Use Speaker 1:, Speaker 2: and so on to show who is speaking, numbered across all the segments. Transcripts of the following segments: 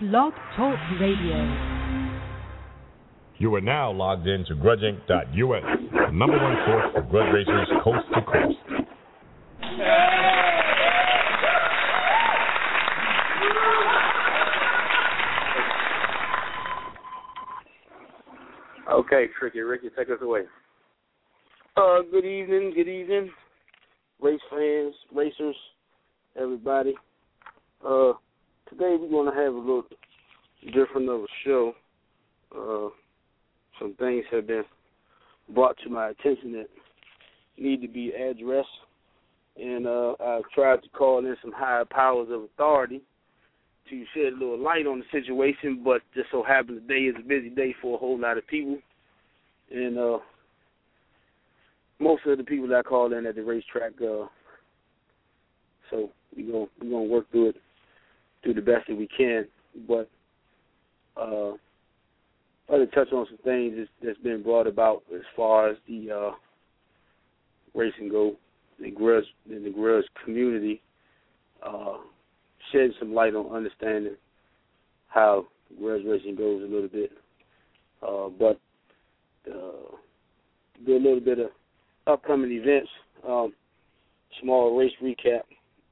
Speaker 1: Blog Talk Radio.
Speaker 2: You are now logged in to grudgeinc.us, the number one source for grudge racers coast to coast.
Speaker 3: Okay, Tricky Ricky, take us away.
Speaker 4: Good evening, race fans, racers, everybody. Today we're going to have a little different of a show. Some things have been brought to my attention that need to be addressed, and I've tried to call in some higher powers of authority to shed a little light on the situation, but just so happens today is a busy day for a whole lot of people, and most of the people that call in at the racetrack, so we're gonna work through it, do the best that we can, but I'd like to touch on some things that's been brought about as far as the racing go, the grudge community, shed some light on understanding how grudge racing goes a little bit, but do a little bit of upcoming events, small race recap.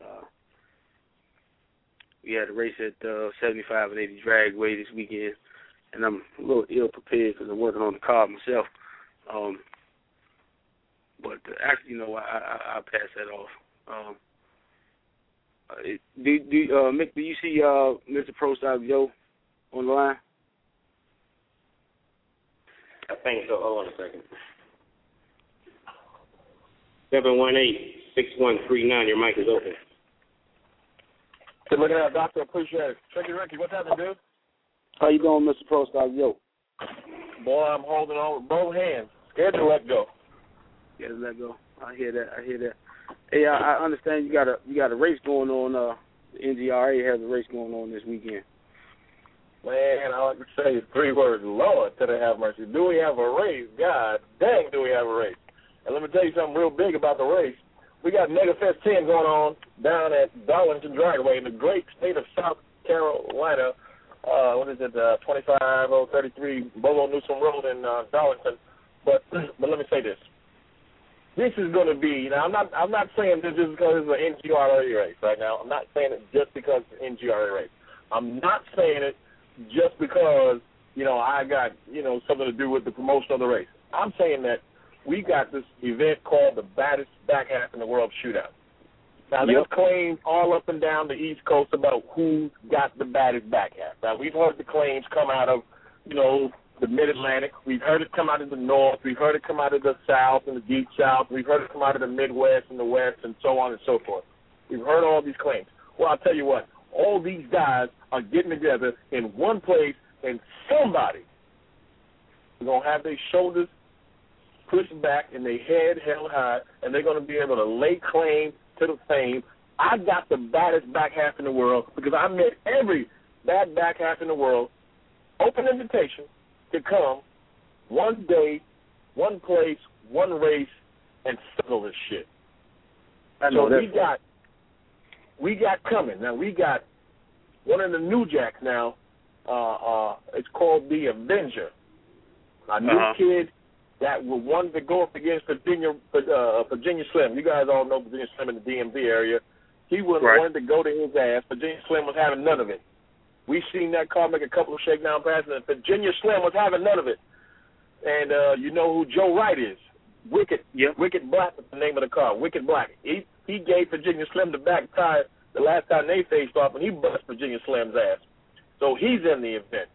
Speaker 4: We had a race at 75 and 80 Dragway this weekend, and I'm a little ill-prepared because I'm working on the car myself. But actually, I'll pass that off. Mick, do you see Mr. Pro Style Joe on the line?
Speaker 3: I think so. Hold on a second. 718-6139. Your mic is open.
Speaker 5: Good looking out, Doctor. Appreciate it. Tricky Ricky, what's happening, dude?
Speaker 4: How you doing, Mr. Pro Style Joe?
Speaker 5: Boy, I'm holding on with both hands. Scared to let go.
Speaker 4: Scared to let go. I hear that. Hey, I understand you got a race going on. The NGRA has a race going on this weekend.
Speaker 5: Man, I like to say 3 words. Lord, to the have mercy. Do we have a race? God dang, do we have a race? And let me tell you something real big about the race. We got Mega Fest 10 going on down at Darlington Dragway in the great state of South Carolina. 25033 Bolo Newsom Road in Darlington. But let me say this. This is going to be, I'm not saying this just because it's an NGRA race right now. I'm not saying it just because it's an NGRA race. I'm not saying it just because, I got, something to do with the promotion of the race. I'm saying that we got this event called the baddest back half in the world shootout. Now, there's claims all up and down the East Coast about who got the baddest back half. Now, we've heard the claims come out of, the Mid-Atlantic. We've heard it come out of the North. We've heard it come out of the South and the Deep South. We've heard it come out of the Midwest and the West and so on and so forth. We've heard all these claims. Well, I'll tell you what. All these guys are getting together in one place, and somebody is going to have their shoulders pushed back and their head held high, and they're going to be able to lay claim to the fame. I got the baddest back half in the world because I met every bad back half in the world. Open invitation to come one day, one place, one race, and settle this shit. So we got coming. Now, we got one of the new jacks now. It's called the Avenger. A new kid that wanted to go up against Virginia Slim. You guys all know Virginia Slim in the DMV area. He wanted to go to his ass. Virginia Slim was having none of it. We seen that car make a couple of shakedown passes, and Virginia Slim was having none of it. And you know who Joe Wright is. Wicked Black is the name of the car. Wicked Black. He gave Virginia Slim the back tire the last time they faced off, and he bust Virginia Slim's ass. So he's in the event.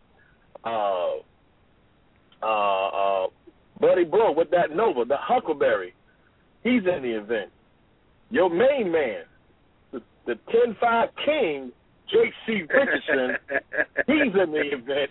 Speaker 5: Buddy Blow with that Nova, the Huckleberry, he's in the event. Your main man, the 10-5 King, J.C. Richardson, he's in the event.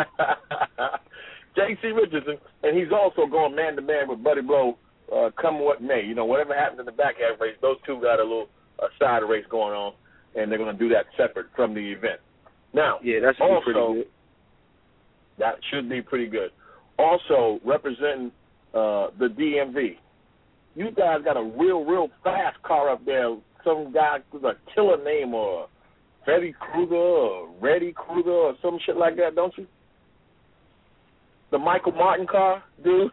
Speaker 5: J.C. Richardson, and he's also going man-to-man with Buddy Blow, come what may. Whatever happens in the back half race, those two got a little side race going on, and they're going to do that separate from the event. Now,
Speaker 4: that should be pretty good.
Speaker 5: That should be pretty good. Also, representing the DMV, you guys got a real fast car up there. Some guy with a killer name or Freddy Krueger or Reddy Krueger or some shit like that, don't you? The Michael Martin car, dude.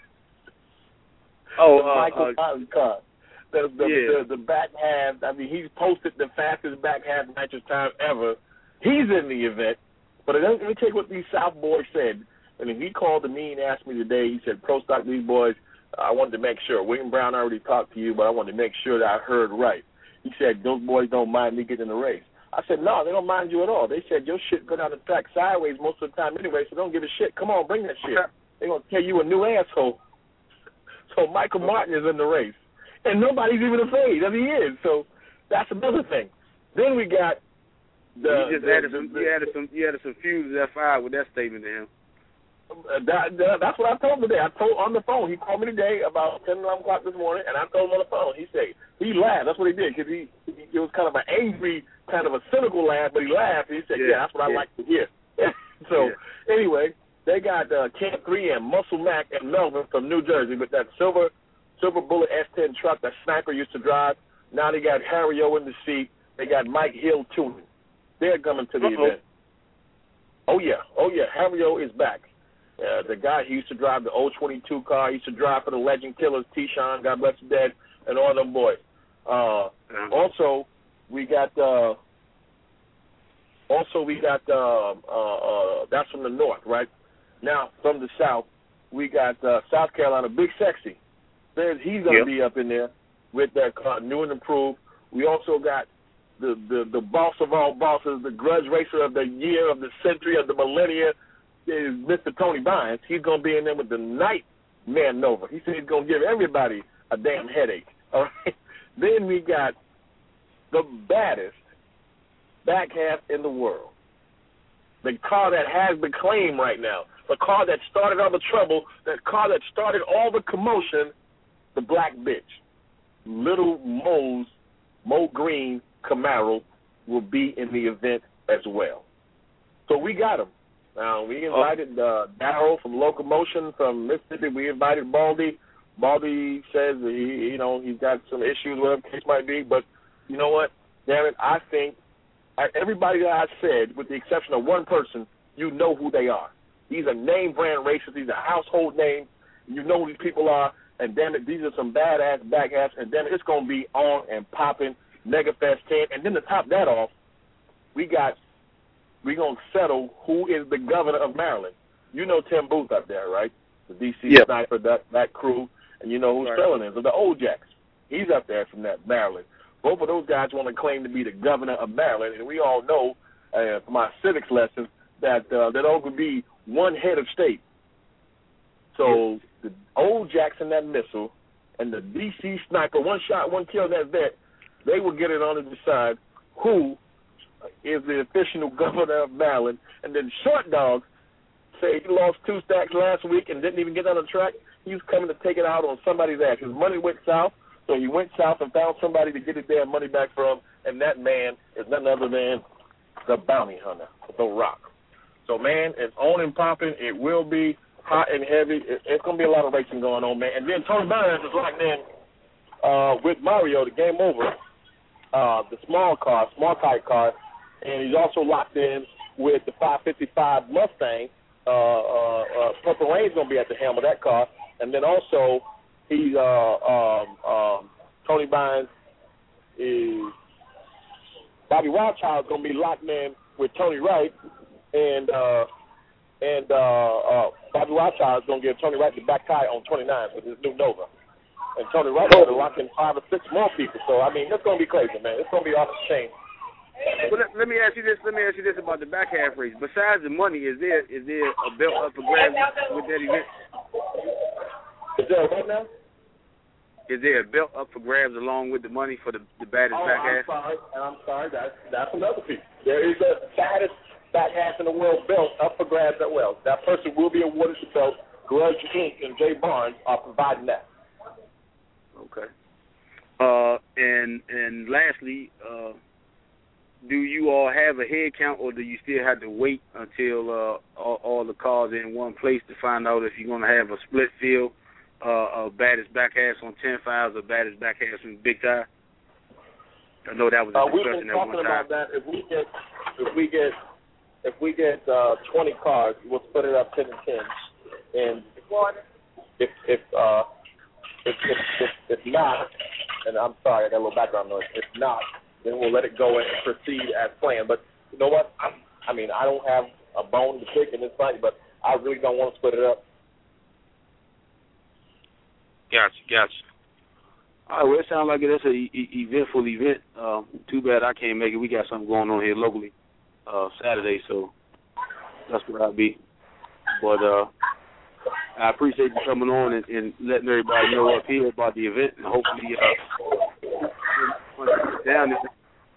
Speaker 5: Michael Martin car. The back half. I mean, he's posted the fastest back half matches time ever. He's in the event. But let me tell you what these South boys said. And he called me and asked me today. He said, "Pro Stock, these boys, I wanted to make sure. William Brown already talked to you, but I wanted to make sure that I heard right." He said, "Those boys don't mind me getting in the race." I said, "No, they don't mind you at all. They said your shit go down the track sideways most of the time anyway, so don't give a shit. Come on, bring that shit. They're going to tell you a new asshole." So Michael Martin is in the race. And nobody's even afraid of he is. So that's another thing. Then we got
Speaker 4: you added some fuses that fired with that statement to him.
Speaker 5: That's what I told him today. I told on the phone. He called me today about 10, 11 o'clock this morning, and I told him on the phone. He said, he laughed. That's what he did, because it was kind of an angry, kind of a cynical laugh, but he laughed. And he said, yeah, that's what I like to hear. Anyway, they got Camp 3 and Muscle Mac and Melvin from New Jersey with that silver Bullet S10 truck that Sniper used to drive. Now they got Harry O in the seat. They got Mike Hill tuning. They're coming to the event. Oh, yeah. Harry O is back. The guy who used to drive the 022 car, he used to drive for the Legend Killers, T-Sean, God bless his dead, and all them boys. Also, we got that's from the north, right? Now, from the south, we got South Carolina, Big Sexy. He's going to be up in there with that car, new and improved. We also got the boss of all bosses, the grudge racer of the year, of the century, of the millennia, is Mr. Tony Bynes. He's going to be in there with the Nightmare Nova. He said he's going to give everybody a damn headache. All right. Then we got the baddest back half in the world. The car that has the claim right now. The car that started all the trouble. That car that started all the commotion. The black bitch. Little Mo Green Camaro will be in the event as well. So we got him. We invited Darryl from Locomotion from Mississippi. We invited Baldy. Baldy says he's got some issues, whatever the case might be. But you know what? Damn it, I think everybody that I said, with the exception of one person, you know who they are. These are name brand races. These are household names. You know who these people are. And damn it, these are some badass back halves. And damn it, it's going to be on and popping. MegaFest 10. And then to top that off, we're going to settle who is the governor of Maryland. You know Tim Booth up there, right? The DC Sniper, that crew. And you know who Sterling is, or the Old Jacks. He's up there from that Maryland. Both of those guys want to claim to be the governor of Maryland. And we all know from our civics lesson that there could be one head of state. So the Old Jacks and that missile and the DC Sniper, one shot, one kill, that vet, they will get it on to decide who is the official governor of Maryland. And then Short Dog say he lost 2 stacks last week and didn't even get on the track. He's coming to take it out on somebody's ass. His money went south, so he went south and found somebody to get his damn money back from, and that man is none other than the bounty hunter, The Rock. So, man, it's on and popping. It will be hot and heavy. It's going to be a lot of racing going on, man. And then Tony Bynes is locked in with Mario, the game over, the small kite car, and he's also locked in with the 555 Mustang. Purple Rain's going to be at the helm of that car. And then also, he's Tony Bynes is Bobby Wildchild's going to be locked in with Tony Wright, and Bobby Wildchild's going to give Tony Wright the back tire on 29 with his new Nova. And Tony Wright's going to lock in 5 or 6 more people. So, I mean, it's going to be crazy, man. It's going to be off the chain.
Speaker 4: Well, let me ask you this. Let me ask you this about the back half race. Besides the money, is there a belt up for grabs with that event?
Speaker 5: Is there what now?
Speaker 4: Is there a belt up for grabs along with the money for the baddest back half?
Speaker 5: I'm sorry. That's another piece. There is a baddest back half in the world belt up for grabs as well. That person will be awarded the belt. Grudge Inc. and Jay Barnes are providing that.
Speaker 4: Okay. And lastly, do you all have a head count, or do you still have to wait until all the cars are in one place to find out if you're going to have a split field of baddest back halves on 10 files or baddest back halves on Big Tie? I know that was a discussion
Speaker 5: at one time. We were talking about that. If we get 20 cars, we'll split it up 10 and 10. And if not, and I'm sorry, I got a little background noise. If not, then we'll let it go and proceed as planned. But you know what? I don't have a bone to pick in this fight, but I really don't want to split it up.
Speaker 3: Gotcha.
Speaker 4: All right, well, it sounds like it's an eventful event. Too bad I can't make it. We got something going on here locally Saturday, so that's where I'll be. But I appreciate you coming on and letting everybody know up here about the event, and hopefully down there.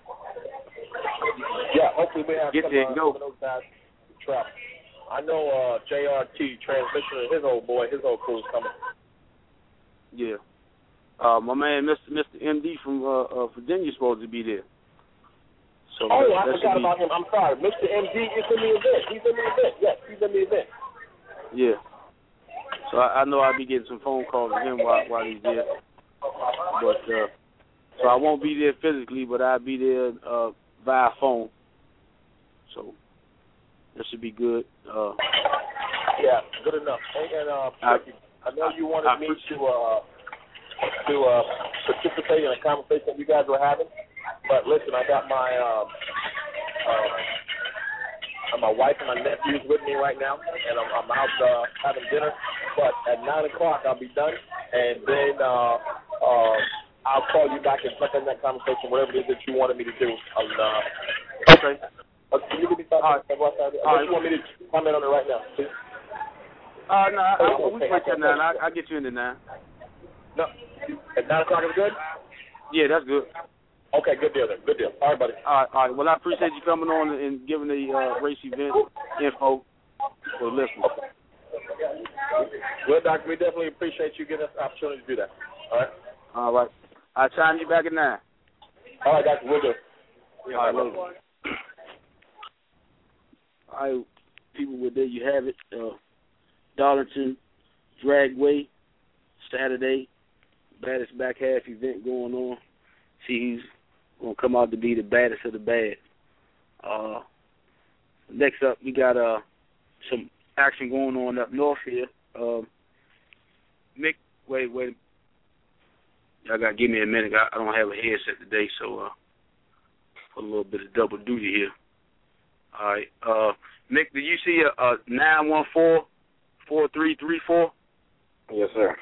Speaker 5: Yeah, hopefully we have
Speaker 4: get there and go.
Speaker 5: Those guys to travel. I know JRT Transmission and his old crew's coming.
Speaker 4: Yeah. My man, Mr. MD from Virginia, is supposed to be there. So
Speaker 5: I forgot about him. I'm sorry. Mr. MD is in the event. He's in the event. Yes, he's in the event.
Speaker 4: Yeah. So I know I'll be getting some phone calls with him while he's there. But so I won't be there physically, but I'll be there via phone. So that should be good.
Speaker 5: Yeah, good enough. And I know you wanted me to participate in a conversation you guys were having, but listen, I got my wife and my nephews with me right now, and I'm out having dinner. But at 9 o'clock I'll be done, and then I'll call you back and touch on that conversation, whatever it is that you wanted me to do.
Speaker 4: Okay.
Speaker 5: Can you give me something? You want me to comment on it right now, please?
Speaker 4: No, we can wait till 9. I'll get you in the 9.
Speaker 5: No, at 9 o'clock is good?
Speaker 4: Yeah, that's good.
Speaker 5: Okay, good deal then. Good deal. All right, buddy.
Speaker 4: All right. Well, I appreciate you coming on and giving the race event info for the listeners.
Speaker 5: Okay. Well, Doctor, we definitely appreciate you giving us the opportunity to do that. All right?
Speaker 4: All right. I'll chime you back at 9.
Speaker 5: All right, Doctor, we'll do.
Speaker 4: Yeah, all right, all right, people, well, there you have it. Darlington Dragway, Saturday, baddest back half event going on. See who's going to come out to be the baddest of the bad. Next up, we got some action going on up north here. Mick, wait. Y'all got to give me a minute. I don't have a headset today, so put a little bit of double duty here. All right. Mick, did you see a 914-4334?
Speaker 3: Yes, sir.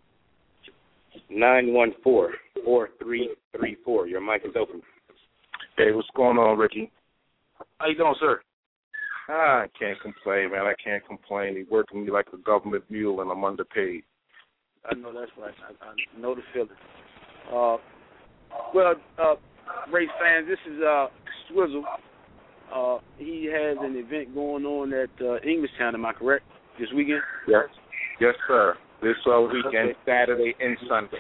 Speaker 3: 914-4334. Your mic is open.
Speaker 1: Hey, what's going on, Ricky?
Speaker 4: How you doing, sir?
Speaker 1: I can't complain, man. I can't complain. They working me like a government mule, and I'm underpaid.
Speaker 4: I know that's right. I know the feeling. Race fans, this is Swizzle. He has an event going on at Englishtown, am I correct, this weekend?
Speaker 1: Yes, sir. This weekend, Saturday and Sunday.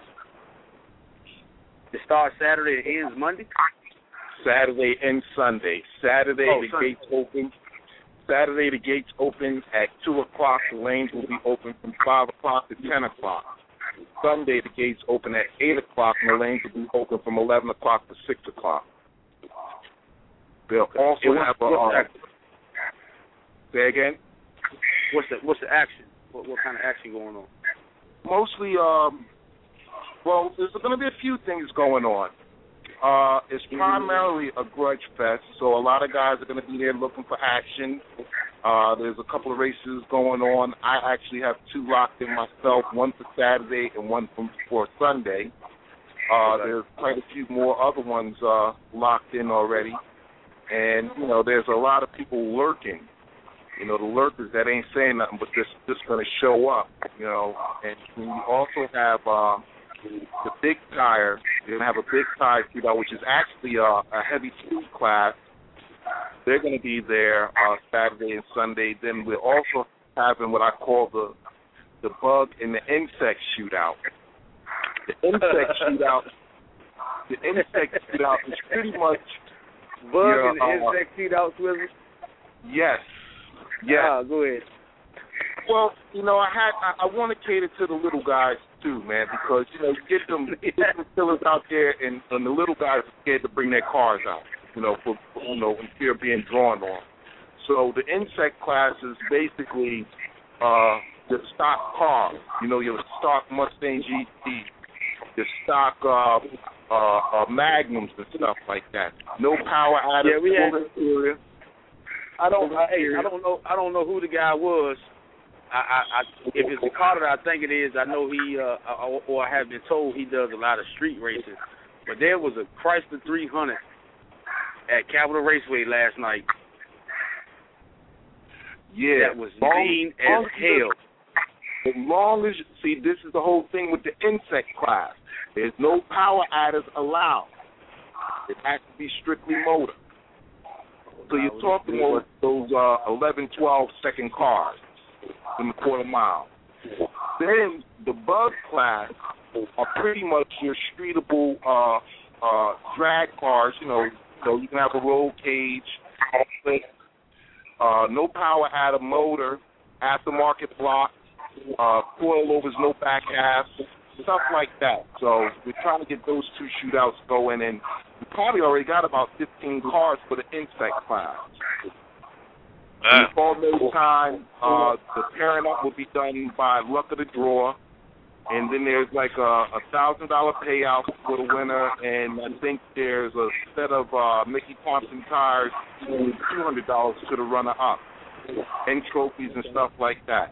Speaker 4: It starts Saturday and ends Monday?
Speaker 1: Saturday and Sunday. Saturday, gates open. Saturday, the gates open at 2 o'clock. The lanes will be open from 5 o'clock to 10 o'clock. Sunday, the gates open at 8 o'clock, and the lanes will be open from 11 o'clock to 6 o'clock. They'll also have say again?
Speaker 4: What's the action? What kind of action going on?
Speaker 1: Mostly, there's going to be a few things going on. It's primarily a grudge fest, so a lot of guys are going to be there looking for action. There's a couple of races going on. I actually have 2 locked in myself, one for Saturday and one for Sunday. There's quite a few more other ones locked in already. And, there's a lot of people lurking. The lurkers that ain't saying nothing but just going to show up, And we also have the big tire. You're going to have a big tire shootout, which is actually a heavy speed class. They're going to be there Saturday and Sunday. Then we're also having what I call the bug and the insect shootout. The insect shootout is pretty much
Speaker 4: bug and insect shootout, Swizzle?
Speaker 1: Yes.
Speaker 4: Go ahead.
Speaker 1: Well, I want to cater to the little guys too, man, because you get them killers out there, and the little guys are scared to bring their cars out, for in fear of being drawn on. So the insect class is basically the stock cars, your stock Mustang GT, your stock Magnums and stuff like that. No power added.
Speaker 4: Yeah, we had. I don't know who the guy was. If it's a Carter, I think it is. I know he, or I have been told he does a lot of street racing. But there was a Chrysler 300 at Capitol Raceway last night.
Speaker 1: Yeah,
Speaker 4: that was mean as hell.
Speaker 1: As long as this is the whole thing with the insect class. There's no power adders allowed. It has to be strictly motor. So you're talking about those 11, 12 second cars in the quarter mile. Then the bug class are pretty much your streetable drag cars. So you can have a roll cage, no power adder motor, aftermarket block, coilovers, no back halves, stuff like that. So we're trying to get those two shootouts going, and we probably already got about 15 cars for the insect class. Before no time, the pairing up will be done by luck of the draw, and then there's like a $1,000 payout for the winner, and I think there's a set of Mickey Thompson tires, $200 to the runner-up, and trophies and stuff like that.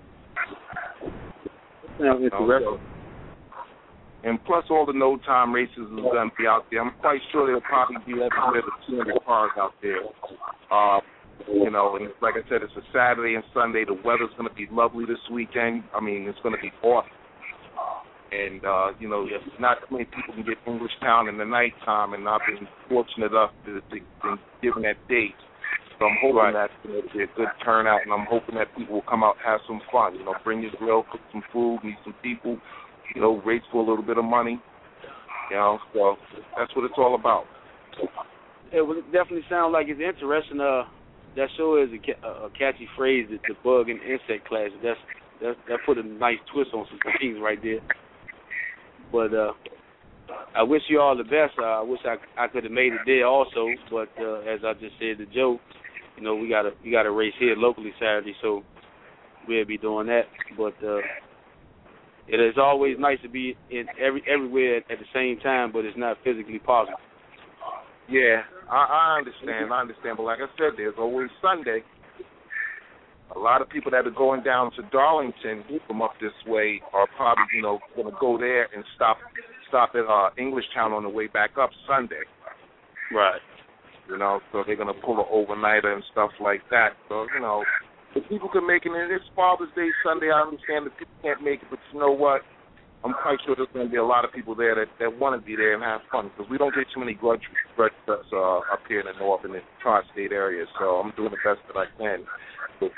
Speaker 1: And plus all the no-time races is going to be out there. I'm quite sure there'll probably be everywhere the 200 cars out there. And like I said, it's a Saturday and Sunday. The weather's going to be lovely this weekend. I mean, it's going to be awesome. And, not many people can get Englishtown in the nighttime, and I've been fortunate enough to be given that date. So I'm hoping that's going to be a good turnout, and I'm hoping that people will come out and have some fun. Bring your grill, cook some food, meet some people, race for a little bit of money. So that's what it's all about.
Speaker 4: It would definitely sound like it's interesting. That sure is a catchy phrase, the bug and insect class. That put a nice twist on some things right there. But I wish you all the best. I wish I could have made it there also. But as I just said to Joe, we got a race here locally Saturday, so we'll be doing that. But it is always nice to be in everywhere at the same time, but it's not physically possible.
Speaker 1: Yeah, I understand. But like I said, there's always Sunday. A lot of people that are going down to Darlington from up this way are probably, going to go there and stop at Englishtown on the way back up Sunday.
Speaker 4: Right.
Speaker 1: So they're going to pull an overnighter and stuff like that. So, if people can make it, and it's Father's Day Sunday, I understand that people can't make it, but you know what? I'm quite sure there's going to be a lot of people there that want to be there and have fun, because we don't get too many grudge fests up here in the north in the tri-state area. So I'm doing the best that I can with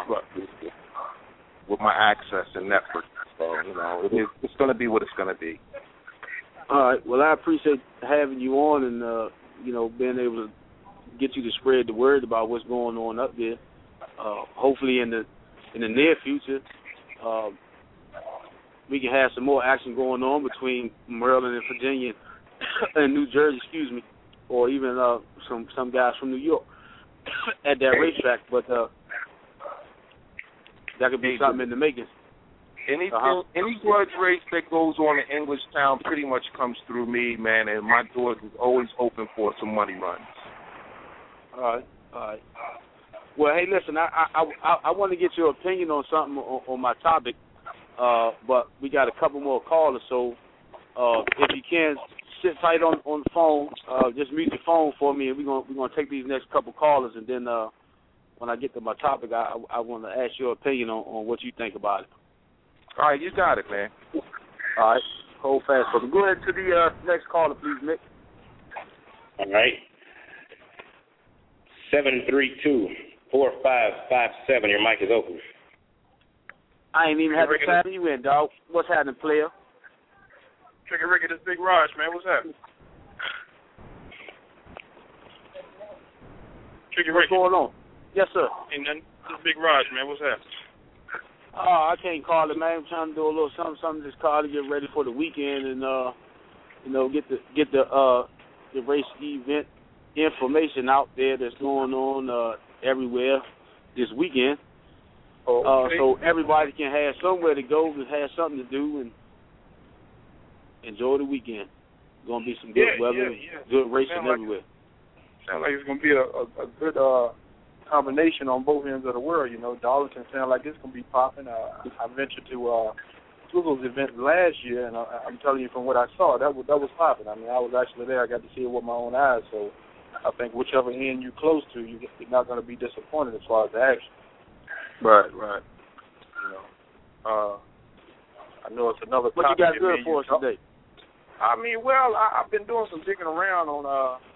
Speaker 1: my access and network. So it's going to be what it's going to be.
Speaker 4: All right. Well, I appreciate having you on and being able to get you to spread the word about what's going on up there. Hopefully in the near future, we can have some more action going on between Maryland and Virginia and New Jersey, or even some guys from New York at that racetrack. But that could be something in the making.
Speaker 1: Any grudge race that goes on in Englishtown pretty much comes through me, man, and my doors is always open for some money runs.
Speaker 4: All right. Well, hey, listen, I want to get your opinion on something on my topic, but we got a couple more callers, so if you can, sit tight on the phone. Just mute the phone for me, and we're gonna take these next couple callers, and then when I get to my topic, I want to ask your opinion on what you think about it.
Speaker 1: All right, you got it, man.
Speaker 4: All right, hold fast. So go ahead to the next caller, please, Nick.
Speaker 3: All right. 732-4557. Your mic is open.
Speaker 4: I ain't even had to time you in, dog. What's happening, player?
Speaker 6: Tricky Ricky, this Big Raj, man. What's happening? Tricky Ricky.
Speaker 4: What's going on? Yes, sir.
Speaker 6: Ain't nothing. This Big Raj, man. What's happening?
Speaker 4: I can't call it, man. I'm trying to do a little something. Just call to get ready for the weekend and get the race event information out there that's going on everywhere this weekend. So everybody can have somewhere to go and have something to do and enjoy the weekend. It's gonna be some good weather, good racing everywhere.
Speaker 6: Sounds like it's gonna be a good combination on both ends of the world. You know, Darlington sounds like it's gonna be popping. I ventured to Google's event last year, and I'm telling you from what I saw, that was popping. I mean, I was actually there. I got to see it with my own eyes. So I think whichever end you're close to, you're not going to be disappointed as far as the action.
Speaker 1: Right.
Speaker 6: You know, I know it's another.
Speaker 4: What you got good for us today?
Speaker 6: I mean, well, I've been doing some digging around on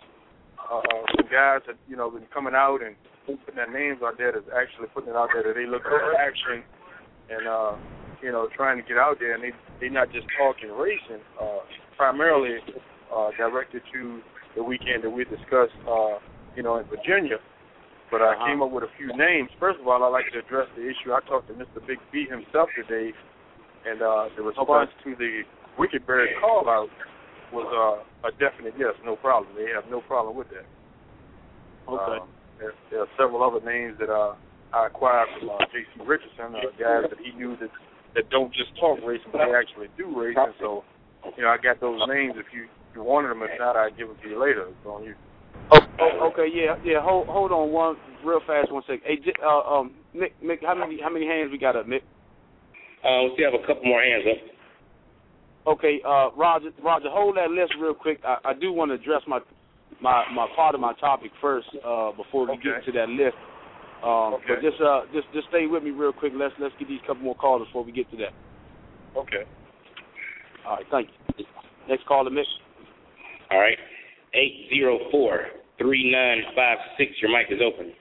Speaker 6: some guys that been coming out and putting their names out there. That's actually putting it out there that they look for action and trying to get out there, and they not just talking racing. Primarily directed to the weekend that we discussed, in Virginia. But I came up with a few names. First of all, I'd like to address the issue. I talked to Mr. Big B himself today, and the response to the Wicked Bird call-out was a definite yes, no problem. They have no problem with that.
Speaker 4: Okay.
Speaker 6: There are several other names that I acquired from J.C. Richardson, guys that he knew that don't just talk racing, but they actually do racing. So, I got those names. If you wanted them, if not, I'd give them to you later. It's on you.
Speaker 4: Okay, yeah. Hold on real fast, 1 second. Hey, Mick, how many hands we got up, Mick?
Speaker 3: We still have a couple more hands up.
Speaker 4: Okay, Roger, hold that list real quick. I do want to address my part of my topic first before we get to that list. But just stay with me real quick. Let's get these couple more callers before we get to that.
Speaker 6: Okay.
Speaker 4: All right, thank you. Next caller, Mick.
Speaker 3: All right, 804-3956. Your mic is open.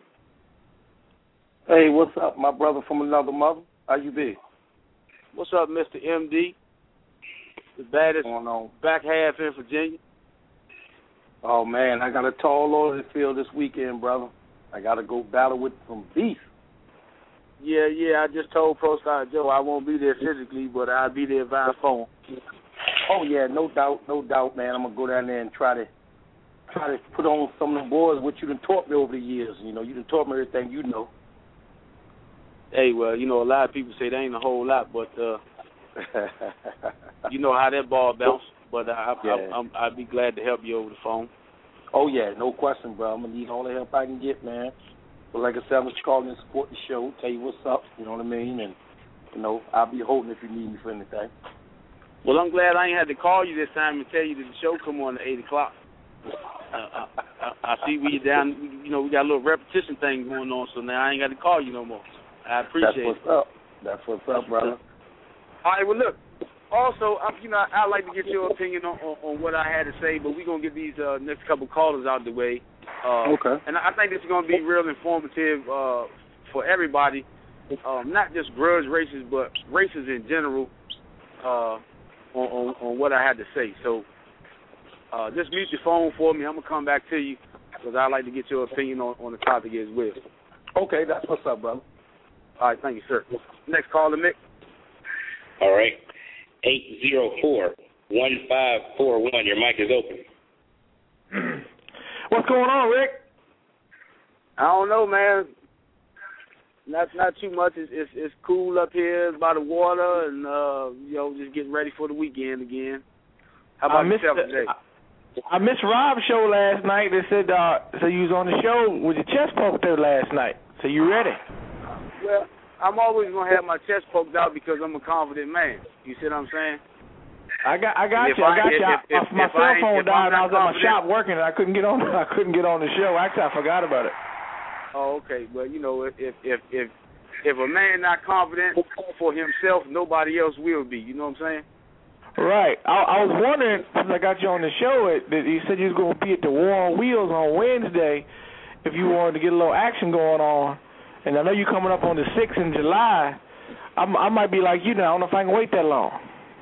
Speaker 7: Hey, what's up, my brother from another mother? How you be?
Speaker 4: What's up, Mr. MD? The baddest back half in Virginia.
Speaker 7: Oh, man, I got a tall order to fill this weekend, brother. I got to go battle with some beef.
Speaker 4: Yeah, I just told Pro Star Joe I won't be there physically, but I'll be there via phone.
Speaker 7: Oh, yeah, no doubt, man. I'm going to go down there and try to put on some of the boys what you done taught me over the years. You done taught me everything you know.
Speaker 4: Hey, well, a lot of people say there ain't a whole lot, but you know how that ball bounce. But I'd be glad to help you over the phone.
Speaker 7: Oh, yeah, no question, bro. I'm going to need all the help I can get, man. But like I said, I'm just calling and support the show, tell you what's up, you know what I mean? And, I'll be holding if you need me for anything.
Speaker 4: Well, I'm glad I ain't had to call you this time and tell you that the show come on at 8 o'clock. I see we down, we got a little repetition thing going on, so now I ain't got to call you no more. I appreciate it.
Speaker 7: That's what's up, brother.
Speaker 4: All right, well, look. Also, I'd like to get your opinion on what I had to say, but we're going to get these next couple callers out of the way.
Speaker 7: Okay.
Speaker 4: And I think this is going to be real informative for everybody, not just grudge races, but races in general on what I had to say. So just mute your phone for me. I'm going to come back to you because I'd like to get your opinion on the topic as well.
Speaker 7: Okay, that's what's up, brother.
Speaker 4: All right, thank you, sir. Next caller, Mick.
Speaker 3: All right. 804-1541. Your mic is open.
Speaker 8: What's going on, Rick?
Speaker 4: I don't know, man. Not too much. It's cool up here by the water, and just getting ready for the weekend again. How about yourself today?
Speaker 8: I missed Rob's show last night. They said so you was on the show with your chest poked out last night. So you ready?
Speaker 4: Well, I'm always gonna have my chest poked out because I'm a confident man. You see what I'm saying?
Speaker 8: I got you. My cell phone died. I was at my shop working, and I couldn't get on. I couldn't get on the show. Actually, I forgot about it.
Speaker 4: Oh, okay. Well, if a man not confident for himself, nobody else will be. You know what I'm saying?
Speaker 8: Right. I was wondering, since I got you on the show, that you said you was going to be at the War on Wheels on Wednesday, if you wanted to get a little action going on. And I know you're coming up on the 6th in July. I might be like you now. I don't know if I can wait that long.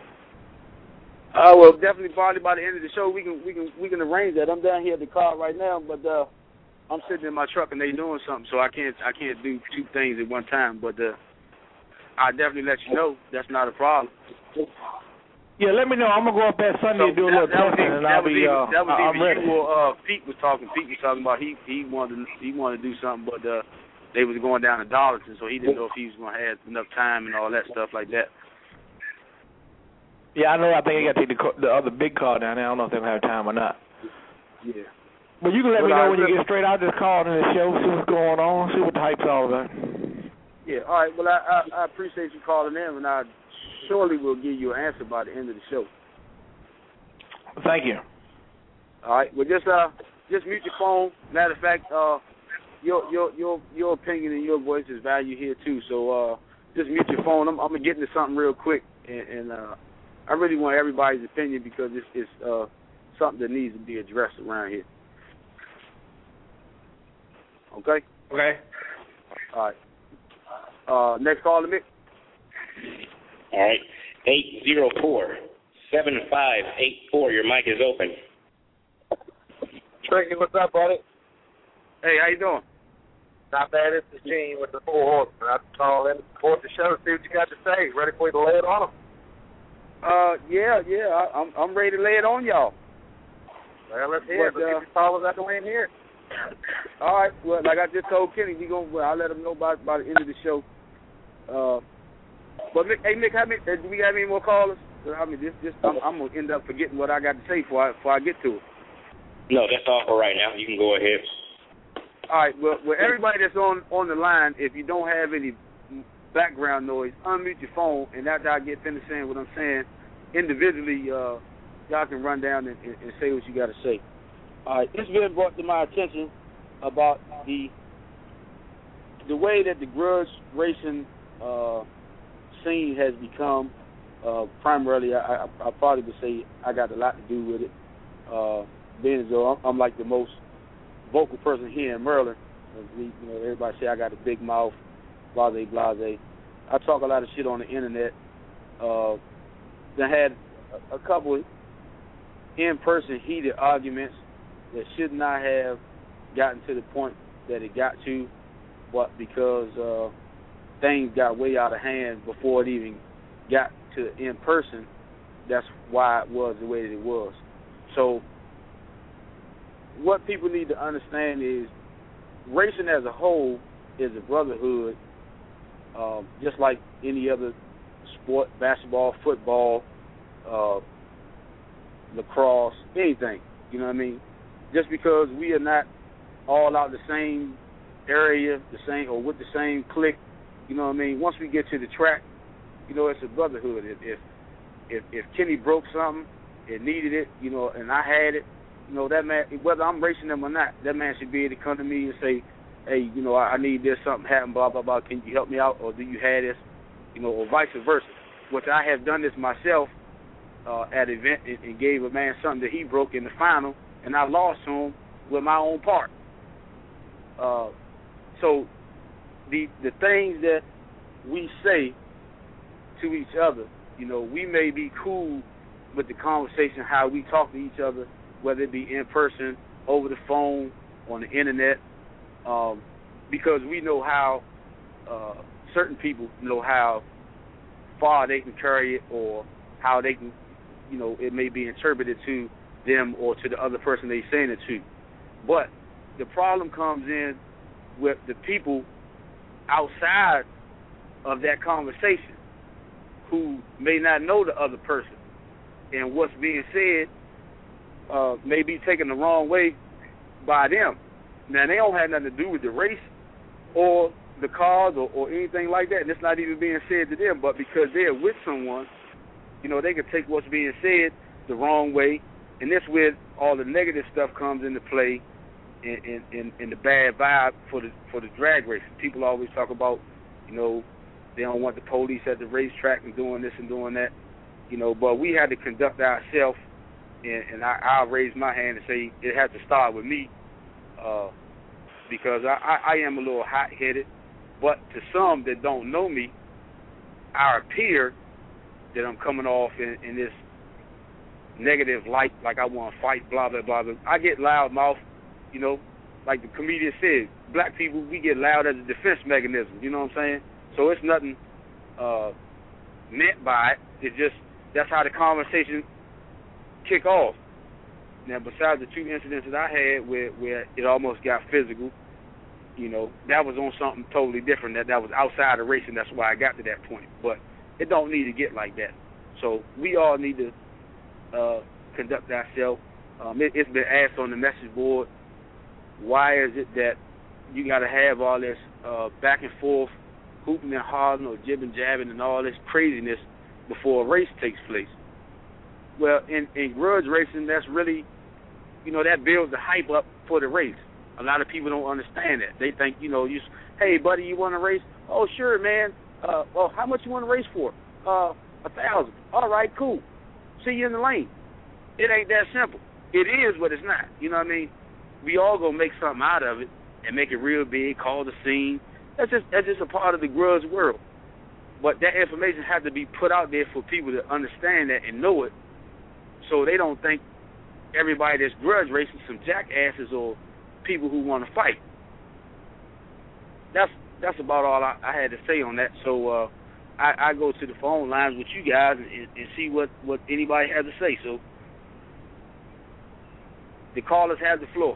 Speaker 4: Well, definitely probably by the end of the show we can arrange that. I'm down here at the car right now, but I'm sitting in my truck and they doing something, so I can't do two things at one time. But I'll definitely let you know. That's not a problem.
Speaker 8: Yeah, let me know. I'm gonna go up that Sunday and do a little testing, and I'll be. I'm ready.
Speaker 4: You or Pete was talking. Pete was talking about he wanted to do something, but they was going down to Darlington, so he didn't know if he was gonna have enough time and all that stuff like that.
Speaker 8: Yeah, I know. I think I got to take the other big car down there. I don't know if they'll have time or not.
Speaker 4: Yeah.
Speaker 8: But you can let me know when you get straight out. Just call in the show, see what's going on, see what the hype's all about.
Speaker 4: Yeah. All right. Well, I appreciate you calling in, and I surely will give you an answer by the end of the show.
Speaker 8: Thank you.
Speaker 4: All right. Well, just mute your phone. Matter of fact, your opinion and your voice is valued here too. So just mute your phone. I'm gonna get into something real quick, and I really want everybody's opinion because it's something that needs to be addressed around here. Okay?
Speaker 8: Okay.
Speaker 4: All right. Next call to Mick.
Speaker 3: All right. 804-7584. Your mic is open.
Speaker 5: Tricky, what's up, buddy?
Speaker 4: Hey, how you doing?
Speaker 5: Not bad. It's the Gene with the 4 horsemen. I call in to support the show, see what you got to say. Ready for you to lay it on them?
Speaker 4: Yeah. I'm ready to lay it on y'all.
Speaker 5: Well, let's hear it. Let's get the callers out the way in here.
Speaker 4: All right. Well, like I just told Kenny, I'll let him know by the end of the show. But Mick, do we have any more callers? I mean, I'm gonna end up forgetting what I got to say before I get to it.
Speaker 3: No, that's all for right now. You can go ahead.
Speaker 4: All right. Well, everybody that's on the line, if you don't have any background noise, unmute your phone, and after I get finished saying what I'm saying, individually, y'all can run down and say what you got to say. All right. It's been brought to my attention about the way that the grudge racing scene has become. Primarily, I probably would say I got a lot to do with it. Being as though I'm like the most vocal person here in Maryland. Everybody say I got a big mouth, blase. I talk a lot of shit on the internet. Then had a couple in-person heated arguments that should not have gotten to the point that it got to, but because things got way out of hand before it even got to in-person, that's why it was the way that it was. So what people need to understand is racing as a whole is a brotherhood, just like any other sport, basketball, football, lacrosse, anything. You know what I mean? Just because we are not all out the same area, the same or with the same clique, you know what I mean? Once we get to the track, it's a brotherhood. If Kenny broke something, it needed it, and I had it, that man, whether I'm racing him or not, that man should be able to come to me and say, hey, I need this, something happened, blah, blah, blah, can you help me out, or do you have this, or vice versa. Which I have done this myself at an event and gave a man something that he broke in the final, and I lost to him with my own part. So the things that we say to each other, we may be cool with the conversation, how we talk to each other, whether it be in person, over the phone, on the internet, because we know how certain people know how far they can carry it or how they can, it may be interpreted to them or to the other person they're saying it to. But the problem comes in with the people outside of that conversation who may not know the other person, and what's being said may be taken the wrong way by them. Now, they don't have nothing to do with the race or the cause or anything like that, and it's not even being said to them, but because they're with someone, they can take what's being said the wrong way, and that's where all the negative stuff comes into play and the bad vibe for the drag racing. People always talk about, they don't want the police at the racetrack and doing this and doing that, but we had to conduct ourselves, and I'll raise my hand and say it had to start with me, because I am a little hot-headed, but to some that don't know me, I appear that I'm coming off in this negative light, like I want to fight, blah, blah, blah, blah. I get loud mouth, like the comedian said, black people, we get loud as a defense mechanism, you know what I'm saying? So it's nothing meant by it. It's just that's how the conversation kick off. Now, besides the 2 incidents that I had where it almost got physical, you know, that was on something totally different. That was outside of racing. That's why I got to that point. But it don't need to get like that. So we all need to conduct ourselves. It's been asked on the message board, why is it that you got to have all this back and forth, hooping and hollering or jibbing, jabbing, and all this craziness before a race takes place? Well, in grudge racing, that's really, you know, that builds the hype up for the race. A lot of people don't understand that. They think, you know, hey, buddy, you want to race? Oh, sure, man. Well, how much you want to race for? $1,000. All right, cool. See you in the lane. It ain't that simple. It is, but it's not. You know what I mean? We all gonna make something out of it and make it real big, call the scene. That's just a part of the grudge world. But that information has to be put out there for people to understand that and know it, so they don't think everybody that's grudge racing some jackasses or people who want to fight. That's about all I had to say on that. So I go to the phone lines with you guys and see what anybody has to say. So the callers have the floor.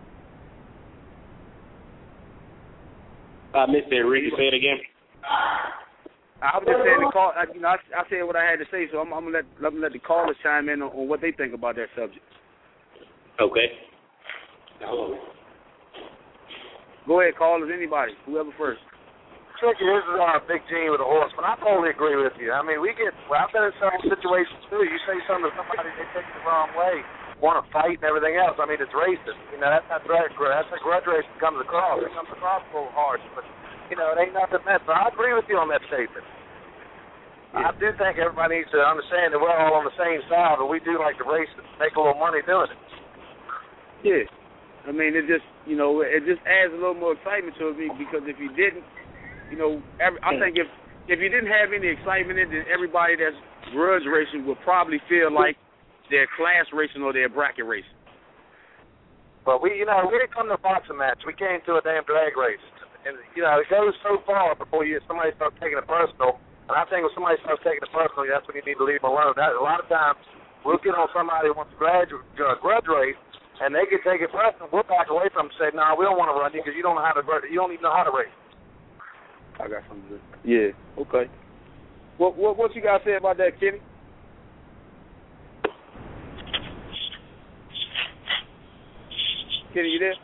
Speaker 3: I missed it, Ricky. Say it again.
Speaker 4: I was just saying the call. You know, I said what I had to say, so I'm gonna let the callers chime in on what they think about that subject.
Speaker 3: Okay.
Speaker 4: Go ahead, callers. Anybody, whoever first.
Speaker 5: Tricky, this is Big Gene with a horse, but I totally agree with you. I mean, I've been in several situations too. You say something to somebody, they take it the wrong way, want to fight and everything else. I mean, it's racist. You know, that's not grudge. That's a grudge race that comes across. It comes across a little harsh, but you know, it ain't nothing meant. So I agree with you on that statement. Yeah. I do think everybody needs to understand that we're all on the same side, but we do like to race and make a little money doing it.
Speaker 4: Yeah. I mean, it just adds a little more excitement to me, because if you didn't, you know, I think if you didn't have any excitement in it, then everybody that's grudge racing would probably feel like they're class racing or they're bracket racing.
Speaker 5: But we didn't come to a boxing match. We came to a damn drag race. And, you know, it goes so far before somebody starts taking it personal. And I think when somebody starts taking it personally, that's when you need to leave them alone. A lot of times, we'll get on somebody who wants to grudge race, and they can take it personal. We'll back away from them and say, "No, we don't want to run you because you don't know how to race. You don't even know how to race."
Speaker 4: I got something good. Yeah. Okay. What you guys say about that, Kenny? Kenny, you there?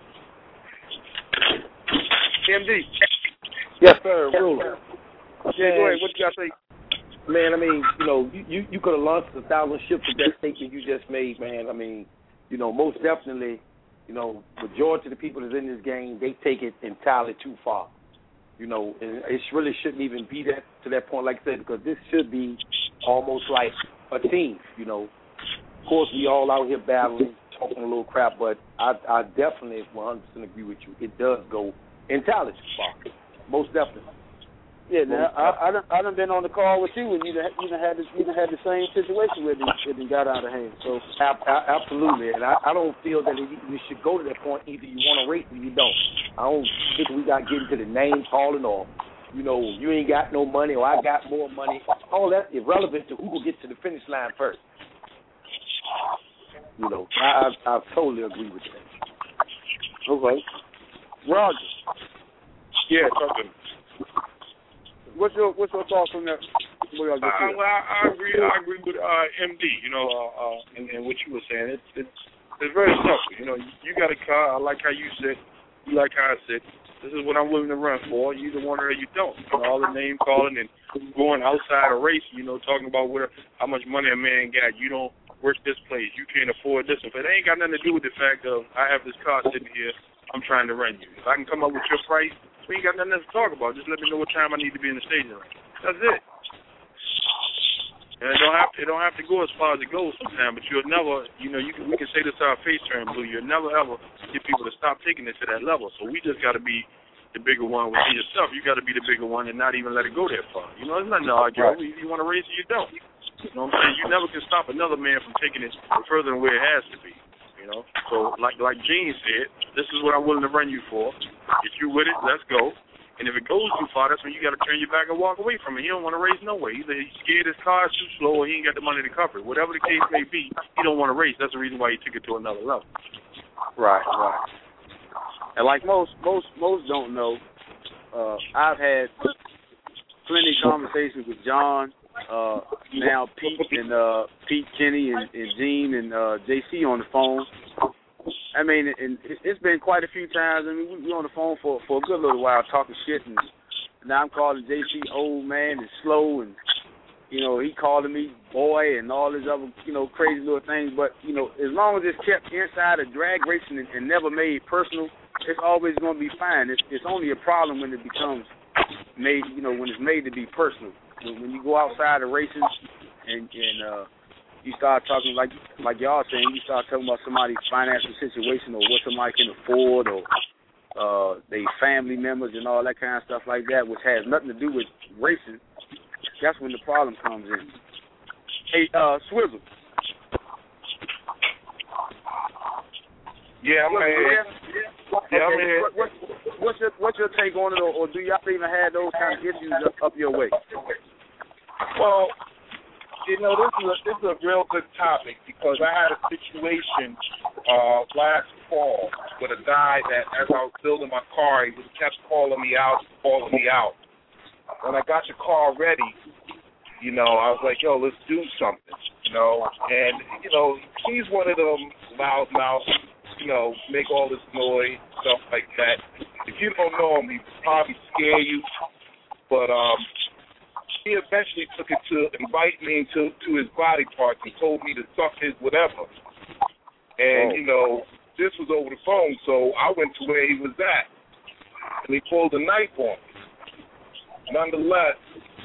Speaker 4: MD.
Speaker 7: Yes, sir. Ruler.
Speaker 4: Yeah, go ahead. What you got to say?
Speaker 7: Man, I mean, you know, you could have launched 1,000 ships with that statement you just made, man. I mean, you know, most definitely, you know, majority of the people that's in this game, they take it entirely too far. You know, and it really shouldn't even be to that point, like I said, because this should be almost like a team, you know. Of course, we all out here battling, talking a little crap, but I definitely 100% agree with you. It does go entirely too far, most definitely.
Speaker 4: Yeah, now I done been on the call with you, and you done had the same situation where it got out of hand. So
Speaker 7: absolutely, and I don't feel that we should go to that point. Either you want to race or you don't. I don't think we got getting to the name calling or, you know, you ain't got no money or I got more money. All that's irrelevant to who will get to the finish line first. You know, I totally agree with that.
Speaker 4: Okay, Roger.
Speaker 6: Yeah, something.
Speaker 4: What's your thoughts on that?
Speaker 6: Well, I agree with MD. You know, and what you were saying. It's very simple. You know, you got a car. I like how you said. You like how I said. This is what I'm willing to run for. You either want it or you don't. You know, all the name calling and going outside of race. You know, talking about how much money a man got. You don't work this place. You can't afford this. If it ain't got nothing to do with the fact of I have this car sitting here, I'm trying to run you. If I can come up with your price. We ain't got nothing else to talk about. Just let me know what time I need to be in the stadium. That's it. And it don't have to go as far as it goes sometimes, but you'll never, you know, we can say this to our face term, Blue, you'll never ever get people to stop taking it to that level. So we just got to be the bigger one within yourself. You got to be the bigger one and not even let it go that far. You know, there's nothing to argue over. If you want to race it, you don't. You know what I'm saying? You never can stop another man from taking it further than where it has to be. You know, so like Gene said, this is what I'm willing to run you for. If you with it, let's go. And if it goes too far, that's when you got to turn your back and walk away from it. He don't want to race no way. Either he's scared his car's too slow or he ain't got the money to cover it. Whatever the case may be, he don't want to race. That's the reason why he took it to another level.
Speaker 4: Right. And like most don't know, I've had plenty of conversations with John, now Pete and Pete, Kenny, and Gene and JC on the phone. I mean, and it's been quite a few times. I mean, we were on the phone for a good little while talking shit, and now I'm calling JC old man and slow, and he calling me boy and all these other crazy little things. But as long as it's kept inside of drag racing and never made personal, it's always going to be fine. It's only a problem when it becomes made, when it's made to be personal. When you go outside of racing and you start talking like y'all saying, you start talking about somebody's financial situation or what somebody can afford or they family members and all that kind of stuff like that, which has nothing to do with racing. That's when the problem comes in. Hey, Swizzle.
Speaker 1: Yeah, I'm here. Yeah, I'm here.
Speaker 4: What's your take on it, or do y'all even have those kind of issues up your way?
Speaker 1: Well, this is a real good topic because I had a situation last fall with a guy that, as I was building my car, he kept calling me out. When I got the car ready, I was like, yo, let's do something, And, he's one of them loudmouth, make all this noise, stuff like that. If you don't know him, he probably scare you. But he eventually took it to invite me to his body parts and told me to suck his whatever. And, this was over the phone, so I went to where he was at. And he pulled a knife on me. Nonetheless,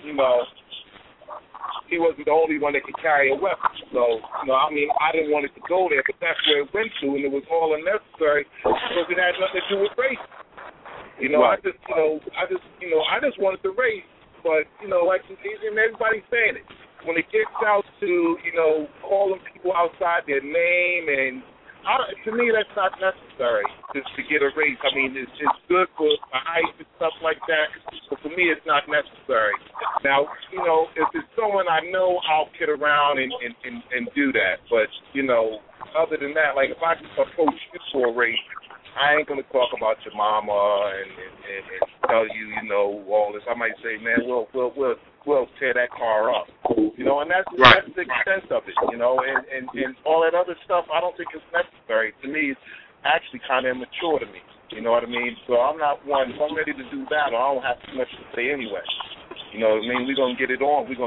Speaker 1: he wasn't the only one that could carry a weapon. So, I didn't want it to go there, but that's where it went to, and it was all unnecessary because it had nothing to do with race. Right. I just wanted to race, but, like everybody's saying it. When it gets out to, calling people outside their name, and to me, that's not necessary just to get a race. I mean, it's good for height and stuff like that, but for me, it's not necessary. Now, if it's someone I know, I'll kid around and do that. But, other than that, like if I approach you for a race, I ain't going to talk about your mama and tell you, all this. I might say, man, we'll tear that car up. And that's the extent of it, and all that other stuff, I don't think it's necessary. To me, it's actually kind of immature to me. You know what I mean? So I'm not one. If I'm ready to do battle, I don't have too much to say anyway. You know what I mean? We're going to get it on. So,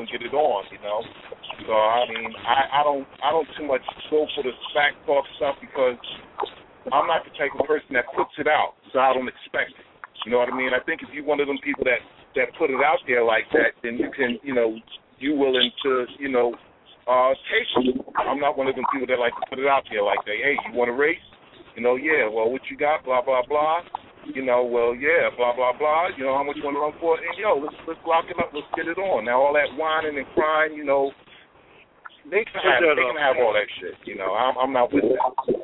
Speaker 1: I mean, I don't too much go for the smack talk stuff because I'm not the type of person that puts it out, so I don't expect it. You know what I mean? I think if you're one of them people that put it out there like that, then you can, you willing to, take it. I'm not one of them people that like to put it out there like that. Hey, you want to race? Yeah, well, what you got? Blah, blah, blah. Well, yeah, blah, blah, blah. How much you want to run for it? And, let's lock it up. Let's get it on. Now, all that whining and crying, they can have all that shit. I'm not with that.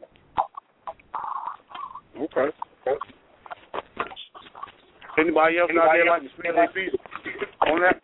Speaker 4: Okay. Anybody else out there like to speak their piece on that?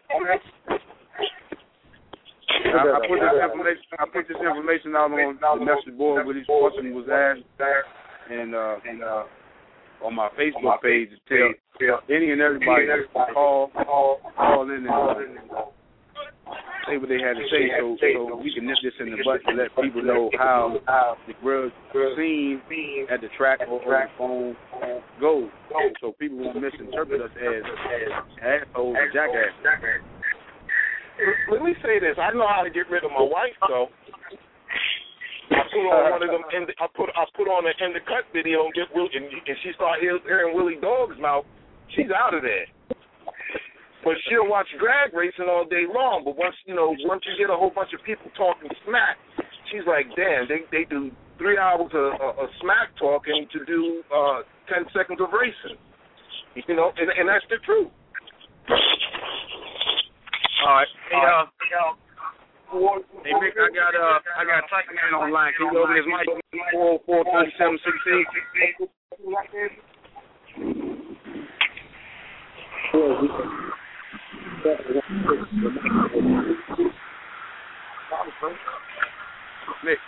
Speaker 4: I put this information out on the message board where this question was asked, and on my Facebook page to tell any and everybody call in and say what they had to say, so we can nip this in the butt to let people know how the grudge scene at the track or the phone goes, so people won't misinterpret us as assholes or jackasses.
Speaker 1: Let me say this. I know how to get rid of my wife, though. I put on one of them. I put on an in the cut video and she started hearing Willie Dog's mouth. She's out of there. But she'll watch drag racing all day long. But once you get a whole bunch of people talking smack, she's like, damn, they do 3 hours of smack talking to do 10 seconds of racing. And that's the truth.
Speaker 4: All right. Hey, Rick, I got Titan Man online. Can you go over his mic? 43716.
Speaker 6: Nick.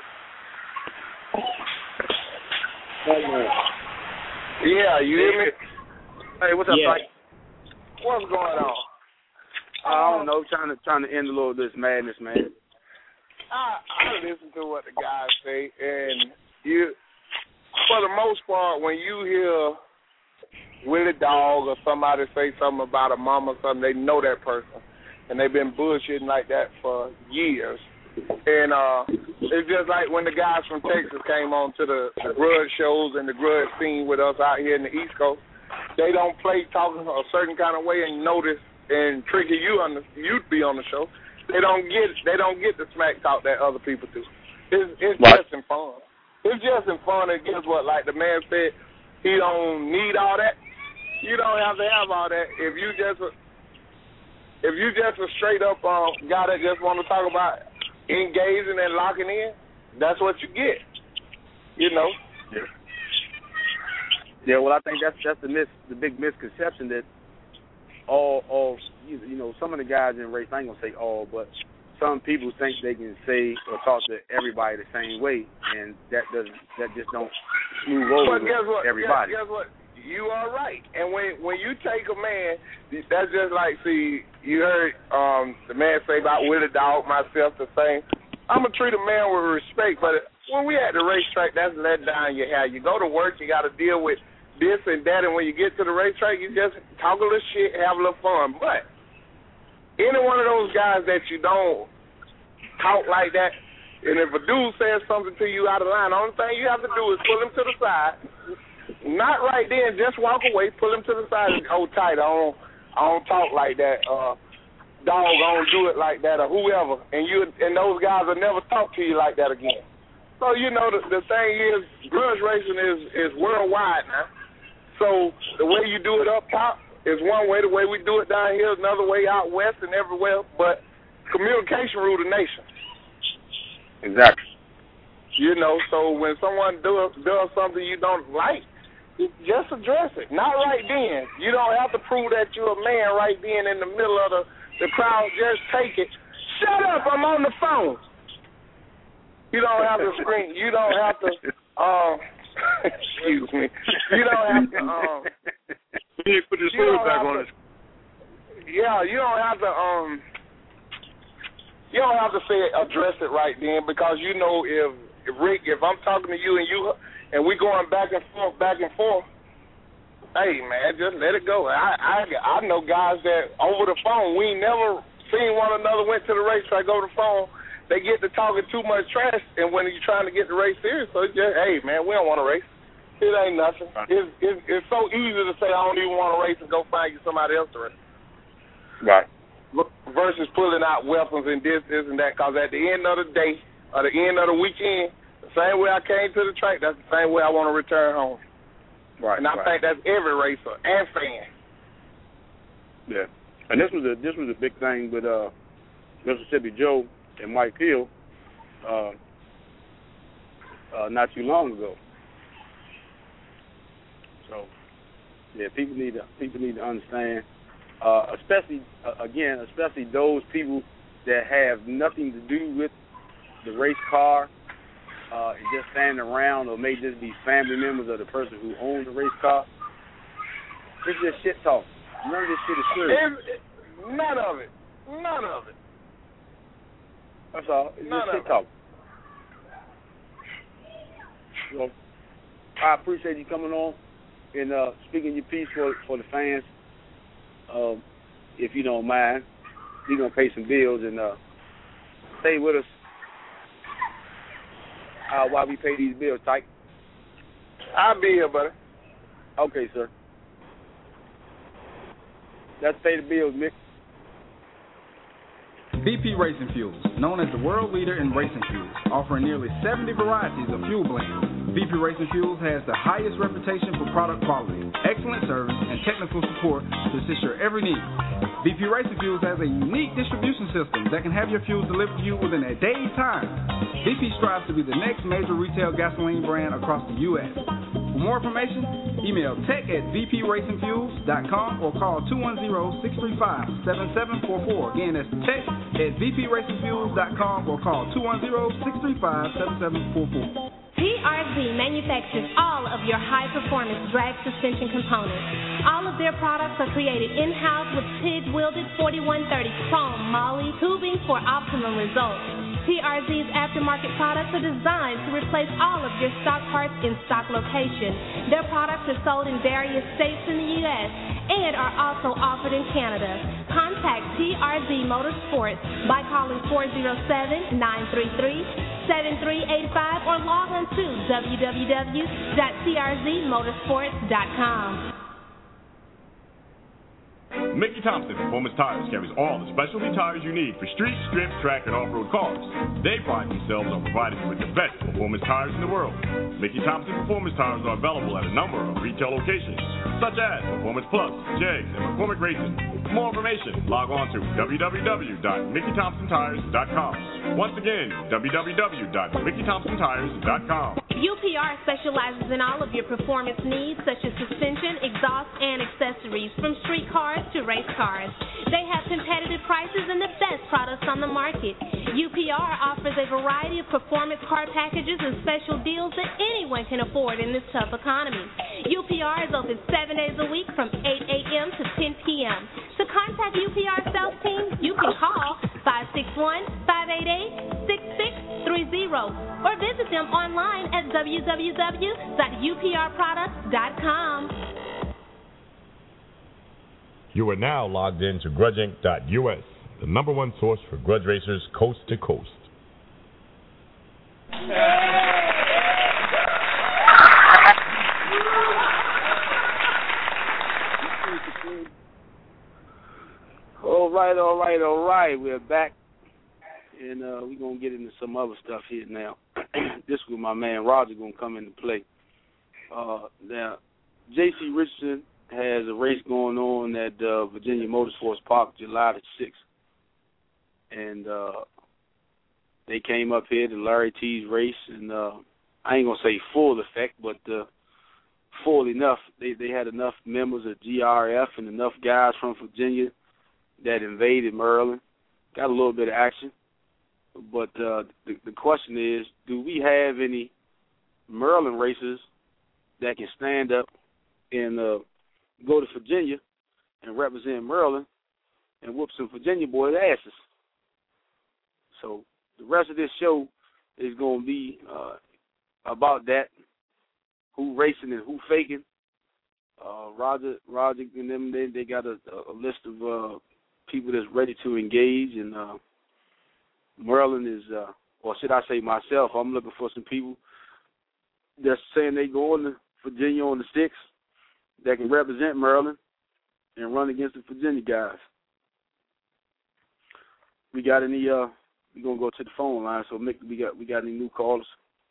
Speaker 6: Yeah, you hear me?
Speaker 4: Hey, what's up,
Speaker 3: Yeah.
Speaker 4: Mike?
Speaker 6: What's going on?
Speaker 4: I don't know, trying to end a little of this madness, man.
Speaker 6: I listen to what the guys say, and you, for the most part, when you hear Willie Dog or somebody say something about a mom or something, they know that person, and they've been bullshitting like that for years. And it's just like when the guys from Texas came on to the grudge shows and the grudge scene with us out here in the East Coast. They don't play talking a certain kind of way and notice and Tricky, you'd be on the show. They don't get the smack talk that other people do. It's
Speaker 4: right.
Speaker 6: just in fun. It's just in fun. And guess what? Like the man said, he don't need all that. You don't have to have all that. If you just a straight up guy that just want to talk about engaging and locking in, that's what you get. You know.
Speaker 4: Yeah. Yeah. Well, I think that's the big misconception that all you know, some of the guys in race, I ain't gonna say all, but some people think they can say or talk to everybody the same way, and that just don't smooth over
Speaker 6: but guess what?
Speaker 4: everybody.
Speaker 6: Guess what? You are right. And when you take a man, that's just like, see, you heard the man say about Willie Dog, myself, the same. I'm going to treat a man with respect, but when we at the racetrack, that's let down your hair. You go to work, you got to deal with this and that, and when you get to the racetrack, you just talk a little shit, have a little fun. But any one of those guys that you don't talk like that, and if a dude says something to you out of line, the only thing you have to do is pull him to the side. Not right then, just walk away, pull him to the side and hold tight. I don't talk like that. Dog, I don't do it like that, or whoever. And those guys will never talk to you like that again. So, you know, the thing is, grudge racing is worldwide now. So the way you do it up top is one way. The way we do it down here is another way out west and everywhere. But communication rule the nation.
Speaker 4: Exactly.
Speaker 6: You know, so when someone does something you don't like, just address it. Not right then. You don't have to prove that you're a man right then in the middle of the crowd. Just take it. Shut up, I'm on the phone. You don't have to scream. You don't have to, excuse me. You don't have to,
Speaker 5: you put your food back on it.
Speaker 6: Yeah, you don't have to, address it right then, because you know if Rick, if I'm talking to you and we going back and forth, hey man, just let it go. I know guys that over the phone, we ain't never seen one another, went to the racetrack over the phone. They get to talking too much trash, and when you're trying to get the race serious, so it's just, hey man, we don't want to race. It ain't nothing. It's so easy to say I don't even want to race and go find you somebody else to race.
Speaker 4: Right.
Speaker 6: Versus pulling out weapons and this and that, because at the end of the day, or the end of the weekend, the same way I came to the track, that's the same way I want to return home.
Speaker 4: Right.
Speaker 6: And I think that's every racer and fan.
Speaker 4: Yeah. And this was a big thing with Mississippi Joe and Mike Peel not too long ago. So yeah, people need to understand, especially those people that have nothing to do with the race car, and just standing around, or may just be family members of the person who owns the race car. It's just shit talk. None of this shit is serious.
Speaker 6: None of it.
Speaker 4: That's all. It's just shit talk. So, I appreciate you coming on and speaking your piece for the fans. If you don't mind, you're going to pay some bills and stay with us while we pay these bills, Tyke.
Speaker 6: I'll be here, buddy.
Speaker 4: Okay, sir. Let's pay the bills, Mick.
Speaker 9: BP Racing Fuels, known as the world leader in racing fuels, offering nearly 70 varieties of fuel blends. BP Racing Fuels has the highest reputation for product quality, excellent service, and technical support to assist your every need. BP Racing Fuels has a unique distribution system that can have your fuels delivered to you within a day's time. BP strives to be the next major retail gasoline brand across the U.S. For more information, email tech@vpracingfuels.com or call 210-635-7744. Again, that's tech@vpracingfuels.com or call 210-635-7744.
Speaker 10: TRZ manufactures all of your high-performance drag suspension components. All of their products are created in-house with TIG-welded 4130 chrome moly tubing for optimum results. TRZ's aftermarket products are designed to replace all of your stock parts in stock location. Their products are sold in various states in the U.S. and are also offered in Canada. Contact TRZ Motorsports by calling 407-933-7385 or log on to www.trzmotorsports.com.
Speaker 2: Mickey Thompson Performance Tires carries all the specialty tires you need for street, strip, track, and off-road cars. They pride themselves on providing you with the best performance tires in the world. Mickey Thompson Performance Tires are available at a number of retail locations, such as Performance Plus, Jegs, and McCormick Racing. For more information, log on to www.MickeyThompsonTires.com. Once again, www.MickeyThompsonTires.com.
Speaker 10: UPR specializes in all of your performance needs, such as suspension, exhaust, and accessories, from street cars to race cars. They have competitive prices and the best products on the market. UPR offers a variety of performance car packages and special deals that anyone can afford in this tough economy. UPR is open 7 days a week from 8 a.m. to 10 p.m. To contact UPR sales team, you can call 561-588-6630 or visit them online at www.uprproducts.com.
Speaker 2: You are now logged in to GrudgeInc.us, the number one source for grudge racers coast to coast.
Speaker 4: All right. We're back, and we're going to get into some other stuff here now. This is where my man Roger going to come into play. Now, J.C. Richardson has a race going on at Virginia Motorsports Park July the 6th. And they came up here to Larry T's race, and I ain't going to say full effect, but full enough. They had enough members of GRF and enough guys from Virginia that invaded Maryland. Got a little bit of action. But the question is, do we have any Maryland racers that can stand up and go to Virginia and represent Maryland and whoop some Virginia boys' asses? So the rest of this show is going to be about that, who racing and who faking. Roger and them, they got a list of people that's ready to engage, and Maryland is, or should I say myself, I'm looking for some people that's saying they go on to Virginia on the 6th that can represent Maryland and run against the Virginia guys. We got any, we're going to go to the phone line, so Mick, we got any new callers?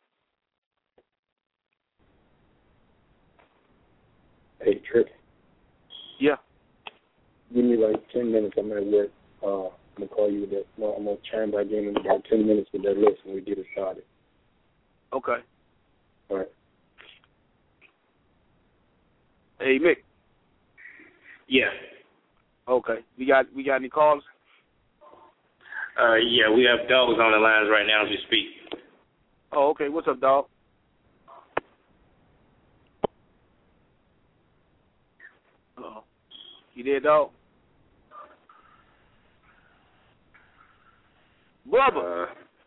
Speaker 11: Hey, Trick.
Speaker 4: Yeah.
Speaker 11: Give me like 10 minutes. I'm at work. I'm going to call you with that. Well, I'm going to chime back in about 10 minutes with that list and we get it started.
Speaker 4: Okay.
Speaker 11: All right.
Speaker 4: Hey, Mick.
Speaker 3: Yeah.
Speaker 4: Okay. We got any callers?
Speaker 3: Yeah, we have dogs on the lines right now as we speak.
Speaker 4: Oh, okay. What's up, dog? Uh-oh. You there, dog? Brother.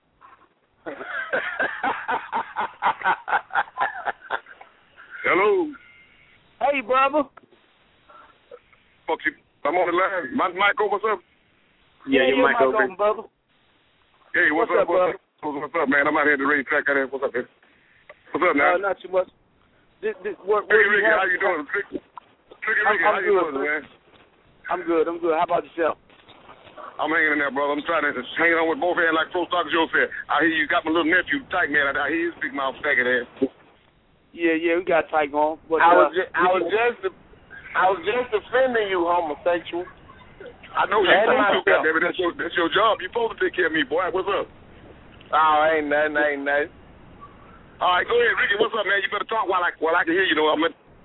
Speaker 12: Hello.
Speaker 4: Hey, brother.
Speaker 12: Fuck you. I'm on the line. Michael, what's up?
Speaker 3: Yeah, your mic open.
Speaker 4: Brother.
Speaker 12: Hey, what's up, brother? What's up, man? I'm out here at the racetrack. What's up, man? What's up, now?
Speaker 4: Not too much.
Speaker 12: Hey, Ricky, how you doing? Ricky, how you doing, man?
Speaker 4: I'm good. How about yourself?
Speaker 12: I'm hanging in there, brother. I'm trying to hang on with both hands like Pro Stock Joe said. I hear you got my little nephew tight, man. I hear his big mouth faggot ass.
Speaker 4: Yeah, we got tight on. But
Speaker 5: I was just defending you, homosexual.
Speaker 12: I know you supposed to, goddammit. That's your job. You supposed to take care of me, boy. What's up?
Speaker 5: Oh, ain't nothing.
Speaker 12: All right, go ahead, Ricky. What's up, man? You better talk while I can hear you. Though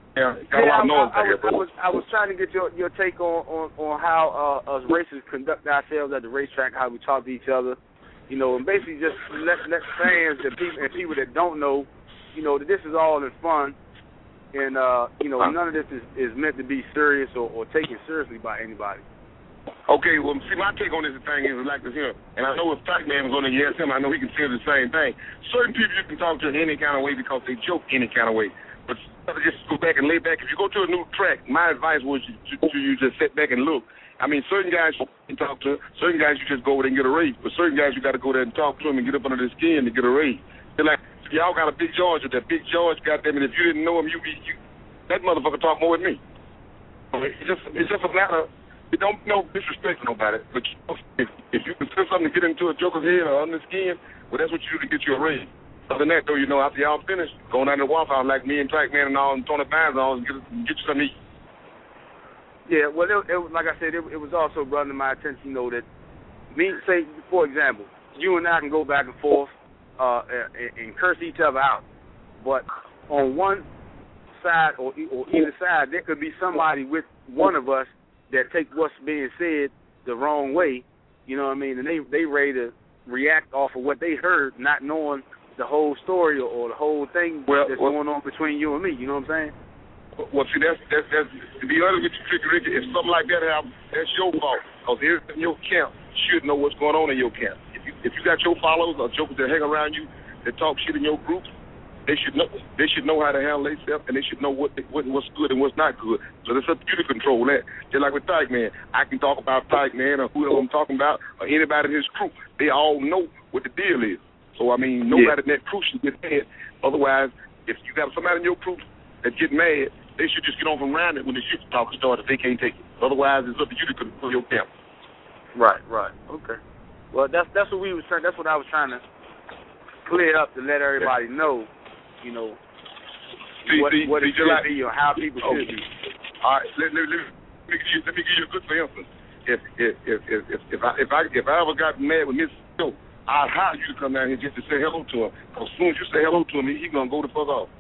Speaker 4: I was trying to get your take on how us racers conduct ourselves at the racetrack, how we talk to each other, you know, and basically just let fans and people that don't know, you know, that this is all in fun, and you know, none of this is meant to be serious or taken seriously by anybody.
Speaker 12: Okay, well, see, my take on this thing is like this here, and I know if Tight Man was on the yes him, I know he can say the same thing. Certain people you can talk to in any kind of way because they joke any kind of way. But just go back and lay back. If you go to a new track, my advice was you just sit back and look. I mean, certain guys you can talk to, certain guys you just go over there and get a raise. But certain guys you got to go there and talk to them and get up under their skin to get a raise. They're like, y'all got a Big George with that Big George, goddamn it. If you didn't know him, that motherfucker talk more than me. It's just a matter. You don't no disrespect nobody, but if you can send something to get into a joker's head or under the skin, well, that's what you do to get you a raise. Other than that, though, you know, after y'all finished, going down to the Waffle House like me and Track Man and all, and Tony Vines and all, and get you something to eat.
Speaker 4: Yeah, well, it like I said, it was also brought to my attention, you know, that me, say, for example, you and I can go back and forth and curse each other out, but on one side or either side, there could be somebody with one of us that take what's being said the wrong way, you know what I mean, and they ready to react off of what they heard, not knowing the whole story or the whole thing that's going on between you and me, you know what I'm saying?
Speaker 12: Well, see, that's to be honest with you, Ricky, if something like that happens, that's your fault, because everybody in your camp should know what's going on in your camp. If you got your followers or jokers that hang around you that talk shit in your groups, they should know how to handle themselves, and they should know what's good and what's not good. So it's up to you to control that. Just like with Tight Man, I can talk about Tight Man or whoever I'm talking about or anybody in his crew. They all know what the deal is. So I mean, nobody in that crew should get mad. Otherwise, if you got somebody in your crew that get mad, they should just get on from around it when the shit talk starts if they can't take it. Otherwise, it's up to you to control your camp.
Speaker 4: Right. Okay. Well, that's what we was trying. That's what I was trying to clear up to let everybody know. You know, what it should be or how people should be.
Speaker 12: All right, let me give you a good example. If I ever got mad with Miss Joe, I'd hire you to come down here just to say hello to him. Because as soon as you say hello to him, he's going to go the fuck off.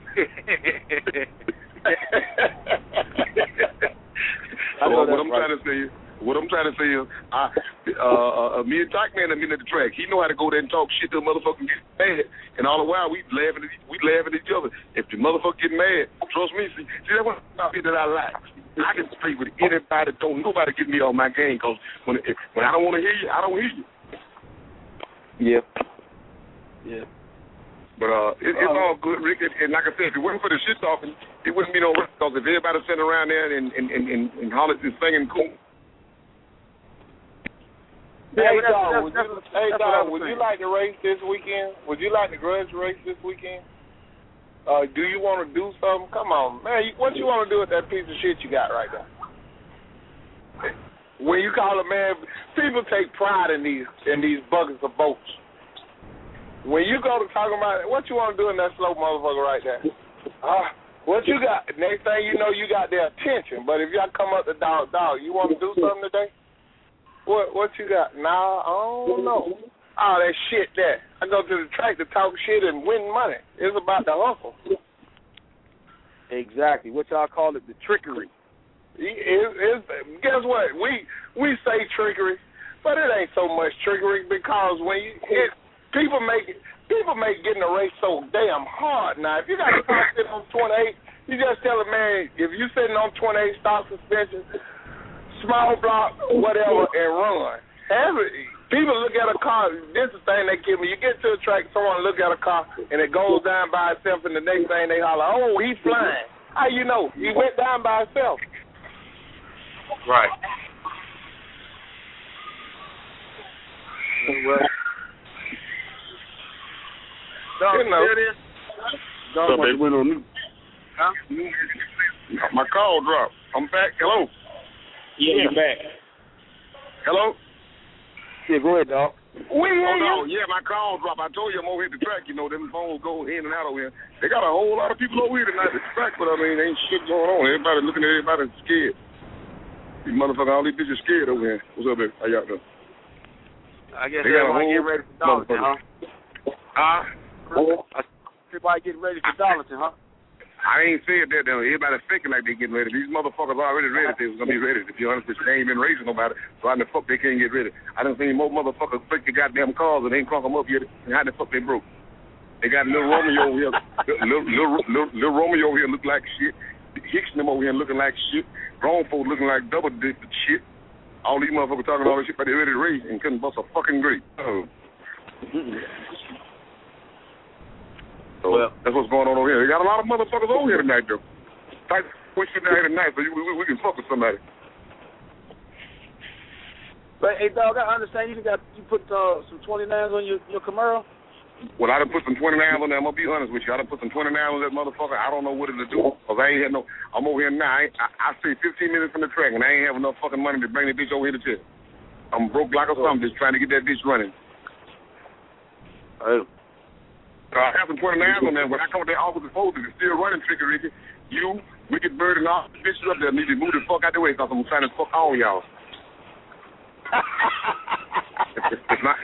Speaker 12: What I'm trying to say is, me and Tight Man have been at the track. He know how to go there and talk shit to a motherfucker get mad, and all the while we laughing at each other. If the motherfucker get mad, trust me, see that's what that I like. I can speak with anybody. Don't nobody get me off my game, because when I don't want to hear you, I don't hear you.
Speaker 4: Yeah.
Speaker 12: But it's all good, Rick. And like I said, if it wasn't for the shit talking, it wouldn't be no rest. Because if everybody sitting around there and hollering and singing cool.
Speaker 5: Hey, Dog, would you like to race this weekend? Would you like to grudge race this weekend? Do you want to do something? Come on, man. What you want to do with that piece of shit you got right there? When you call a man, people take pride in these buckets of boats. When you go to talk about it, what you want to do in that slow motherfucker right there? What you got? Next thing you know, you got their attention. But if y'all come up to dog, you want to do something today? What you got? Nah, I don't know. Oh, that shit there. I go to the track to talk shit and win money. It's about the hustle.
Speaker 4: Exactly. What y'all call it, the trickery.
Speaker 5: Guess what? We say trickery, but it ain't so much trickery because when people make getting a race so damn hard. Now, if you got to stop sitting on 28, you just tell a man, if you sitting on 28, stop suspension, small block, whatever, and run. People look at a car. This is the thing they give me. You get to a track, someone look at a car, and it goes down by itself, and the next thing they holler, oh, he's flying. How you know? He went down by himself.
Speaker 12: Right.
Speaker 4: Well,
Speaker 5: you know.
Speaker 12: Dog, they went on me.
Speaker 4: Huh?
Speaker 12: My call dropped. I'm back. Hello.
Speaker 3: Yeah, you're back.
Speaker 12: Hello.
Speaker 4: Yeah, go ahead, dog.
Speaker 12: Yeah, my call dropped. I told you I'm over here at the track. You know, them phones go in and out over here. They got a whole lot of people over here tonight at the track, but I mean, ain't shit going on. Everybody looking at everybody scared. These motherfuckers, all these bitches scared over here. What's up, baby? How y'all doing?
Speaker 4: I guess they want to get ready for dog, huh?
Speaker 7: everybody getting ready for Darlington, huh?
Speaker 12: I ain't said that though. Everybody thinking like they getting ready. These motherfuckers already ready. They was gonna be ready. To be honest with you, they ain't been racing nobody. So how the fuck they can't get ready? I done seen more motherfuckers break their goddamn cars and ain't crunk them up yet. And how the fuck they broke? They got little Romeo over here. Little Romeo over here look like shit. Hicks them over here looking like shit. Grown folk looking like double dick shit. All these motherfuckers talking all this shit, but they ready to race and couldn't bust a fucking grape. Oh. So that's what's going on over here. They got a lot of motherfuckers over here tonight, though. We sit down here tonight, so we can fuck with somebody.
Speaker 7: But hey, dog, I understand you put some 29s on your Camaro.
Speaker 12: Well, I done put some 29s on there. I'm gonna be honest with you. I done put some 29s on that motherfucker. I don't know what it'll do, cause I ain't had no. I'm over here now. I stay 15 minutes from the track, and I ain't have enough fucking money to bring the bitch over here to check. I'm broke like a something, just trying to get that bitch running. I have some 29s on there. When I come with that officer folder, it's still running, Tricky Ricky. You, Wicked Bird, and all the bitches up there need to move the fuck out the way, because I'm trying to fuck all y'all. It's my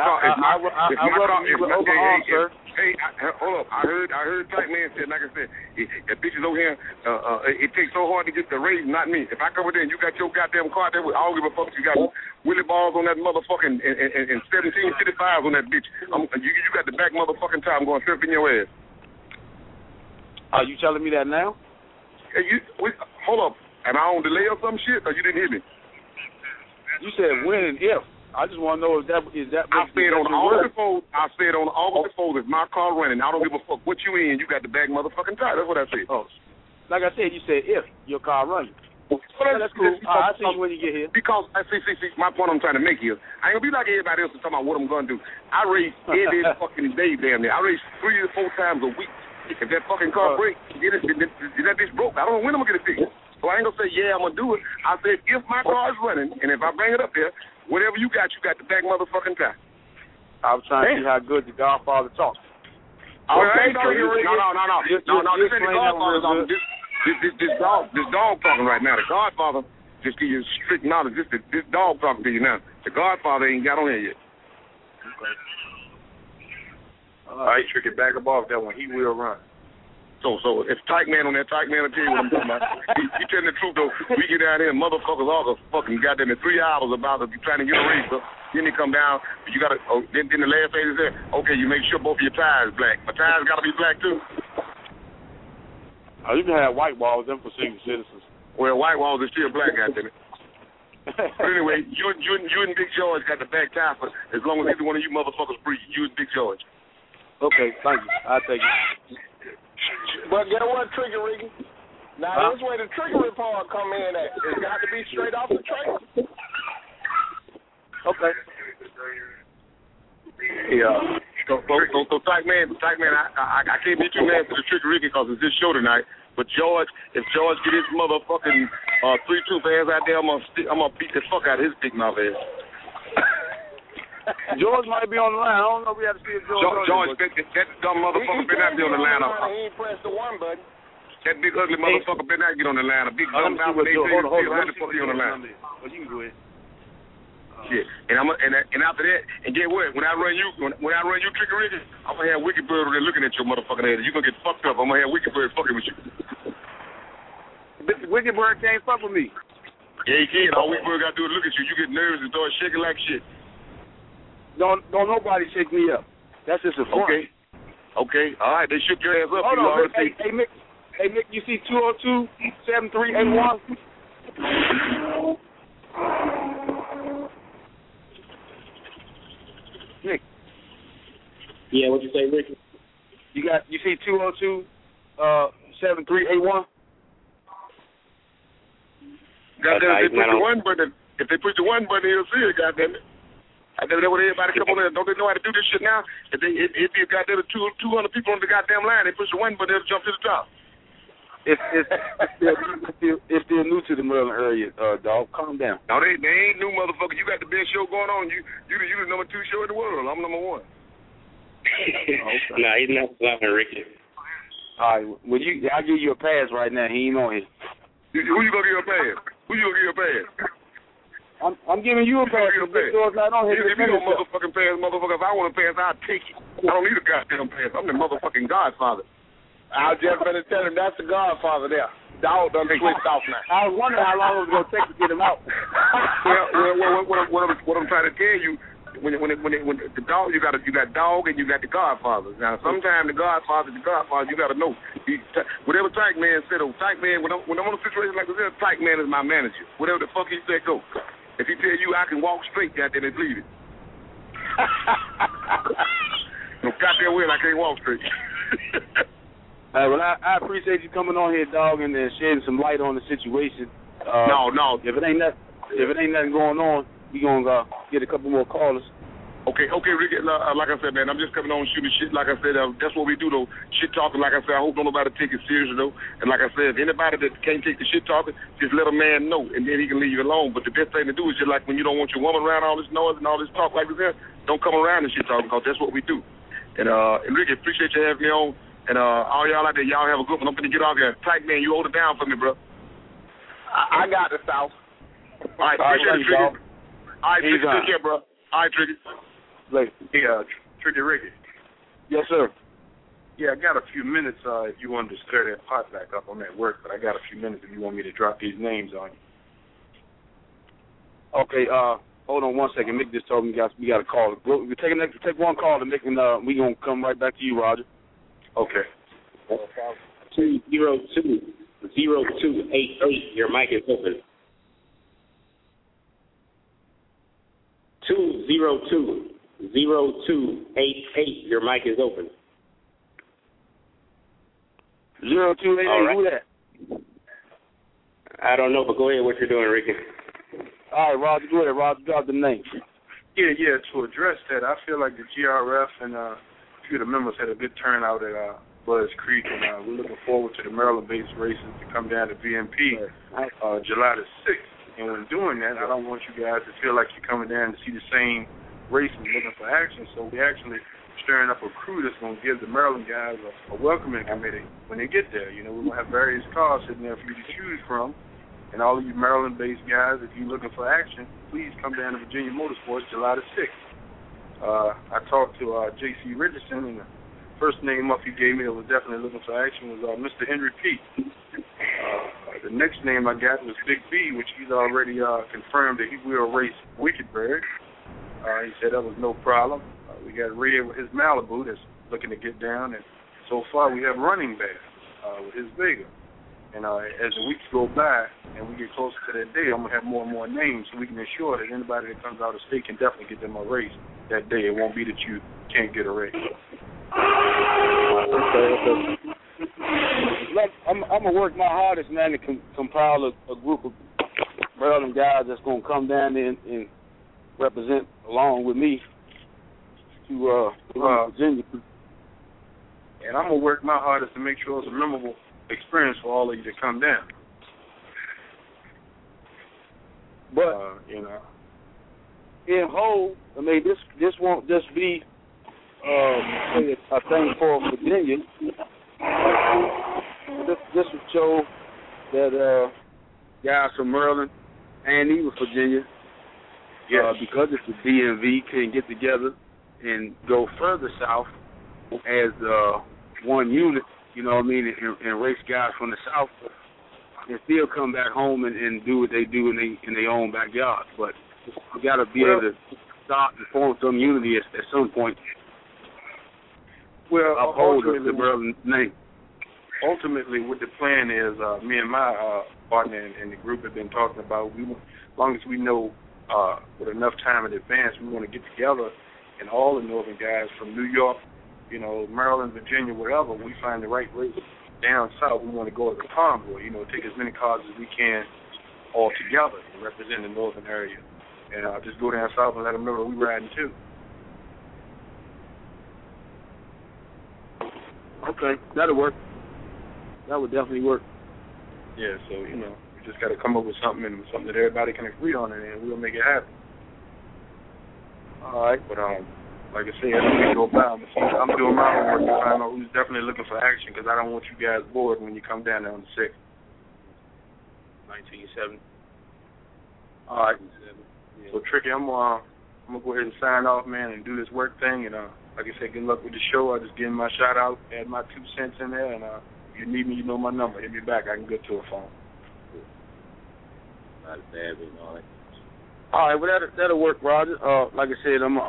Speaker 12: car. Hey, hold up. I heard Tight Man said, like I said, the bitches over here, it takes so hard to get the raise, not me. If I come over there and you got your goddamn car there, I don't give a fuck if you got Willie balls on that motherfucking and 1755s on that bitch. You got the back motherfucking tire. I'm going to surf in your ass.
Speaker 7: Are you telling me that now?
Speaker 12: Hey, hold up. Am I on delay or some shit, or you didn't hear me?
Speaker 7: You said when and if. I just want to know is that.
Speaker 12: I said on August the 4th, if my car running, I don't give a fuck what you in. You got the back motherfucking tire. That's what I said.
Speaker 7: Oh, like I said, you said if your car running.
Speaker 12: Well,
Speaker 7: that's cool. I'll see you when you get here.
Speaker 12: Because see, my point I'm trying to make here, I ain't gonna be like everybody else talking about what I'm gonna do. I race every fucking day damn near. I race 3 to 4 times a week. If that fucking car breaks, that bitch broke. I don't know when I'm gonna get it fixed. So I ain't gonna say yeah I'm gonna do it. I said if my car is running and if I bring it up there. Whatever you got the back motherfucking time.
Speaker 7: I was trying to see how good the Godfather talks.
Speaker 12: No. This ain't the Godfather. This dog talking right now. The Godfather just give you strict knowledge. This dog talking to you now. The Godfather ain't got on there yet.
Speaker 6: Okay. All right, Tricky, back up off that one. He will run.
Speaker 12: So if Tight Man on that, Tight Man will tell you what I'm talking about. He telling the truth though. We get down here and motherfuckers all the fucking goddamn in 3 hours about trying to get a race. So then they come down. You gotta. Then the last phase is there. Okay, you make sure both of your tires black. My tires gotta be black too.
Speaker 7: You can have white walls. Them for senior citizens.
Speaker 12: Well, white walls are still black, goddamn it. But anyway, you and Big George got the back tire for as long as either one of you motherfuckers breathe. You and Big George.
Speaker 7: Okay, thank you. I'll take it.
Speaker 5: But get what, Trigger Ricky? Now, this way the triggering part come in at. It's got to be straight off the trailer.
Speaker 7: Okay.
Speaker 12: Yeah. So Tight Man, I can't be too mad for the Trigger Ricky because it's this show tonight. But if George get his motherfucking 3-2 ass out there, I'm gonna beat the fuck out of his big mouth ass.
Speaker 7: George might be on the line. I don't know if we have to see if
Speaker 12: George, that dumb motherfucker better not be on the line.
Speaker 5: He ain't pressed the one button.
Speaker 12: That big ugly motherfucker better not get on the line. A big dumb mouth, they say how the fuck he on the line.
Speaker 7: Well, you can go ahead.
Speaker 12: Shit. And after that, and get what? When I run you, Trigger Ricky, I'm gonna have Wicked Bird there looking at your motherfucking head. You gonna get fucked up. I'm gonna have Wicked Bird fucking with you.
Speaker 7: Wicked Bird can't fuck with me.
Speaker 12: Yeah, he can. All Wicked Bird gotta do is look at you. You get nervous and start shaking like shit.
Speaker 7: Don't nobody shake me up. That's just a front.
Speaker 12: Okay. All right. They shook your ass up.
Speaker 7: Hold on. Hey, Mick. You see 202-7381? Nick.
Speaker 3: Yeah. What you say, Ricky?
Speaker 7: You see 202-7381?
Speaker 12: Goddamn, if they push the one button, he'll see it. Goddamn it. I know that when everybody come on there, don't they know how to do this shit now? If you got there 200 people on the goddamn line, they push the one button, they'll jump to the top.
Speaker 7: If they're new to the Maryland area, dog, calm down.
Speaker 12: No, they ain't new, motherfucker. You got the best show going on. You the number 2 show in the world. I'm number 1.
Speaker 3: Okay. Nah, he's not loving Ricky.
Speaker 7: All right, well, I'll give you a pass right now. He ain't on here.
Speaker 12: Who you gonna give a pass? I'm
Speaker 7: giving you a pass. Big George not on here.
Speaker 12: Give me no motherfucking pass, motherfucker. If I want a pass, I'll take it. I don't need a goddamn pass. I'm the motherfucking Godfather.
Speaker 5: I was just going to tell him that's the Godfather there. Dog done switched off now. I was wondering how long it was going to take to get him out.
Speaker 12: What I'm trying to tell you, when the dog, you got dog and you got the Godfather. Now, sometimes the Godfather, you got to know. Whatever Tyke Man said, Tyke Man, when I'm in a situation like this, Tyke Man is my manager. Whatever the fuck he said, go. If he tell you I can walk straight, goddamn it, believe it. No goddamn well I can't walk straight.
Speaker 4: Well, I appreciate you coming on here, dog, and shedding some light on the situation.
Speaker 12: No.
Speaker 4: If it ain't nothing going on, we gonna get a couple more callers.
Speaker 12: Okay, Ricky. Like I said, man, I'm just coming on shooting shit. Like I said, that's what we do, though. Shit talking. Like I said, I hope nobody take it seriously, though. And like I said, if anybody that can't take the shit talking, just let a man know, and then he can leave you alone. But the best thing to do is just like when you don't want your woman around all this noise and all this talk like this, don't come around and shit talking, because that's what we do. And Ricky, appreciate you having me on. And all y'all out there, y'all have a good one. I'm going to get off here. Tyke Man, you hold it down for me, bro.
Speaker 5: I got the South.
Speaker 12: All right, appreciate it, Tricky. All right, Tricky, take care, bro. All right, Tricky.
Speaker 6: Hey, Tricky Ricky.
Speaker 4: Yes, sir.
Speaker 6: Yeah, I got a few minutes if you wanted to stir that pot back up. I'm at work, but I got a few minutes if you want me to drop these names on you.
Speaker 4: Okay, hold on one second. Mick just told me we got a call. We'll take one call, and Mick, and we going to come right back to you, Roger.
Speaker 6: Okay.
Speaker 3: 202-0288. Your mic is open. 202-0288. Your mic is open.
Speaker 4: 0288.
Speaker 3: Right.
Speaker 4: Who that?
Speaker 3: I don't know, but go ahead. What you're doing, Ricky?
Speaker 4: All right, Roger. Go ahead, Roger. Drop the name.
Speaker 6: Yeah. To address that, I feel like the GRF and a few of the members had a good turnout at Buzz Creek, and we're looking forward to the Maryland-based races to come down to VMP July the 6th. And when doing that, I don't want you guys to feel like you're coming down to see the same races looking for action. So we're actually stirring up a crew that's going to give the Maryland guys a welcoming committee when they get there. You know, we're going to have various cars sitting there for you to choose from. And all of you Maryland-based guys, if you're looking for action, please come down to Virginia Motorsports July the 6th. I talked to J.C. Richardson, and the first name up he gave me that was definitely looking for action was Mr. Henry P. The next name I got was Big B, which he's already confirmed that he will race Wickedberg. He said that was no problem. We got Red with his Malibu that's looking to get down, and so far we have Running Bear with his Vega. And as the weeks go by and we get closer to that day, I'm going to have more and more names so we can ensure that anybody that comes out of state can definitely get them a race that day. It won't be that you can't get a race.
Speaker 4: Okay. Look, I'm going to work my hardest, man, to compile a group of Maryland guys that's going to come down there and represent along with me to Virginia.
Speaker 6: And I'm going to work my hardest to make sure it's a memorable experience for all of you to come down.
Speaker 4: But
Speaker 6: in
Speaker 4: whole, I mean, this won't just be a thing for Virginia. This would show that guys from Maryland and even Virginia, because it's the DMV, can get together and go further south as one unit. You know what I mean, and race guys from the South and still come back home and do what they do in their own backyard. But you got to be able to start and form some unity at some point.
Speaker 6: Well,
Speaker 4: uphold the Maryland name.
Speaker 6: Ultimately, what the plan is, me and my partner in the group have been talking about, as long as we know with enough time in advance, we want to get together and all the northern guys from New York, you know, Maryland, Virginia, wherever, we find the right race down south, we want to go as a convoy, you know, take as many cars as we can all together and represent the northern area. And just go down south and let them know that we're riding too.
Speaker 4: Okay, that'll work. That would definitely work.
Speaker 6: Yeah, so, you know, we just got to come up with something that everybody can agree on, and we'll make it happen.
Speaker 4: All right.
Speaker 6: But, like I said, as we go by, I'm doing my homework to find out who's definitely looking for action, because I don't want you guys bored when you come down there on the 6th.
Speaker 4: 1970.
Speaker 6: All right. So, Tricky, I'm gonna go ahead and sign off, man, and do this work thing. And like I said, good luck with the show. I just give my shout out, add my 2 cents in there, and if you need me, you know my number. Hit me back. I can get to a phone.
Speaker 4: Not bad, all right. All right, well that'll work, Roger. Like I said, I'm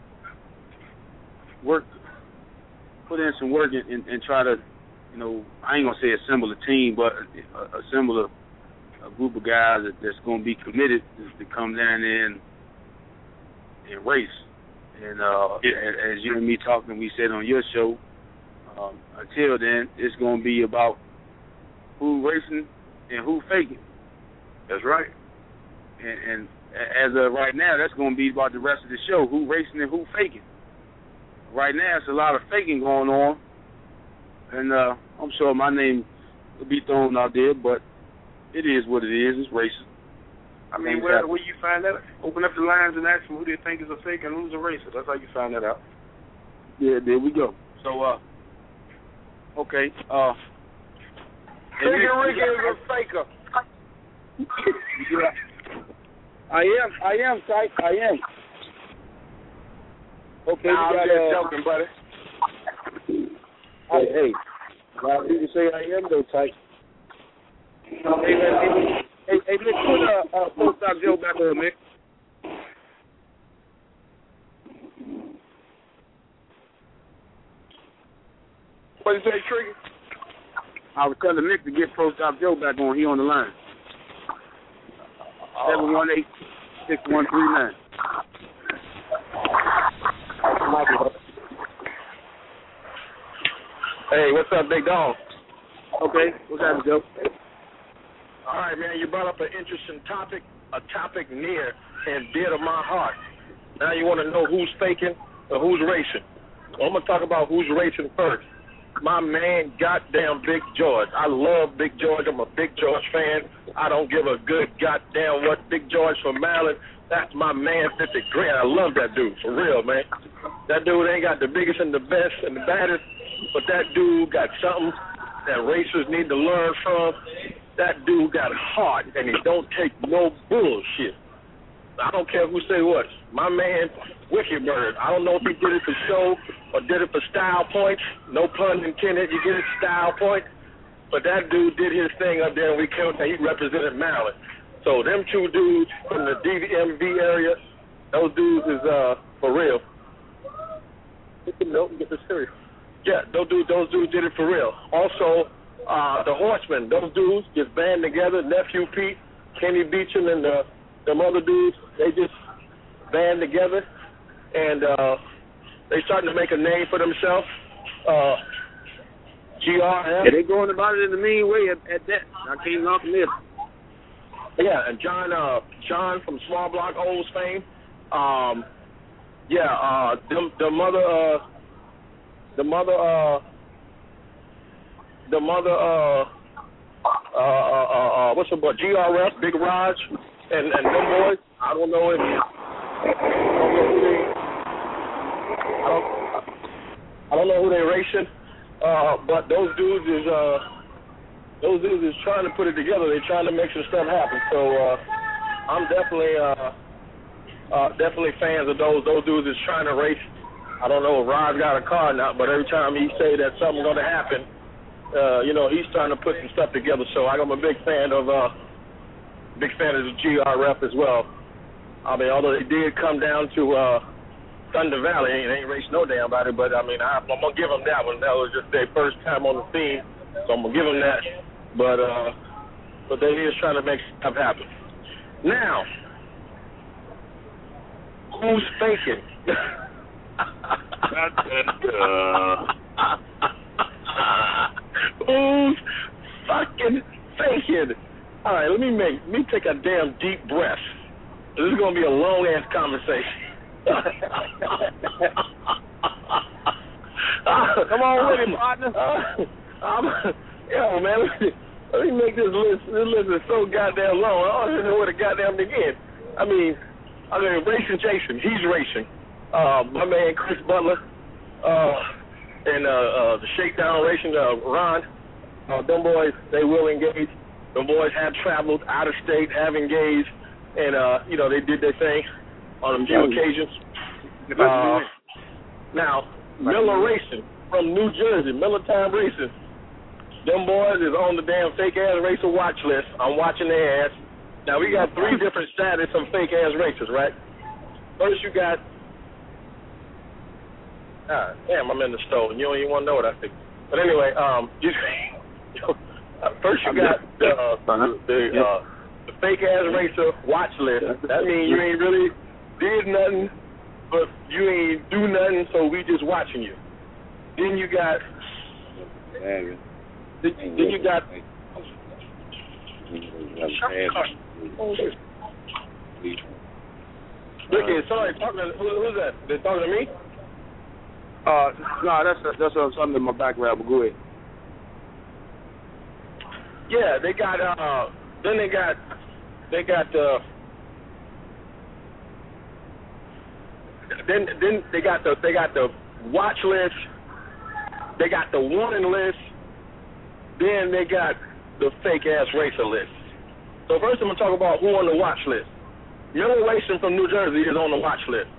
Speaker 4: put in some work and try to, I ain't gonna say assemble a team, but assemble a group of guys that's gonna be committed to come down there and race. And as you and me talking, we said on your show, until then, it's gonna be about who racing and who faking.
Speaker 6: That's right.
Speaker 4: And as of right now, that's going to be about the rest of the show, who racing and who faking. Right now, it's a lot of faking going on, and I'm sure my name will be thrown out there, but it is what it is. It's racing.
Speaker 6: I mean, where you find that? Open up the lines and ask them who they think is a fake and who's a racist. That's how you find that out.
Speaker 4: Yeah, there we go. So, okay.
Speaker 6: Ricky is a faker.
Speaker 4: I am, Tyke. I am. Okay,
Speaker 6: I'm just joking, buddy.
Speaker 4: Hey, well, you can say I am, though, Tyke. Hey, let's put Post-Op Joe back on, Mick.
Speaker 6: What did you say, Trigger?
Speaker 4: I was telling Mick to get Post-Op Joe back on. He on the line. 718-6139.
Speaker 5: Hey, what's up, big dog?
Speaker 4: Okay, what's happening, Joe?
Speaker 5: All right, man, you brought up an interesting topic, a topic near and dear to my heart. Now you want to know who's faking or who's racing. Well, I'm going to talk about who's racing first. My man, goddamn Big George. I love Big George. I'm a Big George fan. I don't give a good goddamn what. Big George from Maryland, that's my man, 50 grand. I love that dude, for real, man. That dude ain't got the biggest and the best and the baddest, but that dude got something that racers need to learn from. That dude got heart, and he don't take no bullshit. I don't care who say what. My man, Wicked Bird, I don't know if he did it for show or did it for style points. No pun intended. You get it, style point. But that dude did his thing up there, and he represented Maryland. So them two dudes from the DMV area, those dudes is for real. Get this serious. Yeah, those dudes did it for real. Also, the Horsemen, those dudes just band together. Nephew Pete, Kenny Beecham, and them other dudes, they just band together, and they starting to make a name for themselves. GRF.
Speaker 4: Yeah, they going about it in a mean way at that. I can't knock them in.
Speaker 5: Yeah, and John from Small Block Olds fame. The mother, what's her boy? GRF, Big Raj, and them boys. I don't know if I don't know who they racing, but those dudes is trying to put it together. They're trying to make some stuff happen. So I'm definitely fans of those. Those dudes is trying to race. I don't know if Rod's got a car or not, but every time he say that something's going to happen, he's trying to put some stuff together. So I'm a big fan of the GRF as well. I mean, although they did come down to Thunder Valley, they ain't raced no damn about it, but I mean, I'm going to give them that one. That was just their first time on the scene, so I'm going to give them that. But they is trying to make stuff happen. Now, who's faking? Who's fucking faking? All right, let me take a damn deep breath. This is going to be a long-ass conversation.
Speaker 4: Come on with it, partner.
Speaker 5: Man, let me make this list. This list is so goddamn long. I don't even know where to goddamn begin. I mean, racing Jason. He's racing. My man Chris Butler and the Shakedown Racing, Ron. Them boys, they will engage. Them boys have traveled out of state, have engaged, and they did their thing on a few occasions. Now, Miller Racing from New Jersey, Miller Time Racing. Them boys is on the damn fake-ass racer watch list. I'm watching their ass. Now, we got 3 different status of fake-ass racers, right? First, you got... damn, I'm in the store, and you don't even want to know what I think. But anyway, first you got the fake-ass racer watch list. That means you ain't really did nothing, but you ain't do nothing, so we just watching you. Then you got... Then you got... Ricky, sorry, who's that? They talking to me?
Speaker 6: No, that's something in my background, but go ahead.
Speaker 5: Yeah, they got, then they got the watch list, they got the warning list, then they got the fake-ass racer list. So first I'm going to talk about who on the watch list. Miller Racing from New Jersey is on the watch list.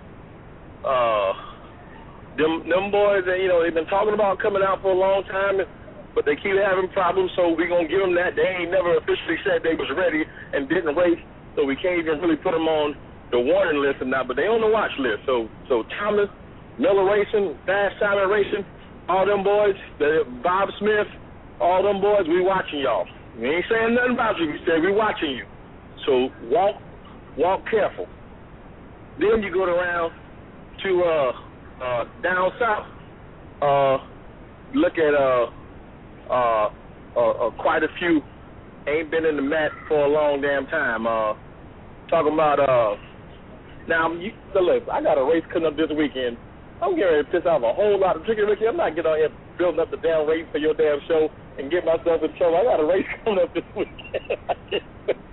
Speaker 5: Them boys, they've been talking about coming out for a long time, but they keep having problems, so we're going to give them that. They ain't never officially said they was ready and didn't race, so we can't even really put them on the warning list or not, but they on the watch list. So Thomas, Miller Racing, Fast Simon Racing, all them boys, Bob Smith, all them boys, we watching y'all. We ain't saying nothing about you. We say we watching you. So walk careful. Then you go around to down south. Look at quite a few ain't been in the mat for a long damn time. Talking about now. Look, I got a race coming up this weekend. I'm getting ready to piss off a whole lot of Tricky Ricky. I'm not getting on here building up the damn race for your damn show and get myself in trouble. I got a race coming up this weekend.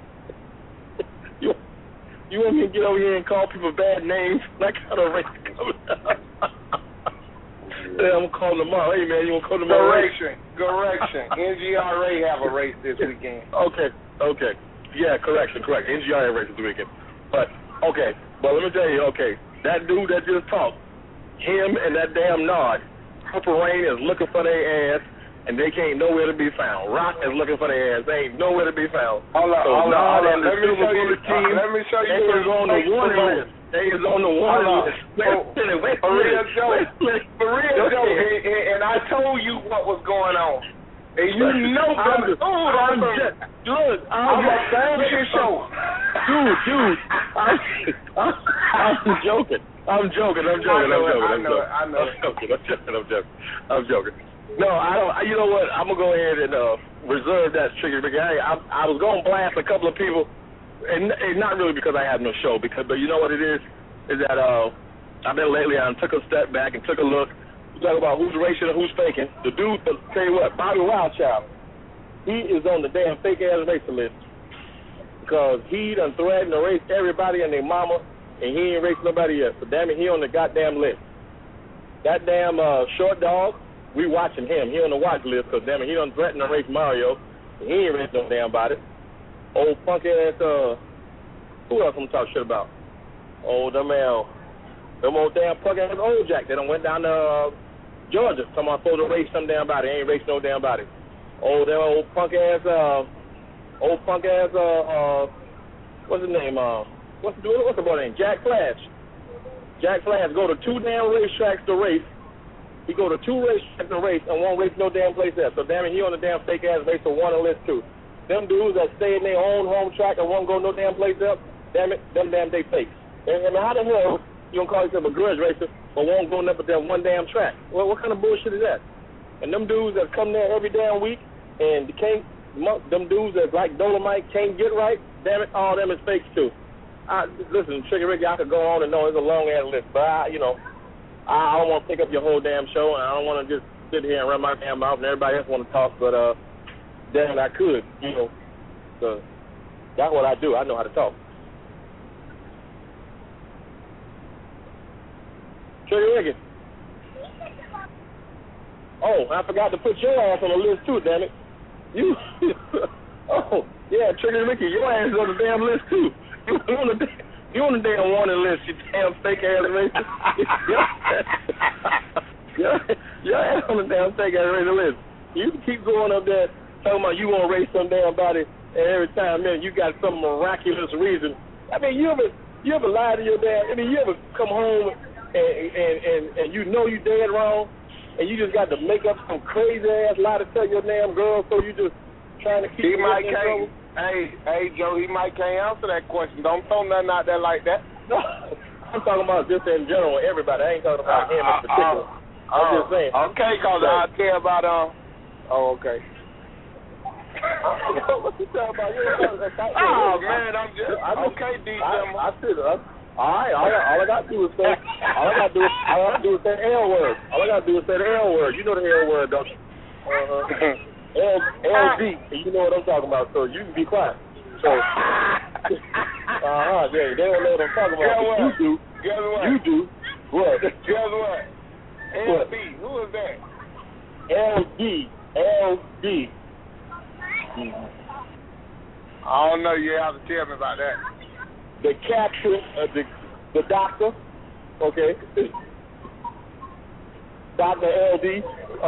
Speaker 5: You want me to get over here and call people bad names? I got a race coming up. I'm going to call tomorrow. Hey, man, you want to call tomorrow?
Speaker 6: Correction. NGRA have a race this weekend.
Speaker 5: Okay. Yeah, correction. NGRA race this weekend. But let me tell you, that dude that just talked, him and that damn Nod, Purple Rain is looking for their ass, and they can't nowhere to be found. Rock is looking for their ass. They ain't nowhere to be found. Hold on. Let me show you. They is on the warning list. They is on the warning list.
Speaker 6: For real, Joe. And I told you what was going on. And you know I'm show.
Speaker 5: Dude. I'm joking. I'm joking. No, I don't. You know what? I'm gonna go ahead and reserve that trigger because I was gonna blast a couple of people, and not really because I have no show. But you know what it is that I've been lately. I took a step back and took a look. We talk about who's racing and who's faking. The dude, tell you what, Bobby Wildchild, he is on the damn fake ass racer list because he done threatened to race everybody and their mama, and he ain't raced nobody yet. So damn it, he on the goddamn list. That damn short dog. We watching him. He on the watch list because, damn it, he done threatened to race Mario. He ain't raced no damn body. Old funky ass, who else I'm talking shit about? Oh, them old damn punk ass old Jack. They done went down to Georgia. Someone supposed to race some damn body. Ain't raced no damn body. Oh, them old punk ass, what's his name? What's the boy name? Jack Flash. Jack Flash go to 2 damn racetracks to race. He go to 2 racetracks to race and won't race no damn place else. So damn it, he on the damn fake ass race for one and list 2. Them dudes that stay in their own home track and won't go no damn place else, damn it, them damn they fakes. And how the hell you gonna call yourself a grudge racer but won't go up at that one damn track? Well, what kind of bullshit is that? And them dudes that come there every damn week and them dudes that's like Dolomite can't get right, damn it, all them is fakes too. Listen, Trigger Ricky, I could go on and on. It's a long ass list, but I don't want to pick up your whole damn show, and I don't want to just sit here and run my damn mouth, and everybody else want to talk, but damn it, I could, So that's what I do. I know how to talk. Trigger Ricky. Oh, I forgot to put your ass on the list too, damn it. Trigger Ricky, your ass is on the damn list too. You on the damn warning list, you damn fake ass racist. You're on the damn thing I ready to listen. You can keep going up there talking about you want to race some damn body, and every time, man, you got some miraculous reason. I mean, you ever lie to your dad? I mean, you ever come home and you know you dead wrong, and you just got to make up some crazy ass lie to tell your damn girl, so you just trying to keep
Speaker 1: He might
Speaker 5: in
Speaker 1: can't. Hey, Joe, he might can't answer that question. Don't throw nothing out there like that.
Speaker 5: No, I'm talking about just in general, everybody. I ain't talking about him in particular. I'm just saying.
Speaker 1: Okay, because I care about Oh, okay.
Speaker 5: What you talking about?
Speaker 1: Man, I'm just okay, DJ.
Speaker 5: I said, all right. All I got to do is say. All I got to do is say the L word. All I got to do is say the L word. You know the L word, don't you? LD. You know what I'm talking about. So you can be quiet. So. Yeah, they don't know what I'm talking about. But you do.
Speaker 1: Guess what?
Speaker 5: You do. What?
Speaker 1: Guess what? LB. Who is that?
Speaker 5: LD.
Speaker 1: I don't know. You have to tell me about that.
Speaker 5: The captain, the doctor, okay. Dr. LD.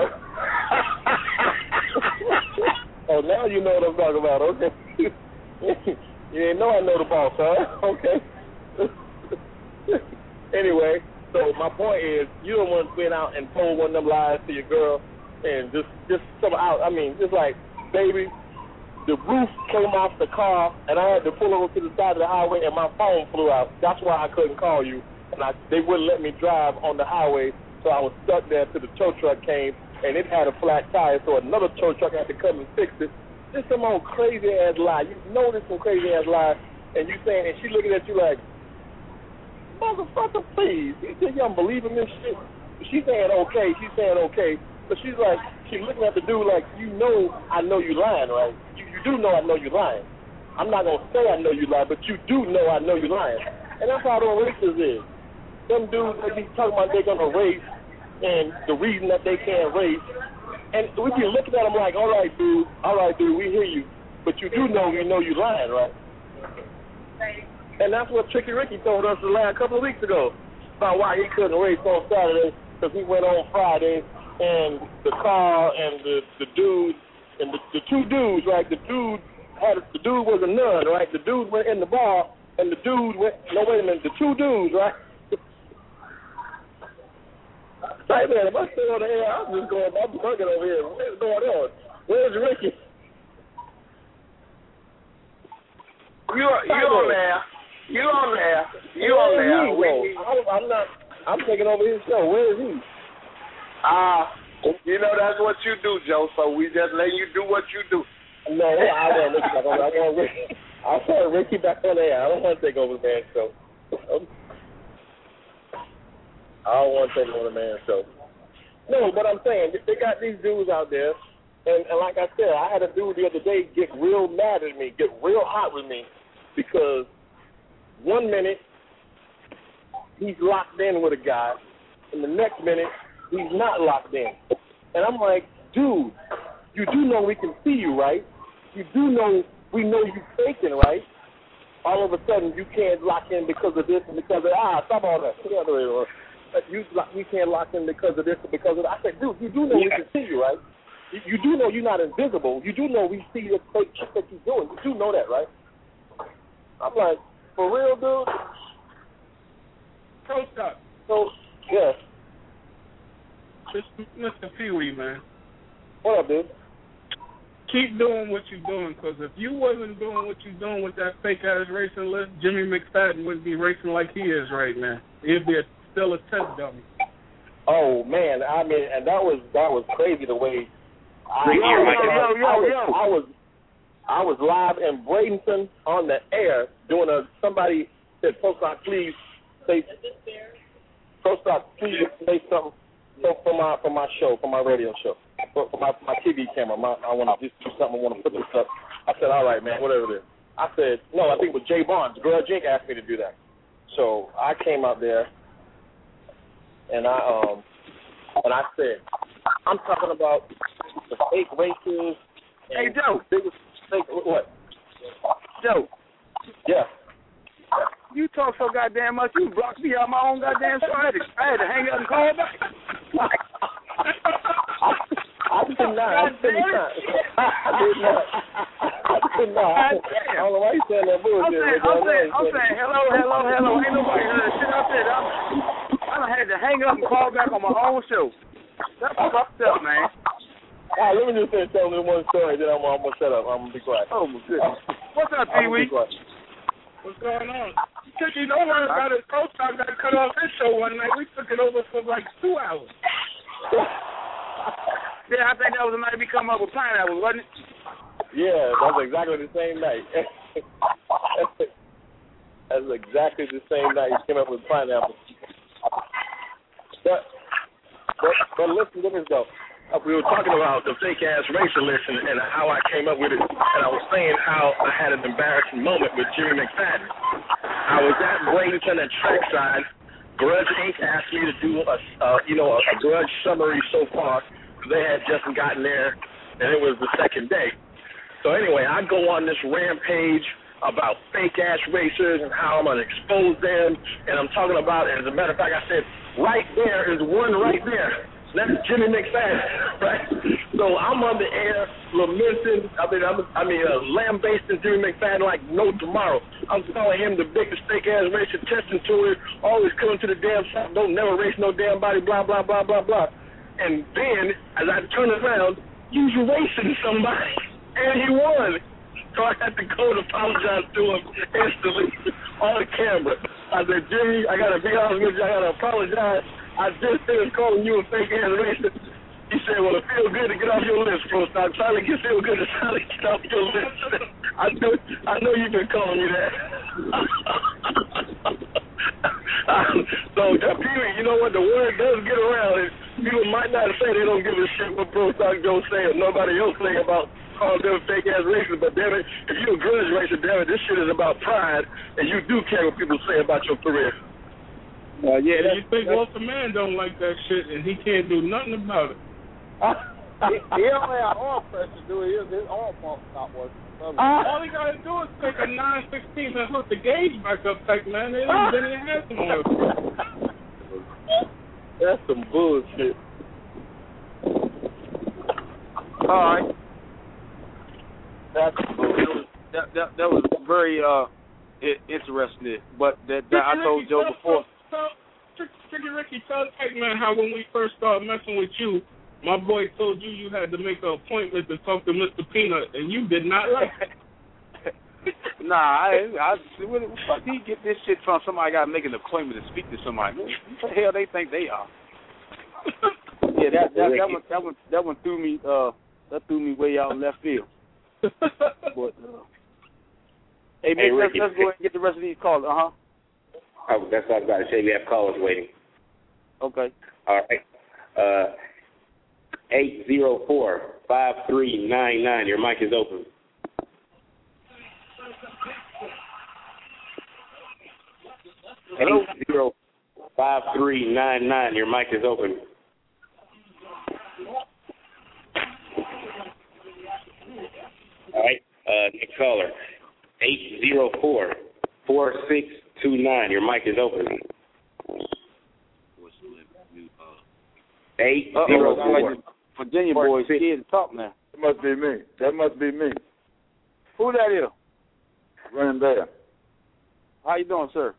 Speaker 5: Oh, now you know what I'm talking about, okay. You didn't know I know the boss, huh? Okay. Anyway, so my point is, you don't want to went out and told one of them lies to your girl and just come out. I mean, just like, baby, the roof came off the car, and I had to pull over to the side of the highway, and my phone flew out. That's why I couldn't call you, and they wouldn't let me drive on the highway, so I was stuck there till the tow truck came, and it had a flat tire, so another tow truck had to come and fix it. Just some old crazy-ass lie. You know this some crazy-ass lie, and you saying, and she looking at you like, motherfucker, please. You think I'm believing this shit? She's saying okay, but she's like, she's looking at the dude like, you know I know you lying, right? You do know I know you lying. I'm not going to say I know you lying, but you do know I know you lying. And that's how the racers is. Them dudes, they be talking about they're going to race, and the reason that they can't race, and we be looking at them like, all right, dude, we hear you, but you do know we know you lying, right? And that's what Tricky Ricky told us the last couple of weeks ago about why he couldn't race on Saturday, because he went on Friday, and the car and the dude, and the two dudes, right? The dude was a nun, right? The dude went in the bar, and the dude went. No, wait a minute. The two dudes, right? Hey man, if I stay on the air, I'm just going. I'm bugging over here. What's going on? Where's Ricky?
Speaker 1: You on there? You on there?
Speaker 5: I'm not. I'm taking over his show. Where is he?
Speaker 1: You know that's what you do, Joe. So we just let you do what you do.
Speaker 5: No, I want Ricky back on. I want Ricky back on the air. I don't want to take over the man's show. I don't want to take over the man's show. No, but I'm saying they got these dudes out there, and like I said, I had a dude the other day get real mad at me, get real hot with me, because 1 minute he's locked in with a guy, and the next minute he's not locked in. And I'm like, dude, you do know we can see you, right? You do know we know you faking, right? All of a sudden you can't lock in because of this and because of stop all that. You can't lock in because of this and because of that. I said, dude, you do know we can see you, right? You do know you're not invisible. You do know we see the fake shit that you're doing. You do know that, right? I'm like, for real, dude? So, yeah.
Speaker 13: Mr. Pee-wee, man.
Speaker 5: What up, dude?
Speaker 13: Keep doing what you're doing, because if you wasn't doing what you're doing with that fake-ass racing list, Jimmy McFadden wouldn't be racing like he is right now. He'd be still a test dummy.
Speaker 5: Oh, man, I mean, and that was crazy the way I was live in Bradenton on the air doing somebody said, Postdoc, please say something for my show, for my radio show, for my TV camera. I want to just do something. I want to put this up. I said, all right, man, whatever it is. I said, no, I think it was Jay Barnes. Girl Jink asked me to do that. So I came out there, and I said, I'm talking about the fake races.
Speaker 6: Hey, Joe.
Speaker 5: What?
Speaker 6: Joe.
Speaker 5: Yeah.
Speaker 6: You talk so goddamn much, you blocked me out my own goddamn show. I had to hang up and call back.
Speaker 5: did not. I did not. I don't know why you saying that bullshit.
Speaker 13: I'm saying, hello. Ain't nobody heard shit I said. I done had to hang up and call back on my own show. That's fucked up, man.
Speaker 5: All right, let me just tell me one story, then I'm going to shut up. I'm going to be quiet.
Speaker 13: Oh, my goodness. What's up, Pee-wee?
Speaker 14: What's going on? You don't worry about it. Coach got cut off his show one night. We took it over for like 2 hours.
Speaker 13: Yeah, I think that was the night we come up with pineapple, wasn't it?
Speaker 5: Yeah, that was exactly the same night. That was exactly the same night he came up with pineapple. But listen to this, though. We were talking about the fake-ass racialist and how I came up with it, and I was saying how I had an embarrassing moment with Jimmy McFadden. I was at Bradenton at Trackside. Grudge Inc. asked me to do a grudge summary so far. They had just gotten there, and it was the second day. So anyway, I go on this rampage about fake-ass racers and how I'm going to expose them, and I'm talking about, as a matter of fact, I said, right there is one right there. That's Jimmy McFadden, right? So I'm on the air lamenting, lambasting Jimmy McFadden like no tomorrow. I'm calling him the biggest fake-ass racer, testing to it, always coming to the damn shop, don't never race no damn body, blah, blah, blah, blah, blah. And then, as I turn around, he's racing somebody, and he won. So I had to go and apologize to him instantly on the camera. I said, Jimmy, I got to be honest with you, I got to apologize. I just finished calling you a fake-ass racist. He said, well, it feels good to get off your list, bro. Stop trying to feel good to try to get off your list. I know you've been calling me that. So, Pee-wee, you know what? The word does get around. And people might not say they don't give a shit what Pro Stock Joe say or nobody else say about calling them fake-ass racists. But, damn it, if you're a grudge racer, damn it, this shit is about pride, and you do care what people say about your career.
Speaker 14: You think Walter Mann don't like that shit, and he can't do nothing about it.
Speaker 6: He don't have arm pressure, do he? His arm pump not working.
Speaker 14: All he got to do is take a 9/16 and hook the gauge back up, man. Then he has some more.
Speaker 5: That's some bullshit.
Speaker 13: All right. That's that was very interesting. But that I told Joe before.
Speaker 14: Tricky Ricky, tell man how when we first started messing with you, my boy told you had to make an appointment to talk to Mr. Peanut, and you did not like it.
Speaker 13: Nah, where the fuck did he get this shit from? Somebody got to make an appointment to speak to somebody. What the hell they think they are? Yeah, that one threw me. That threw me way out in left field. But, hey, let's go ahead and get the rest of these calls.
Speaker 3: Oh, that's what I was about to say. We have callers waiting.
Speaker 13: Okay.
Speaker 3: All right. 804-5399. Your mic is open. Hello? 804-5399. Your mic is open. All right. Next caller. 804-4629. Your mic is open. 804.
Speaker 13: Virginia boys scared to talk now.
Speaker 15: That must be me.
Speaker 13: Who that is?
Speaker 15: Running Bear.
Speaker 13: How you doing, sir?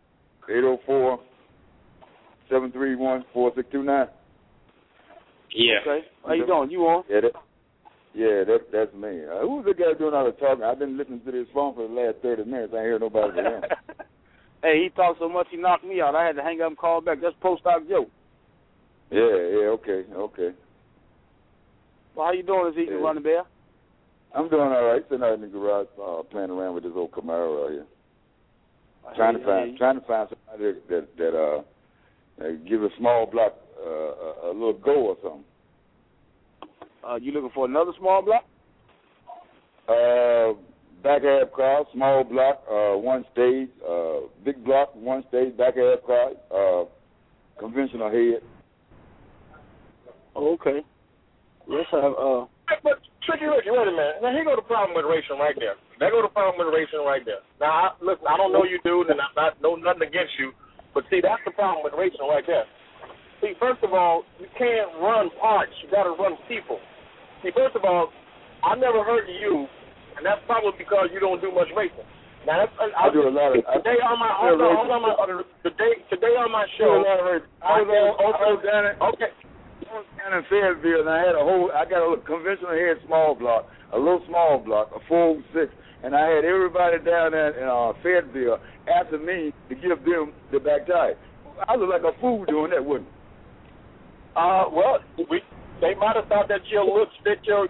Speaker 15: 804-731-4629.
Speaker 3: Yeah.
Speaker 13: Okay. How you doing? You on?
Speaker 15: That's me. Who's the guy doing all the talking? I've been listening to this phone for the last 30 minutes. I ain't hear nobody but him.
Speaker 13: Hey, he talked so much he knocked me out. I had to hang up and call back. That's Pro Stock Joe.
Speaker 15: Yeah, okay.
Speaker 13: Well, how you doing this evening, Running Bear?
Speaker 15: I'm doing all right. Sitting out in the garage playing around with this old Camaro out here. Trying to find somebody that give a small block a little go or something.
Speaker 13: You looking for another small block?
Speaker 15: Back half car, small block, one stage, big block, one stage, back half car, conventional head.
Speaker 13: Oh, okay. Let's have
Speaker 5: But Tricky Ricky, wait a minute. Now here go the problem with racing right there. Now listen, I don't know you, dude, and I know nothing against you, but see, that's the problem with racing right there. See, first of all, you can't run parts. You got to run people. See, first of all, I never heard of you, and that's probably because you don't do much racing. Now,
Speaker 15: I do a lot of.
Speaker 5: Today on my show,
Speaker 15: I was down in Fayetteville, and I got a conventional head small block, a little small block, a 406, and I had everybody down there in Fayetteville after me to give them the back tire. I look like a fool doing that, wouldn't I?
Speaker 5: Well, they might have thought that your looks fit your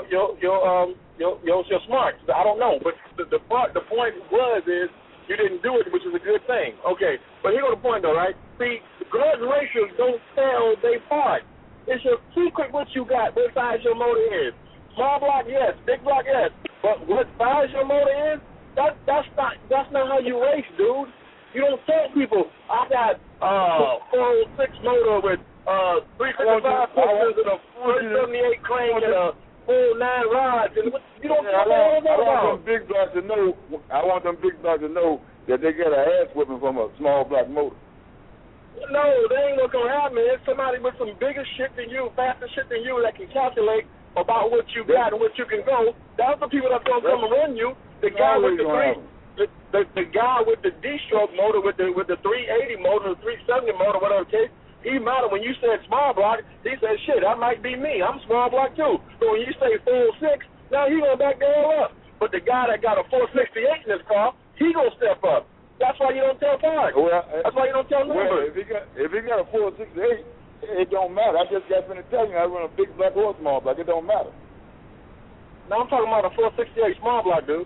Speaker 5: smarts. I don't know, but the point is you didn't do it, which is a good thing. Okay, but here's the point though, right? See, the grudge racers don't sell their parts. It's your secret what you got, what size your motor is. Small block, yes. Big block, yes. But what size your motor is, that's not how you race, dude. You don't tell people I got 406 motor with 355 pistons and a 478 crank and a full 9 rods. And you don't tell them
Speaker 15: I want them big blocks to know. I want them big blocks to know that they get an ass whipping from a small block motor.
Speaker 5: No, they ain't what's gonna happen. It's somebody with some bigger shit than you, faster shit than you that can calculate about what you got and what you can go. That's the people that's gonna come and run you. The guy with the guy with the D-stroke motor, with the 380 motor, the 370 motor, whatever the case, he might have, when you said small block, he said, shit, that might be me. I'm small block too. So when you say 406, now he gonna back the hell up. But the guy that got a 468 in his car, he gonna step up. That's why you don't tell parts.
Speaker 15: Well,
Speaker 5: that's why you don't tell numbers.
Speaker 15: Well, if he got a 468, it don't matter. I just got to tell you, I run a big block or small block. It don't matter.
Speaker 5: No, I'm talking about a 468 small block, dude.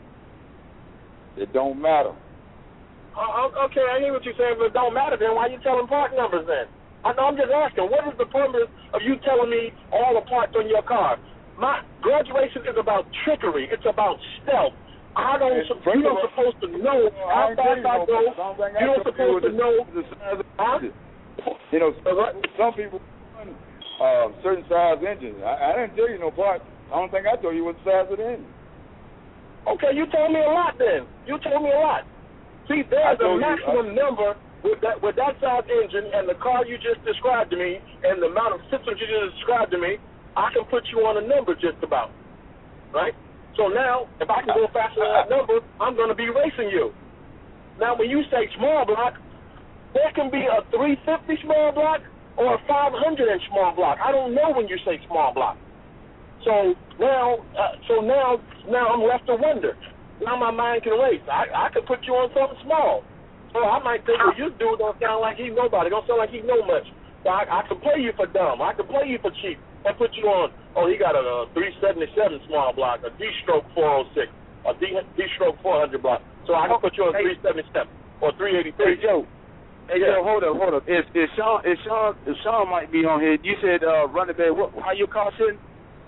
Speaker 15: It don't matter.
Speaker 5: Okay, I hear what you're saying, but it don't matter then. Why are you telling part numbers then? I'm just asking, what is the purpose of you telling me all the parts on your car? My graduation is about trickery. It's about stealth. You don't supposed to know how fast I go. You don't supposed to know.
Speaker 15: You know, some people run certain size engines. I didn't tell you no parts. I don't think I told you what the size of the engine.
Speaker 5: Okay, you told me a lot then. You told me a lot. See, there's a maximum number with that size engine and the car you just described to me and the amount of systems you just described to me, I can put you on a number just about, right? So now, if I can go faster than that number, I'm going to be racing you. Now, when you say small block, there can be a 350 small block or a 500-inch small block. I don't know when you say small block. So now I'm left to wonder. Now my mind can race. I could put you on something small. So I might think, well, you dude don't sound like he's nobody. Don't sound like he know much. So I can play you for dumb. I can play you for cheap. I put you on, he got a 377 small block, a D-stroke 406, a D-stroke 400 block. So I can put you on 377 or 383.
Speaker 13: Hey, Joe, hold up. If Sean might be on here, you said running back, how your car sitting?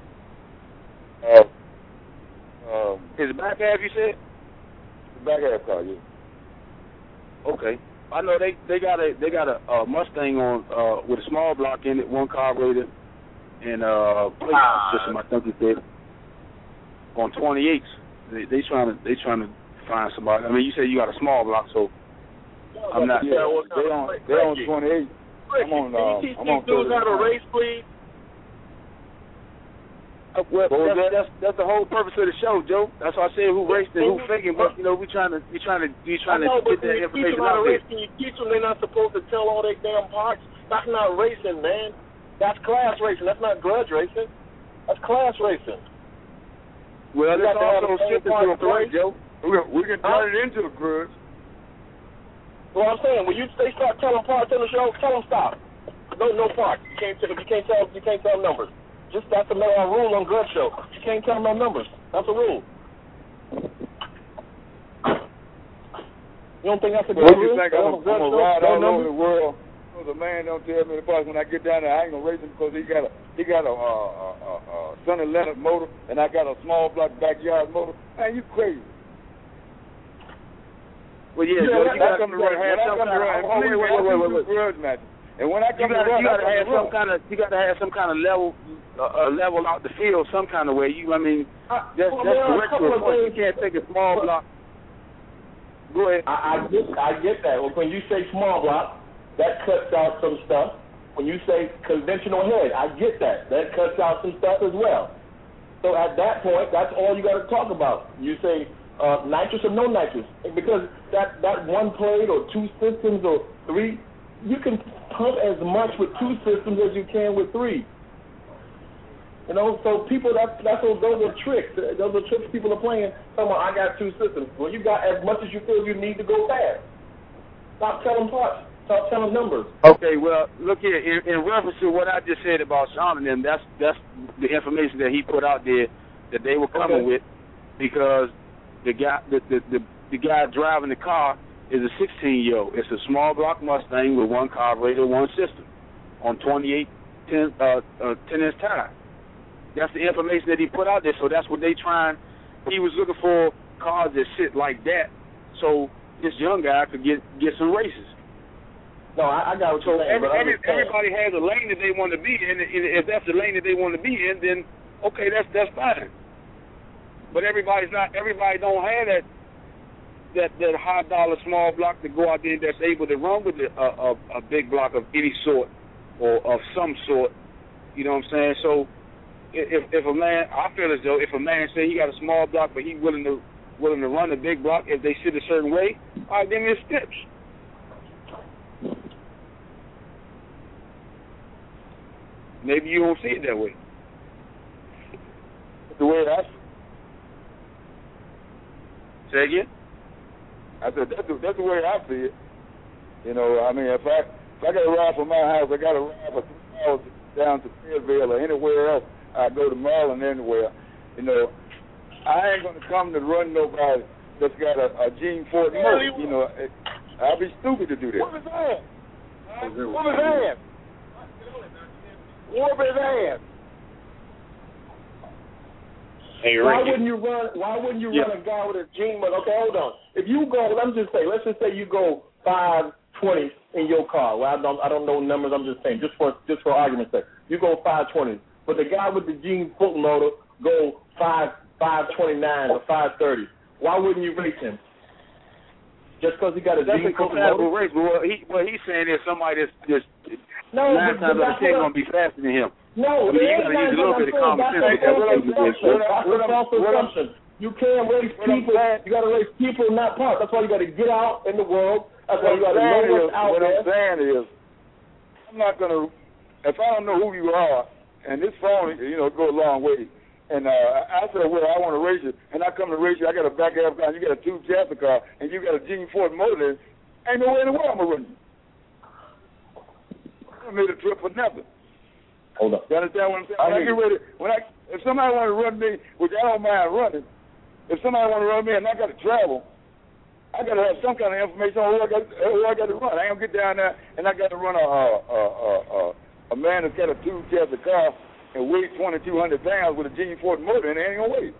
Speaker 13: His back half, you said?
Speaker 15: The back half car, yeah.
Speaker 13: Okay. I know they got a Mustang on with a small block in it, one carburetor, and plate system. I think it's there on 28s. They trying to find somebody. I mean, you said you got a small block, so I'm not.
Speaker 15: Yeah, they're on 28. I'm on.
Speaker 5: Can you teach these dudes how to race, please?
Speaker 13: Well, that's the whole purpose of the show, Joe. That's why I said who raced and who faking. But we trying to get that information out there.
Speaker 5: Can you teach them they're not supposed to tell all their damn parts? That's not racing, man. That's class racing. That's not grudge racing. That's class racing.
Speaker 15: Well, that's also shifted to a grudge, Joe. We can turn it into a grudge.
Speaker 5: Well, I'm saying when they start telling parts on the show, tell them stop. No parts. You can't tell numbers. Just that's a rule on Grudge Show. You can't tell no numbers. That's a rule. You don't think that's a good rule?
Speaker 15: What do you think? I'm gonna ride all over the world. The man don't tell me the parts. When I get down there, I ain't gonna race him because he got a Sonny Leonard motor and I got a small block backyard motor. Man, you crazy.
Speaker 13: Well, yeah,
Speaker 15: when I come to run, please grudge matches. And when I come to run,
Speaker 13: you got to have some kind of level out the field some kind of way. That's correct. You can't take a small block. Go ahead.
Speaker 5: I get that. Well, when you say small block, that cuts out some stuff. when you say conventional head, I get that. That cuts out some stuff as well. So at that point, that's all you got to talk about. You say nitrous or no nitrous, because that one plate or two systems or three, you can pump as much with two systems as you can with three. You know, so people, those are tricks. Those are tricks people are playing. Talking about, I got two systems. Well, you got as much as you feel you need to go fast. Stop telling parts. Stop telling numbers.
Speaker 13: Okay, well, look here. In reference to what I just said about Sean and them, that's the information that he put out there that they were coming with, because the guy driving the car is a 16-year-old. It's a small block Mustang with one carburetor, one system on 28 10-inch tire. That's the information that he put out there, so that's what they trying. He was looking for cars that sit like that, so this young guy could get some races.
Speaker 5: No, I got what you're saying.
Speaker 13: Everybody has a lane that they want to be in. If that's the lane that they want to be in, then okay, that's fine. But everybody don't have that high dollar small block to go out there that's able to run with a big block of any sort or of some sort. You know what I'm saying? So if a man, I feel as though if a man say he got a small block but he's willing to run a big block, if they sit a certain way, all right, then it's steps. Maybe you don't see it that way.
Speaker 15: The way I
Speaker 13: say again?
Speaker 15: I said that's the way I see it. You know, I mean, if I got to ride from my house, I got to ride for 3 hours down to Fayetteville or anywhere else. I go to Maryland anywhere. You know, I ain't gonna come to run nobody that's got a Gene Ford motor. You know, I'd be stupid to do that.
Speaker 5: Whoop his ass! Whoop his ass! Whoop his ass!
Speaker 3: Hey,
Speaker 5: why wouldn't you run a guy with a Gene motor? Okay, hold on. If you go, let's just say you go 520 in your car. Well, I don't know numbers. I'm just saying, just for argument's sake, you go 520. But the guy with the Gene Ford motor go 529 or 530. Why wouldn't you race him? Just because he got a Gene Ford motor?
Speaker 13: Race. What he's saying is somebody that's 9 times out of 10 going to be faster than him.
Speaker 5: No,
Speaker 13: you got to use a little bit of common sense.
Speaker 5: That's false assumption. You can't race people. You got to race people, not parts. That's why you got to get out in the world. That's why you got to know what's out there.
Speaker 15: What I'm saying is, I'm not going to, if I don't know who you are, and this phone, you know, go a long way. And I said, well, I want to race you. And I come to race you. I got a back half car. You got a 2 chassis car, and you got a Gene Ford motor. Ain't no way in the world I'm gonna run you. I made a trip for nothing.
Speaker 5: Hold up.
Speaker 15: You understand what I'm saying? If somebody want to run me, which I don't mind running, if somebody want to run me and I got to travel, I got to have some kind of information on who I got to run. I ain't gonna get down there and I got to run a man that's got a 2 chassis car and weighs 2,200 pounds with a Gene Ford motor, and it ain't gonna weigh.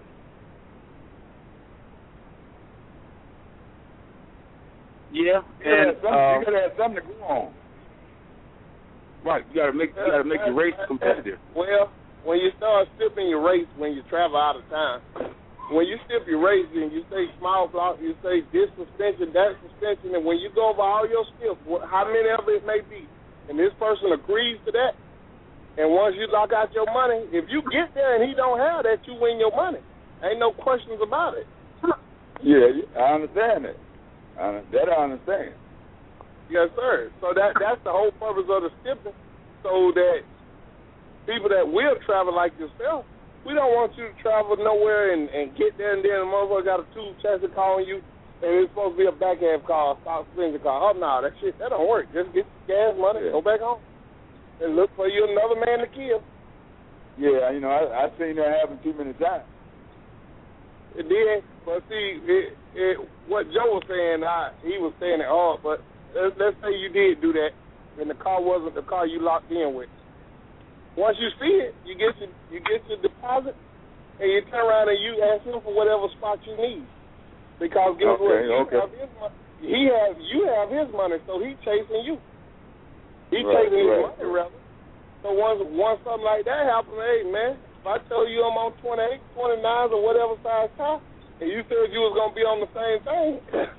Speaker 13: Yeah,
Speaker 15: and you gotta have something to go on.
Speaker 13: Right, you gotta make the race competitive.
Speaker 6: Well, when you start skipping your race when you travel out of town, when you skip your race and you say small block, you say this suspension, that suspension, and when you go over all your skips, how many of it may be, and this person agrees to that, and once you lock out your money, if you get there and he don't have that, you win your money. Ain't no questions about it.
Speaker 15: Yeah, I understand that. That I understand.
Speaker 6: Yes, sir. So that's the whole purpose of the skipping, so that people that will travel like yourself, we don't want you to travel nowhere and get there and then the motherfucker got a 2 chassis car on you and it's supposed to be a back half car, stock spinning car. Oh, no, that don't work. Just get your gas money, go back home, and look for you another man to kill.
Speaker 15: Yeah, you know, I've seen that happen too many times.
Speaker 6: It did, but see, what Joe was saying, he was saying it hard, but let's say you did do that and the car wasn't the car you locked in with. Once you see it, you get your deposit, and you turn around and you ask him for whatever spot you need. Because guess what? You have his money, so he's chasing you. He's chasing his money, rather. So once something like that happens, hey, man, if I tell you I'm on 28, 29s, or whatever size car, and you said you was going to be on the same thing,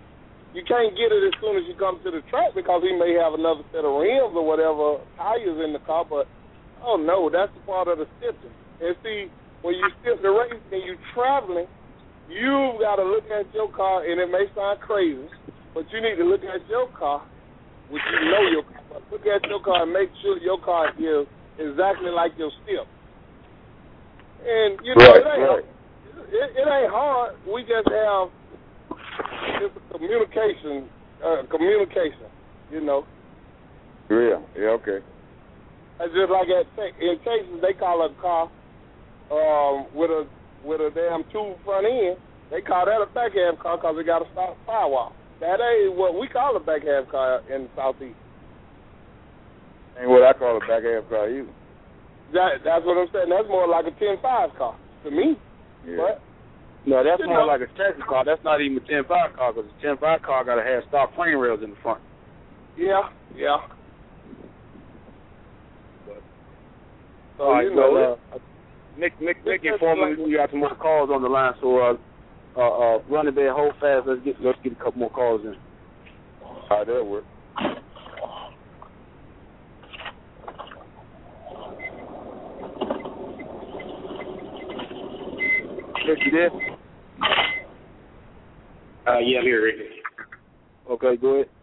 Speaker 16: you can't get it as soon as you come to the track because he may have another set of rims or whatever tires in the car. But oh no, that's the part of the stipping. And see, when you stip the race and you traveling, you've got to look at your car, and it may sound crazy, but you need to look at your car, which you know your car. But look at your car and make sure your car is exactly like your stip. And you know, it ain't hard. We just have it's a communication. You know.
Speaker 15: Yeah. Okay.
Speaker 16: It's just like in Texas, they call a car with a damn tube front end. They call that a back half car because it got a firewall. That ain't what we call a back half car in the Southeast.
Speaker 15: Ain't what I call a back half car either.
Speaker 16: That's what I'm saying. That's more like a 10.5 car to me.
Speaker 15: Yeah.
Speaker 16: But
Speaker 13: no, that's more like a Texas car. That's not even a 10.5 car because a 10.5 car got to have stock frame rails in the front.
Speaker 16: Yeah. So
Speaker 13: all right, Nick informed me we got some more calls on the line. So run it there, hold fast. Let's get a couple more calls in.
Speaker 15: All right, that'll work.
Speaker 13: Rick, you there?
Speaker 3: Yeah, I'm here, Rick.
Speaker 13: Okay, go ahead.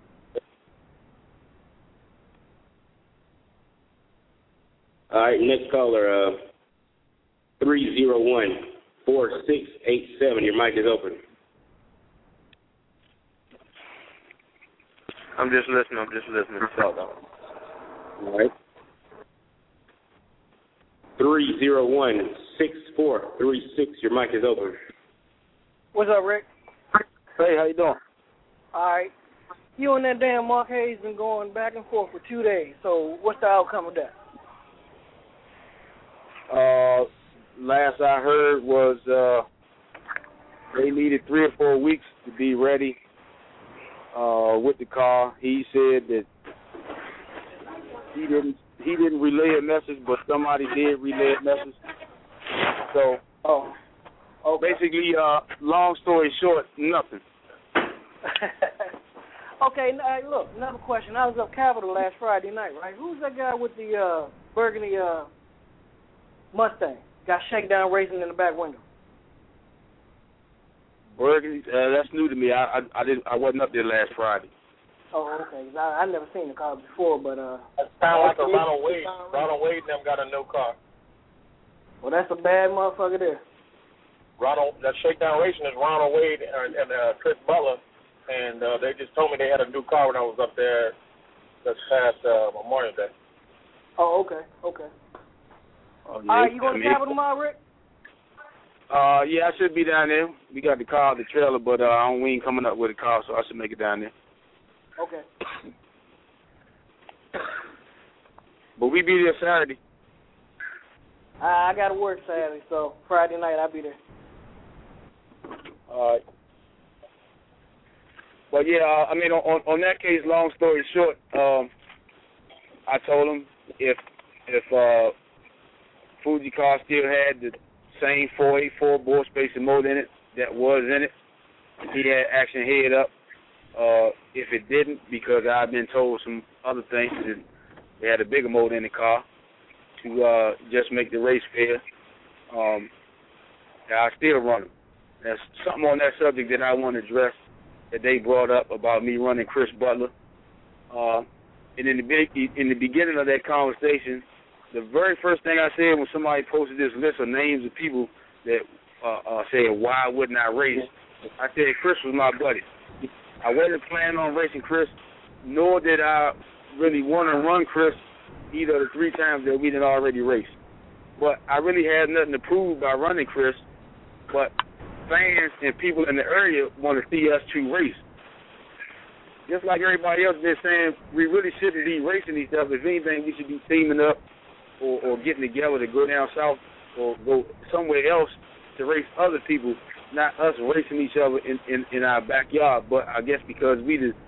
Speaker 3: All right, next caller, 301-4687. Your mic is open.
Speaker 6: I'm just listening.
Speaker 3: All right. 301-6436. Your mic is open.
Speaker 17: What's up, Rick?
Speaker 13: Hey, how you doing?
Speaker 17: All right. You and that damn Mark Hayes been going back and forth for 2 days. So what's the outcome of that?
Speaker 13: Last I heard was they needed 3 or 4 weeks to be ready with the car. He said that he didn't relay a message, but somebody did relay a message. So, basically, long story short, nothing.
Speaker 17: Okay, look, another question. I was up Capitol last Friday night, right? Who's that guy with the burgundy Mustang? Got shakedown racing in the back window.
Speaker 13: Burgundy, that's new to me. I wasn't up there last Friday.
Speaker 17: Oh, okay. I never seen the car before, but
Speaker 5: that sounds like a Ronald Wade. Ronald Wade and them got a new car.
Speaker 17: Well, that's a bad motherfucker there.
Speaker 5: That shakedown racing is Ronald Wade and Chris Butler, and they just told me they had a new car when I was up there this past Memorial Day.
Speaker 17: Oh, okay.
Speaker 13: Oh, yeah.
Speaker 17: All right, you going to Capitol tomorrow, Rick?
Speaker 13: Yeah, I should be down there. We got the car, the trailer, but we ain't coming up with a car, so I should make it down there.
Speaker 17: Okay.
Speaker 13: But we be there Saturday.
Speaker 17: I got to work Saturday, so Friday night I'll be there.
Speaker 13: All right. But yeah, I mean, on that case, long story short, I told him if Fuji car still had the same 484 bore space and motor in it that was in it, he had action head up. If it didn't, because I've been told some other things, that they had a bigger motor in the car to just make the race fair. I still run them. There's something on that subject that I want to address that they brought up about me running Chris Butler. And in the beginning of that conversation, the very first thing I said when somebody posted this list of names of people that said, why wouldn't I race? I said Chris was my buddy. I wasn't planning on racing Chris, nor did I really want to run Chris either of the 3 times that we had already raced. But I really had nothing to prove by running Chris, but fans and people in the area want to see us 2 race. Just like everybody else been saying, we really shouldn't be racing each other. If anything, we should be teaming up or getting together to go down south or go somewhere else to race other people, not us racing each other in our backyard. But I guess because we the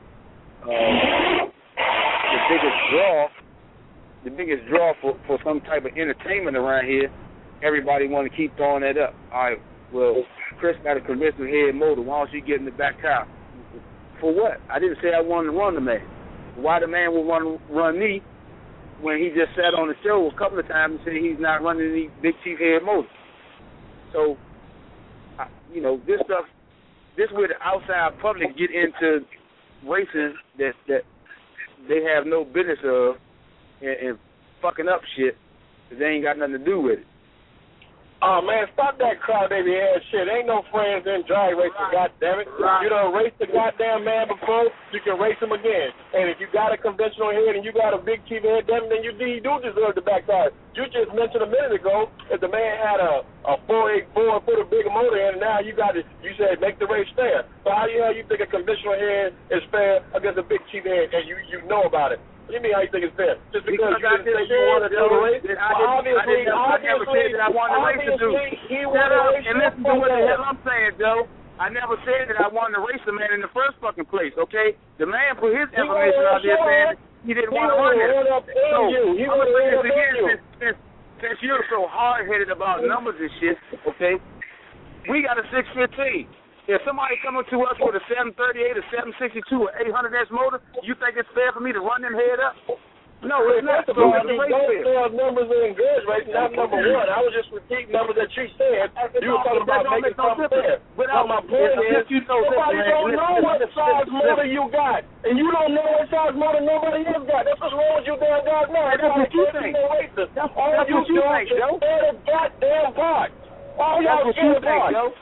Speaker 13: biggest draw for some type of entertainment around here, everybody want to keep throwing that up. All right, well, Chris got a conventional head motor. Why don't you get in the back tire?
Speaker 7: For what? I didn't say I wanted to run the man. Why the man would want to run me when he just sat on the show a couple of times and said he's not running any Big Chief head motors? So, this stuff, this is where the outside public get into racing that they have no business of and fucking up shit that they ain't got nothing to do with it.
Speaker 5: Oh, man, stop that crybaby ass shit. Ain't no friends in drag racing, goddammit. You done raced the goddamn man before, you can race him again. And if you got a conventional head and you got a Big Chief head, then you do deserve the backside. You just mentioned a minute ago that the man had a 484 and put a bigger motor in, and now you said make the race fair. So how the hell you think a conventional head is fair against a Big Chief head and you know about it? What do you mean how you think it's fair? Just because you didn't say you wanted to do the race? Obviously,
Speaker 7: I never said that I wanted to race the dude. And listen to what the hell I'm saying, Joe. I never said that I wanted to race the man in the first fucking place, okay? The man put his information out there saying he didn't want to run it.
Speaker 5: He would have ran up in you.
Speaker 7: Since you're so hard-headed about numbers and shit, okay, we got a 615. If somebody coming to us with a 738, a 762, or 800S motor, you think it's fair for me to run them head up? No, it's not.
Speaker 5: Don't sell numbers in goods racing. That's number one. I was just repeating numbers that you said. You were talking about making something fair. But my point is, nobody don't know what size motor you got. And you don't know what size motor nobody else got. That's what's wrong with you damn guys now.
Speaker 7: That's what you think.
Speaker 5: All you do is scared of goddamn parts. All y'all scared of parts.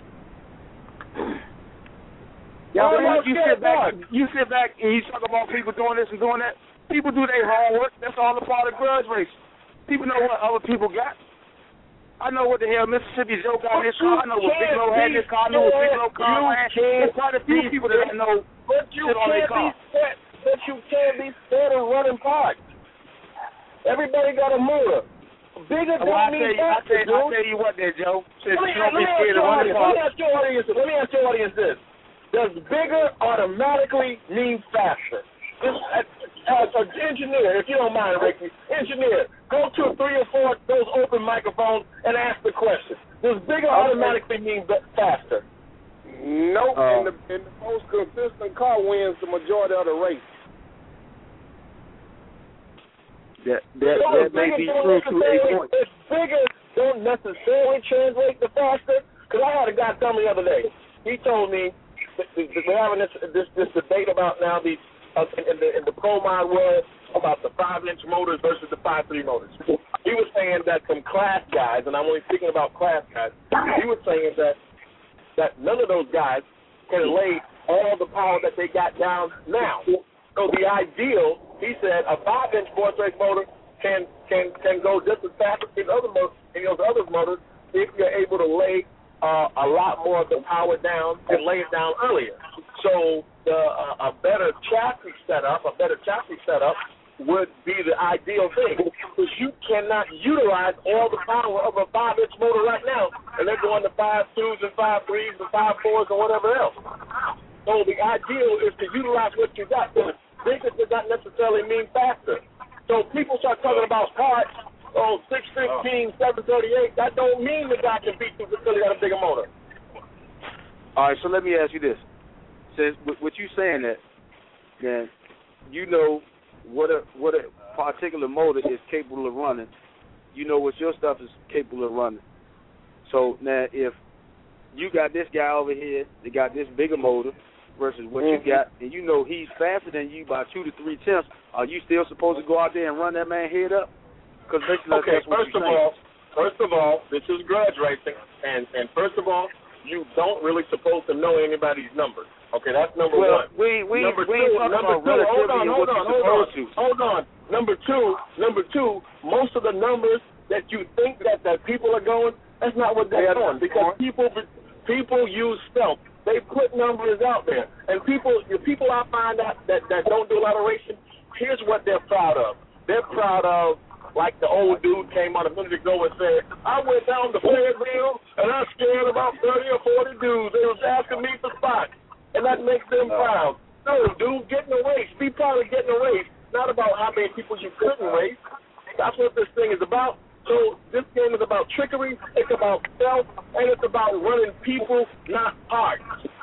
Speaker 7: You sit back and you talk about people doing this and doing that. People do their homework. That's all a part of grudge race. People know what other people got. I know what the hell Mississippi Joe got in his car. I know what Big Low had in his car. I know what Big Low car had. There's quite a few people that know shit on their car.
Speaker 5: But you can't be scared of running parts. Everybody got a motor. Bigger don't mean faster, dude.
Speaker 7: I'll tell you what there, Joe.
Speaker 5: Let me ask your audience this. Does bigger automatically mean faster? As an engineer, if you don't mind, Ricky, go to 3 or 4 those open microphones and ask the question. Does bigger automatically mean faster?
Speaker 16: Nope. And the most consistent car wins the majority of the race.
Speaker 7: That may be true to a point.
Speaker 5: If bigger don't necessarily translate to faster, because I had a guy tell me the other day. He told me we're having this debate about now in the pro mod world about the 5-inch motors versus the 5.3 motors. He was saying that some class guys, and I'm only speaking about class guys, he was saying that none of those guys can lay all the power that they got down now. So the ideal, he said, a 5-inch force race motor can go just as fast as those other motors if you're able to lay a lot more of the power down and lay it down earlier. So a better chassis setup would be the ideal thing, because you cannot utilize all the power of a 5-inch motor right now, and they're going to 5.2s and 5.3s and 5.4s and whatever else. So the ideal is to utilize what you got. So bigger does not necessarily mean faster. So people start talking about parts. 615, 738, that don't mean the guy can beat you because he got a bigger motor.
Speaker 7: All right, so let me ask you this. Since what you saying that, then you know what a particular motor is capable of running. You know what your stuff is capable of running. So now if you got this guy over here that got this bigger motor versus what you got, and you know he's faster than you by 2 to 3 tenths, are you still supposed to go out there and run that man head up?
Speaker 5: Okay, first of all, this is grudge racing, and first of all, you don't really supposed to know anybody's numbers. Okay, that's number one. Number two, most of the numbers that you think that people are going, that's not what they're doing, because people use stealth. They put numbers out there, and the people I find out that don't do a lot of racing, here's what they're proud of. They're proud of, like the old dude came on a minute ago and said, I went down to Fayetteville and I scared about 30 or 40 dudes. They was asking me for spots, and that makes them proud. No, dude, get in the race. Be proud of getting a race, not about how many people you couldn't race. That's what this thing is about. So this game is about trickery, it's about stealth, and it's about running people, not parts.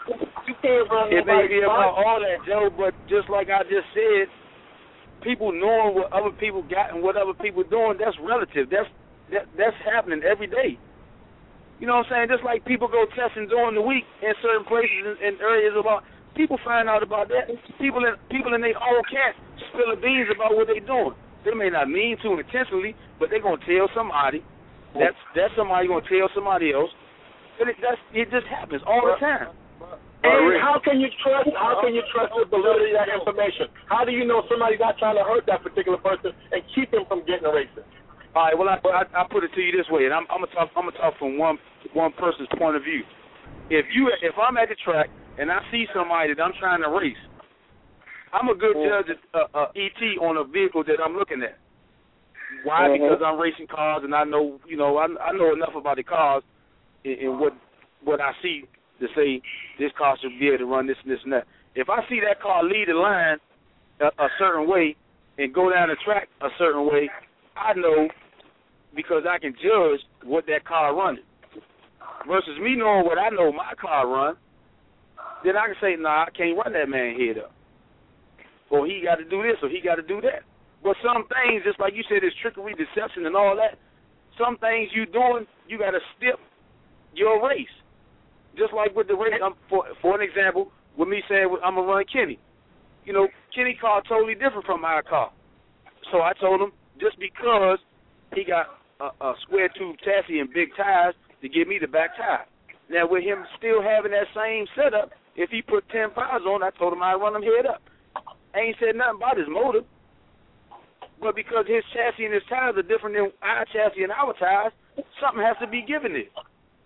Speaker 5: You can't run.
Speaker 13: It may be about all that, Joe, but just like I just said, people knowing what other people got and what other people doing, that's relative. That's happening every day. You know what I'm saying? Just like people go testing during the week in certain places and areas about. People find out about that. People in their own camp spill the beans about what they doing. They may not mean to intentionally, but they're gonna tell somebody. That's somebody gonna tell somebody else. And it just happens all the time.
Speaker 5: And how can you trust the validity of that information? How do you know somebody's not trying to hurt that particular person and keep him from getting racist?
Speaker 13: All right. Well, I put it to you this way, and I'm gonna talk from one person's point of view. If I'm at the track and I see somebody that I'm trying to race, I'm a good judge of ET on a vehicle that I'm looking at. Why? Because I'm racing cars and I know enough about the cars and what I see to say this car should be able to run this and this and that. If I see that car lead the line a certain way and go down the track a certain way, I know because I can judge what that car running. Versus me knowing what I know my car run, then I can say, nah, I can't run that man head up. Or he got to do this or he got to do that. But some things, just like you said, there's trickery, deception, and all that. Some things you doing, you got to step your race. Just like with the race, for an example, with me saying I'm going to run Kenny. You know, Kenny car totally different from my car. So I told him, just because he got a square tube chassis and big tires to give me the back tire. Now, with him still having that same setup, if he put 10 pounds on, I told him I'd run him head up. I ain't said nothing about his motor. But because his chassis and his tires are different than our chassis and our tires, something has to be given it.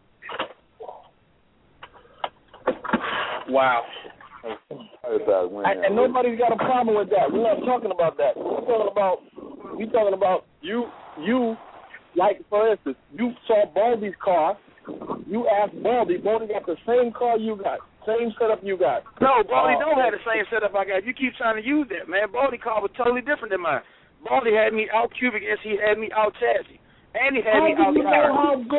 Speaker 5: Wow.
Speaker 7: And nobody's got a problem with that. We're not talking about that. We're talking about you like, for instance, you saw Baldy's car. You asked Baldy. Baldy got the same car you got, same setup you got.
Speaker 13: No, Baldy don't have the same setup I got. You keep trying to use that, man. Baldy car was totally different than mine. Baldy had me out cubic as he had me out chassis. And he had me out tire.
Speaker 7: How do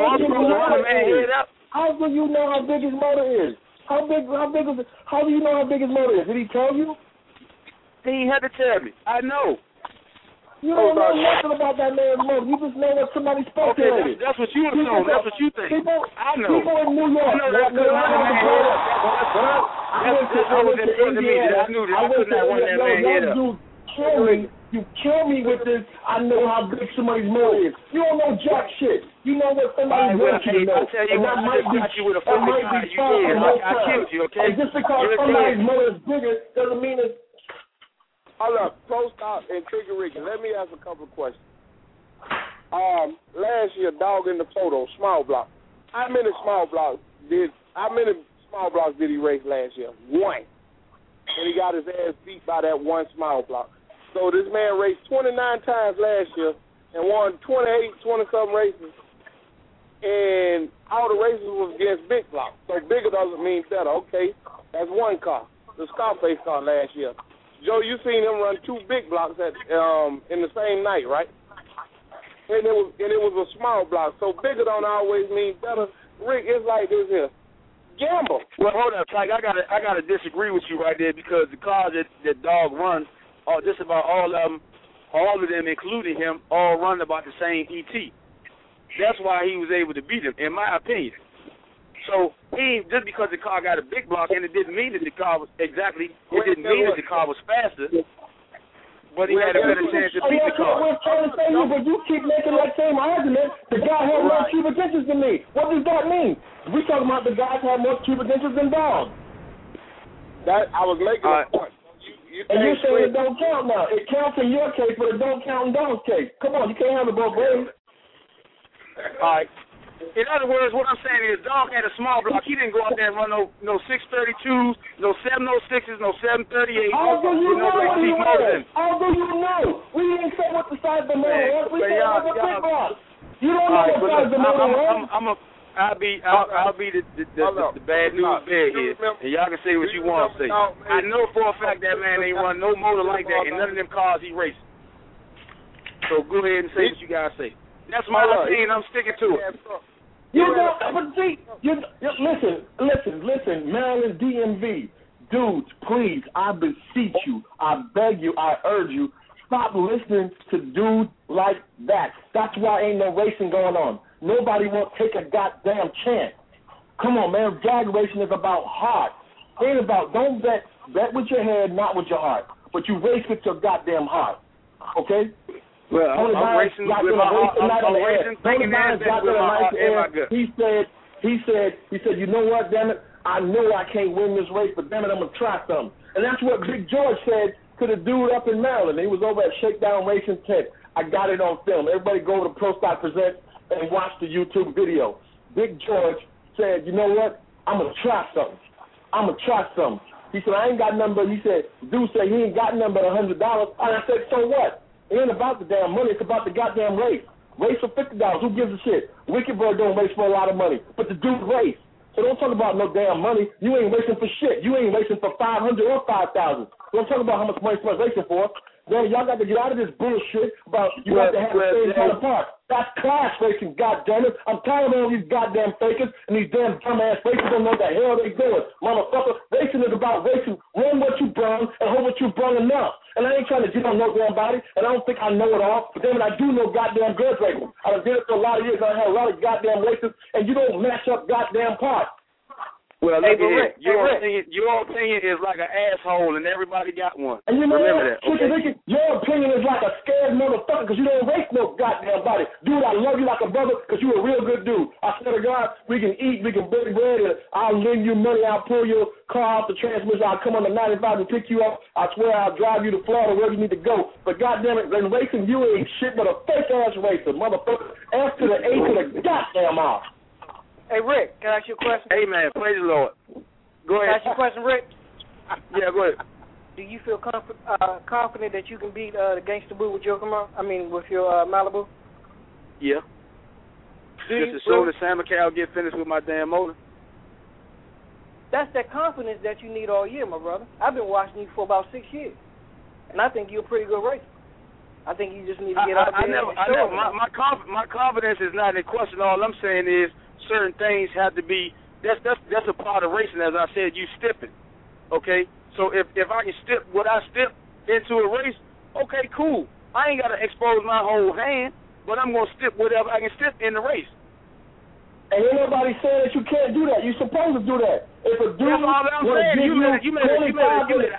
Speaker 7: you know how big his motor is? How do you know how big his motor is? Did he tell you?
Speaker 13: He had to tell me. I know.
Speaker 7: You don't know nothing about that man's motor. You just know what somebody spoke to.
Speaker 13: Okay, that's what you assume. That's what you think. I know.
Speaker 7: People in New York.
Speaker 13: I was in front of me. I knew that. I could not run that man head up.
Speaker 7: You kill me with this. I know how big somebody's motor is. You don't know jack shit. You know what somebody wants you to know.
Speaker 13: I tell you what, I got you with a fucking car. You did. I killed you, okay?
Speaker 7: And just because somebody's motor is bigger doesn't mean it's...
Speaker 16: Hold up, Pro Stop and Trigger Ricky. Let me ask a couple of questions. Last year, Dog in the Photo, small block. How many small blocks did he race last year? One. And he got his ass beat by that one small block. So this man raced 29 times last year and won 20-something races. And all the races was against big blocks. So bigger doesn't mean better. Okay, that's one car, the Scarface car last year. Joe, you seen him run two big blocks in the same night, right? And it was a small block. So bigger don't always mean better. Rick, it's like this here. Gamble.
Speaker 13: Well, hold up, Tyke. I gotta disagree with you right there because the cars that Dog runs, just about all of them, including him, all run about the same ET. That's why he was able to beat him, in my opinion. So just because the car got a big block, and it didn't mean that the car was it didn't mean that the car was faster, but he had a better chance to beat the car.
Speaker 7: We're trying to say you, but you keep making that same argument. The guy had more cubic inches than me. What does that mean? We're talking about the guys had more cubic inches than Dog.
Speaker 16: That I was making a point.
Speaker 7: And you're saying it don't count now. It counts in your case, but it don't count in Dog's case. Come on, you can't have it both ways.
Speaker 13: All right. In other words, what I'm saying is Dog had a small block. He didn't go out there and run no 632s, no 706s, no 738s.
Speaker 7: How do you know what he was? How do you know? We didn't say what the size of the motor was. We said it was a big block. You don't know what size the motor was.
Speaker 13: I'll be the bad news bear here, and y'all can say what you want to say. I know for a fact that man ain't run no motor like that in none of them cars he raced. So go ahead and say what you guys say. That's my opinion. I'm sticking to it.
Speaker 18: Listen, Maryland DMV. Dudes, please, I beseech you, I beg you, I urge you, stop listening to dudes like that. That's why ain't no racing going on. Nobody won't take a goddamn chance. Come on, man, drag racing is about heart. It ain't about, don't bet with your head, not with your heart. But you race with your goddamn heart, okay?
Speaker 13: Well, I'm racing with my heart. I'm racing thinking that with my heart and my gut.
Speaker 18: He said, you know what, damn it? I know I can't win this race, but damn it, I'm going to try something. And that's what Big George said to the dude up in Maryland. He was over at Shakedown Racing tent. I got it on film. Everybody go over to Pro Stock Presents and watch the YouTube video. Big George said, you know what? I'm going to try something. He said, I ain't got nothing but, he said, dude said he ain't got nothing but $100. And I said, so what? It ain't about the damn money. It's about the goddamn race. Race for $50. Who gives a shit? Wicked Bird don't race for a lot of money. But the dude race. So don't talk about no damn money. You ain't racing for shit. You ain't racing for $500 or $5,000. Don't talk about how much money someone's racing for. Man, y'all got to get out of this bullshit about you have to have the same kind of part. That's class racing, goddammit. I'm tired of all these goddamn fakers and these damn dumbass racers don't know what the hell they doing. Motherfucker, racing is about racing. Run what you brung and hold what you brung enough. And I ain't trying to get on no damn body, and I don't think I know it all, but then I do know goddamn grudge racing. I done did it for a lot of years, and I had a lot of goddamn races, and you don't match up goddamn parts.
Speaker 13: Well, look at your opinion is like an asshole, and everybody got one.
Speaker 18: And you know
Speaker 13: remember that, okay?
Speaker 18: Ricky, your opinion is like a scared motherfucker because you don't race no goddamn body. Dude, I love you like a brother because you're a real good dude. I swear to God, we can eat, we can break bread, and I'll lend you money, I'll pull your car off the transmission, I'll come on the 95 and pick you up. I swear I'll drive you to Florida wherever you need to go. But goddamn it, in racing, you ain't shit but a fake-ass racer, motherfucker. F to the A to the goddamn R.
Speaker 17: Hey, Rick, can I ask you a question?
Speaker 13: Hey, man, praise the Lord. Go ahead.
Speaker 17: Can I ask you a question, Rick?
Speaker 13: Yeah, go ahead.
Speaker 17: Do you feel confident that you can beat the Gangsta Boo with your with your Malibu?
Speaker 13: Yeah. Just as soon as Sam McCall get finished with my damn motor.
Speaker 17: That's that confidence that you need all year, my brother. I've been watching you for about 6 years, and I think you're a pretty good racer. I think you just need to get out there and show it.
Speaker 13: My confidence is not in question. All I'm saying is certain things have to be. That's a part of racing. As I said, you step it. Okay. So if I can step what I step into a race, okay, cool. I ain't got to expose my whole hand, but I'm gonna step whatever I can step in the race.
Speaker 18: And ain't nobody saying that you can't do that. You're supposed to do that. If a dude
Speaker 13: that's all I'm saying. You made it.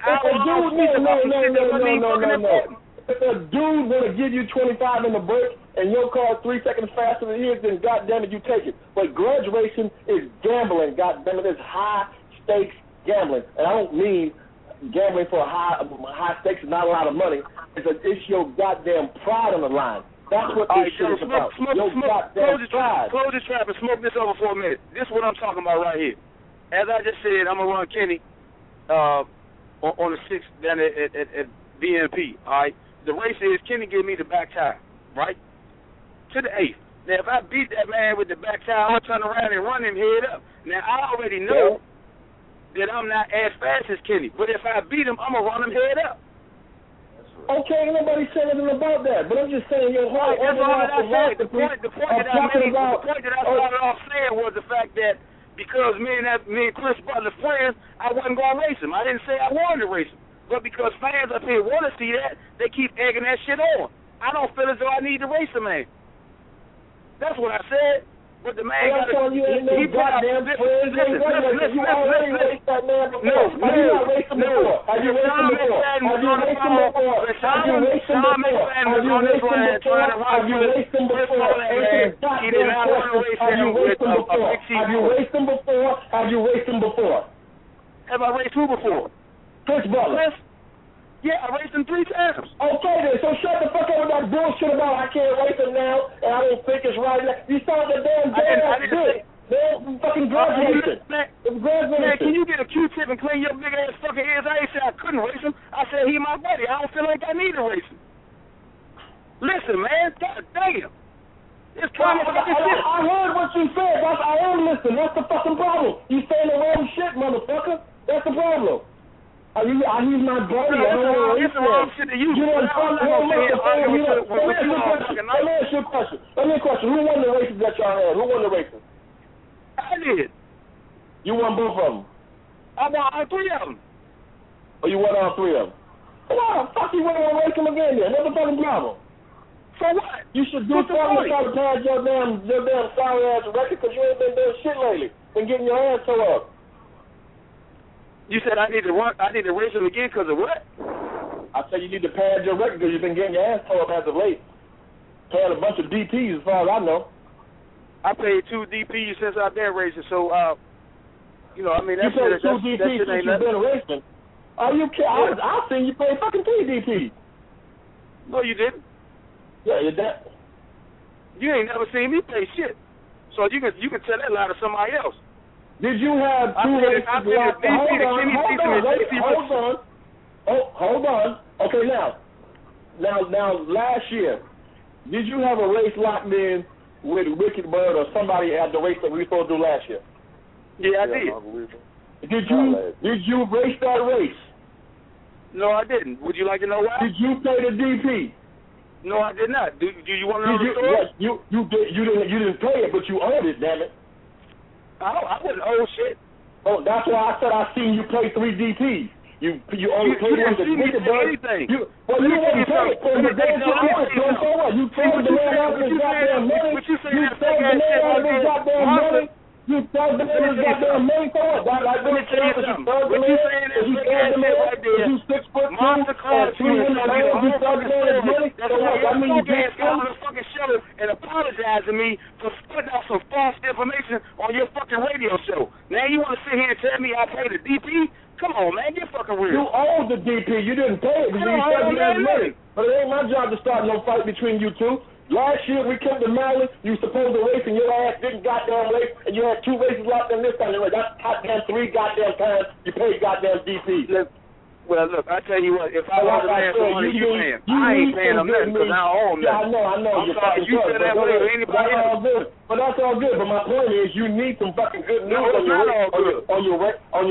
Speaker 18: If a dude want to give you 25 in the break and your car is 3 seconds faster than his, then goddamn it, you take it. But grudge racing is gambling. Goddamn it, it's high stakes gambling, and I don't mean gambling for high stakes and not a lot of money. It's your goddamn pride on the line. That's what this shit is about.
Speaker 13: Close the trap and smoke this over for a minute. This is what I'm talking about right here. As I just said, I'm gonna run Kenny on the 6th down at BNP. All right. The race is Kenny give me the back tire, right? To the 8th. Now, if I beat that man with the back tire, I'm going to turn around and run him head up. Now, I already know that I'm not as fast as Kenny, but if I beat him, I'm going to run him head up.
Speaker 18: Okay, nobody said anything about that, but I'm just saying your heart.
Speaker 13: That's all that I said. The point that I started off saying was the fact that because me and Chris Butler friends, I wasn't going to race him. I didn't say I wanted to race him. But because fans up here want to see that, they keep egging that shit on. I don't feel as though I need to race a man. That's what I said. But the man got to... He put out... Listen.
Speaker 18: Have you raced him before?
Speaker 13: Have I raced who before?
Speaker 18: Chris Butler.
Speaker 13: Yeah, I raced him 3 times.
Speaker 18: Okay then, so shut the fuck up with that bullshit about I can't race him now and I don't think it's right. You started the damn bitch. Man, fucking graduation.
Speaker 13: Man, can you get a Q-tip and clean your big ass fucking ears? I ain't say I couldn't race him. I said he my buddy. I don't feel like I need to race him. Listen, man, god damn. It's common.
Speaker 18: I heard what you said. I am listening. That's the fucking problem. You saying the wrong shit, motherfucker. That's the problem. He's my buddy. I don't know what he's saying. Let me ask you a question. Who won the races that y'all had? Who won the races?
Speaker 13: I did.
Speaker 18: You won both of them.
Speaker 13: I won all 3 of them.
Speaker 18: Oh, you won all 3 of them. Why the fuck you wouldn't want to race them again then? What's the fucking problem?
Speaker 13: For what?
Speaker 18: You should do something to try to pad your damn sorry ass record because you ain't been doing shit lately. Been getting your ass tore up.
Speaker 13: You said I need to race them again because of what?
Speaker 18: I said you need to pad your record because you've been getting your ass tore up as of late. Pad a bunch of DPs as far as I know.
Speaker 13: I paid 2 DPs since I've been racing, so you know, I mean, that's
Speaker 18: you paid 2 DPs since you've been racing. Are you kidding?
Speaker 13: Yeah.
Speaker 18: I seen you pay fucking 3 DPs.
Speaker 13: No, you didn't.
Speaker 18: Yeah, you did.
Speaker 13: You ain't never seen me pay shit. So you can tell that lie to somebody else.
Speaker 18: Did you have 2 races? Hold on. Okay, now, last year, did you have a race locked in with Wicked Bird or somebody at the race that we were supposed to do last year?
Speaker 13: Yeah, I did.
Speaker 18: Did you race that race?
Speaker 13: No, I didn't. Would you like to know why?
Speaker 18: Did you pay the DP?
Speaker 13: No, I did not. Do you want to know the story?
Speaker 18: Yes, you didn't pay it, but you owed it, damn it.
Speaker 13: I wouldn't owe shit.
Speaker 18: Oh, that's why I said I seen you pay 3 DPs. You only paid one to Wicked Bird. You didn't pay it. You told the man out of his goddamn money. You told the man out of his goddamn money. You told the man out of his goddamn money for what? You saying is you 6'2",
Speaker 13: Monster called you and you told the man his money. That's why your ass got on the fucking show and apologized to me for putting out some false information on your fucking radio show. Now you want to sit here and tell me I paid the DP? Come on, man, get fucking real.
Speaker 18: You owed the DP. You didn't pay it because you said you had money. But it ain't my job to start no fight between you two. Last year we came to Maryland. You were supposed to race and your ass didn't goddamn race, and you had 2 races locked in this time. That's goddamn 3 goddamn times you paid goddamn DP.
Speaker 13: Well, look, I tell you what, if I was paying for money, you paying. I ain't paying them nothing because I don't owe them nothing.
Speaker 18: Yeah, I know.
Speaker 13: I'm sorry, you said that way to anybody else.
Speaker 18: But that's all good. But my point is, you need some fucking good news on your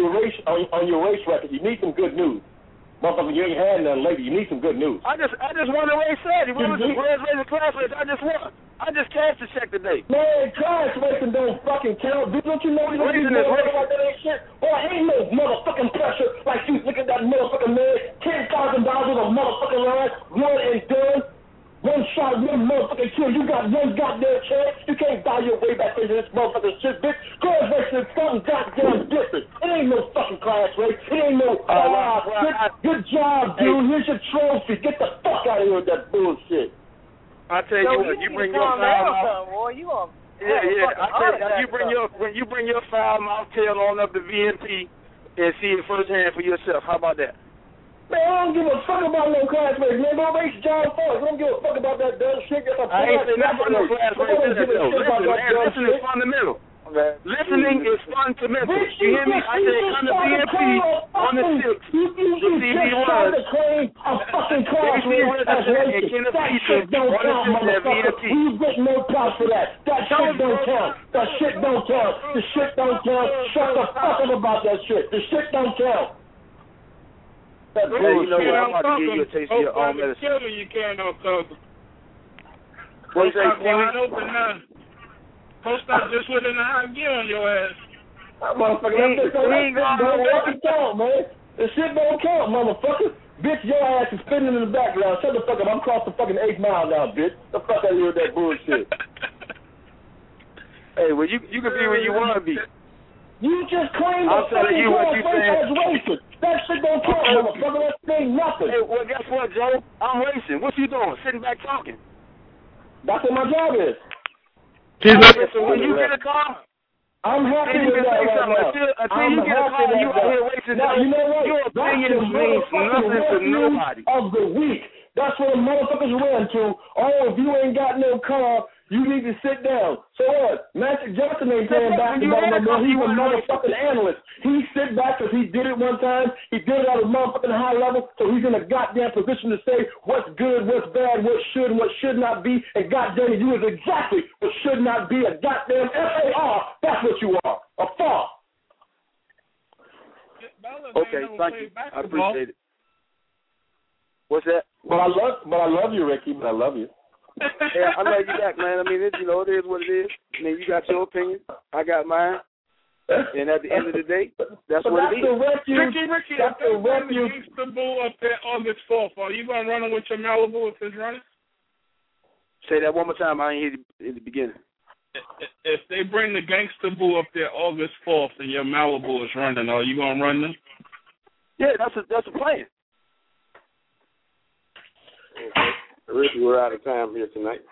Speaker 18: race record. You need some good news. Motherfucker, you ain't had nothing lately. You need some good news.
Speaker 13: I just won the race Saturday. We was racing class race. I just won. I just cashed the check today.
Speaker 18: Man, class racing don't fucking count. Don't you know you don't
Speaker 13: racing
Speaker 18: is racing like that ain't shit? Boy, ain't no motherfucking pressure like you look at that motherfucking man. $10,000 with a motherfucking line, one and done. One shot, one motherfucking kill. You got one goddamn chance. You can't buy your way back into this motherfucking shit, bitch. Class racing is something goddamn different. It ain't no fucking class race. It ain't no, good job, dude. Here's your trophy. Get the fuck out of here with that bullshit.
Speaker 13: I tell you what, you bring your foul mouth. Yeah. I tell you, when you bring your foul mouth tail on up to VMP and see it firsthand for yourself. How about that?
Speaker 18: Man, I don't give a fuck about no class race, man. Go race John Force. I don't give a fuck about that dumb shit.
Speaker 13: I ain't saying nothing about no class race. Listen is fundamental. Listening is fundamental. You hear me? I said come to BNP on the 6th to see who he was.
Speaker 18: A fucking class race as racing. That shit don't count, motherfucker. You get no props for that. That shit don't count. That shit don't count. The shit don't count. Shut the fuck up about that shit. The shit don't count.
Speaker 13: That's bullshit. I'm about to give you a taste of your own medicine.
Speaker 14: Tell me you can't on cover.
Speaker 13: What you say,
Speaker 14: wide open now. Post up just within a hot gear on your ass.
Speaker 18: Motherfucker, that shit don't count, man. The shit don't count, motherfucker. Bitch, your ass is spinning in the background. Shut the fuck up. I'm across the fucking 8th mile now, bitch. The fuck out of here with that bullshit.
Speaker 13: Hey, well, you can be where you want to be.
Speaker 18: You just claimed the fucking class race as racing. That shit don't count, motherfucker. That ain't nothing.
Speaker 13: Hey, well, guess what, Joe? I'm racing. What you doing? Sitting back talking.
Speaker 18: That's what my job is.
Speaker 13: So when you get a car,
Speaker 18: I'm happy with that right now.
Speaker 13: Until you get a car, you out here racing.
Speaker 18: Now, you know what?
Speaker 13: Your opinion means nothing to nobody.
Speaker 18: Of the week. That's what the motherfuckers run to. Oh, if you ain't got no car, you need to sit down. So what? Magic Johnson ain't playing basketball no more. He's a motherfucking analyst. He sit back because he did it one time. He did it at a motherfucking high level, so he's in a goddamn position to say what's good, what's bad, what should and what should not be. And goddamn it, you is exactly what should not be. A goddamn FAR. That's what you are. A FAR.
Speaker 13: Okay, thank you. I appreciate it. What's that?
Speaker 18: But I love you, Ricky. But I love you.
Speaker 13: Yeah, I love you back, man. I mean, it is what it is. I mean, you got your opinion. I got mine. And at the end of the day, that's what it is.
Speaker 14: Ricky, that's the refuge. Gangsta Boo up there August 4th. Are you going to run with your Malibu if it's running?
Speaker 13: Say that one more time. I ain't hear in the beginning.
Speaker 14: If they bring the Gangsta Boo up there August 4th and your Malibu is running, are you going to run them?
Speaker 13: Yeah, that's a plan.
Speaker 5: Okay. Ricky, we're out of time here tonight.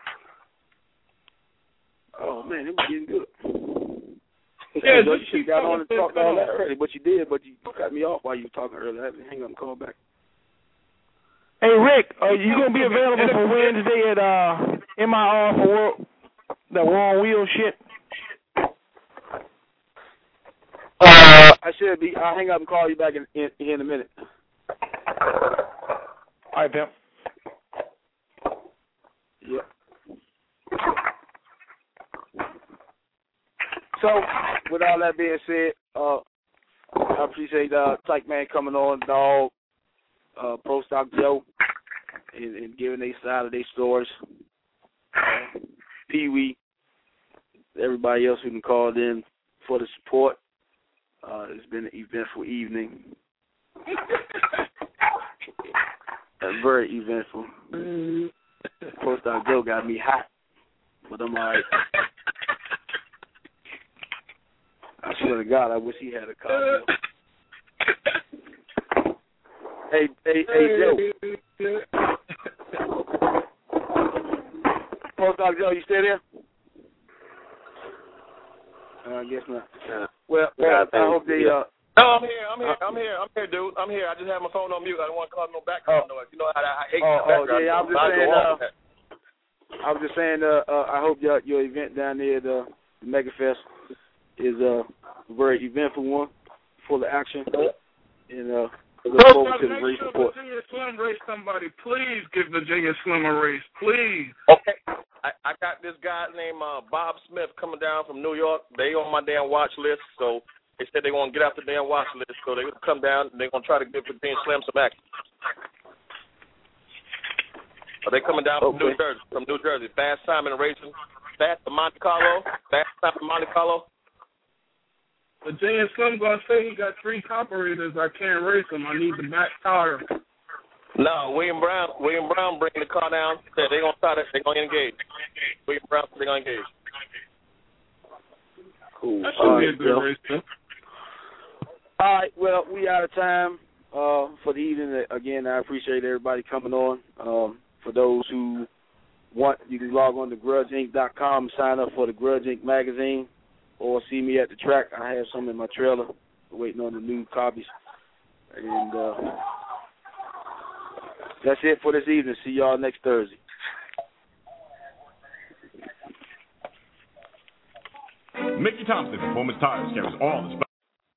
Speaker 13: Oh, man, it was getting good.
Speaker 14: Yeah,
Speaker 13: you should have got on and talked all that early, but you did, but you cut me off while you were talking earlier. I had to hang up and call back.
Speaker 8: Hey, Rick, are you going to be available for Wednesday at MIR for that War on Wheels shit?
Speaker 13: I should be. I'll hang up and call you back in a minute.
Speaker 8: All right, pimp.
Speaker 13: Yep. So, with all that being said, I appreciate Tyke Man coming on, Dog, Pro Stock Joe, and giving their side of their stories. Pee Wee, everybody else who called in for the support. It's been an eventful evening. Very eventful. Pro Stock Joe got me hot, but I'm all right. I swear to God, I wish he had a car. Hey, Joe. Post Doc Joe, you still there? I guess not. Well, I hope they.
Speaker 5: No, I'm here, dude. I'm here. I just have my phone on mute. I don't want to cause no background noise. You know how I hate background noise.
Speaker 13: I was just saying. I hope your event down there, the MegaFest, is a very eventful one, full of action, and look forward to the race support.
Speaker 14: Virginia Slim race somebody. Please give Virginia Slim a race, please.
Speaker 5: Okay. I got this guy named Bob Smith coming down from New York. They on my damn watch list, so they said they're going to get off the damn watch list, so they're going to come down and they're going to try to give Virginia Slim some action. So they coming down from New Jersey. Fast Simon Racing. Fast to Monte Carlo.
Speaker 14: Virginia Slim going to say he got 3 carburetors. I can't race him. I need the back tire.
Speaker 5: No, William Brown bringing the car down. Said they're going to try to, they're going to engage. William Brown said they're going to engage.
Speaker 13: Cool.
Speaker 14: That should be a good race, too.
Speaker 13: All right, well, we out of time for the evening. Again, I appreciate everybody coming on. For those who want, you can log on to GrudgeInc.com and sign up for the Grudge Inc. magazine, or see me at the track. I have some in my trailer waiting on the new copies. And that's it for this evening. See y'all next Thursday.
Speaker 2: Mickey Thompson Performance Tires carries all the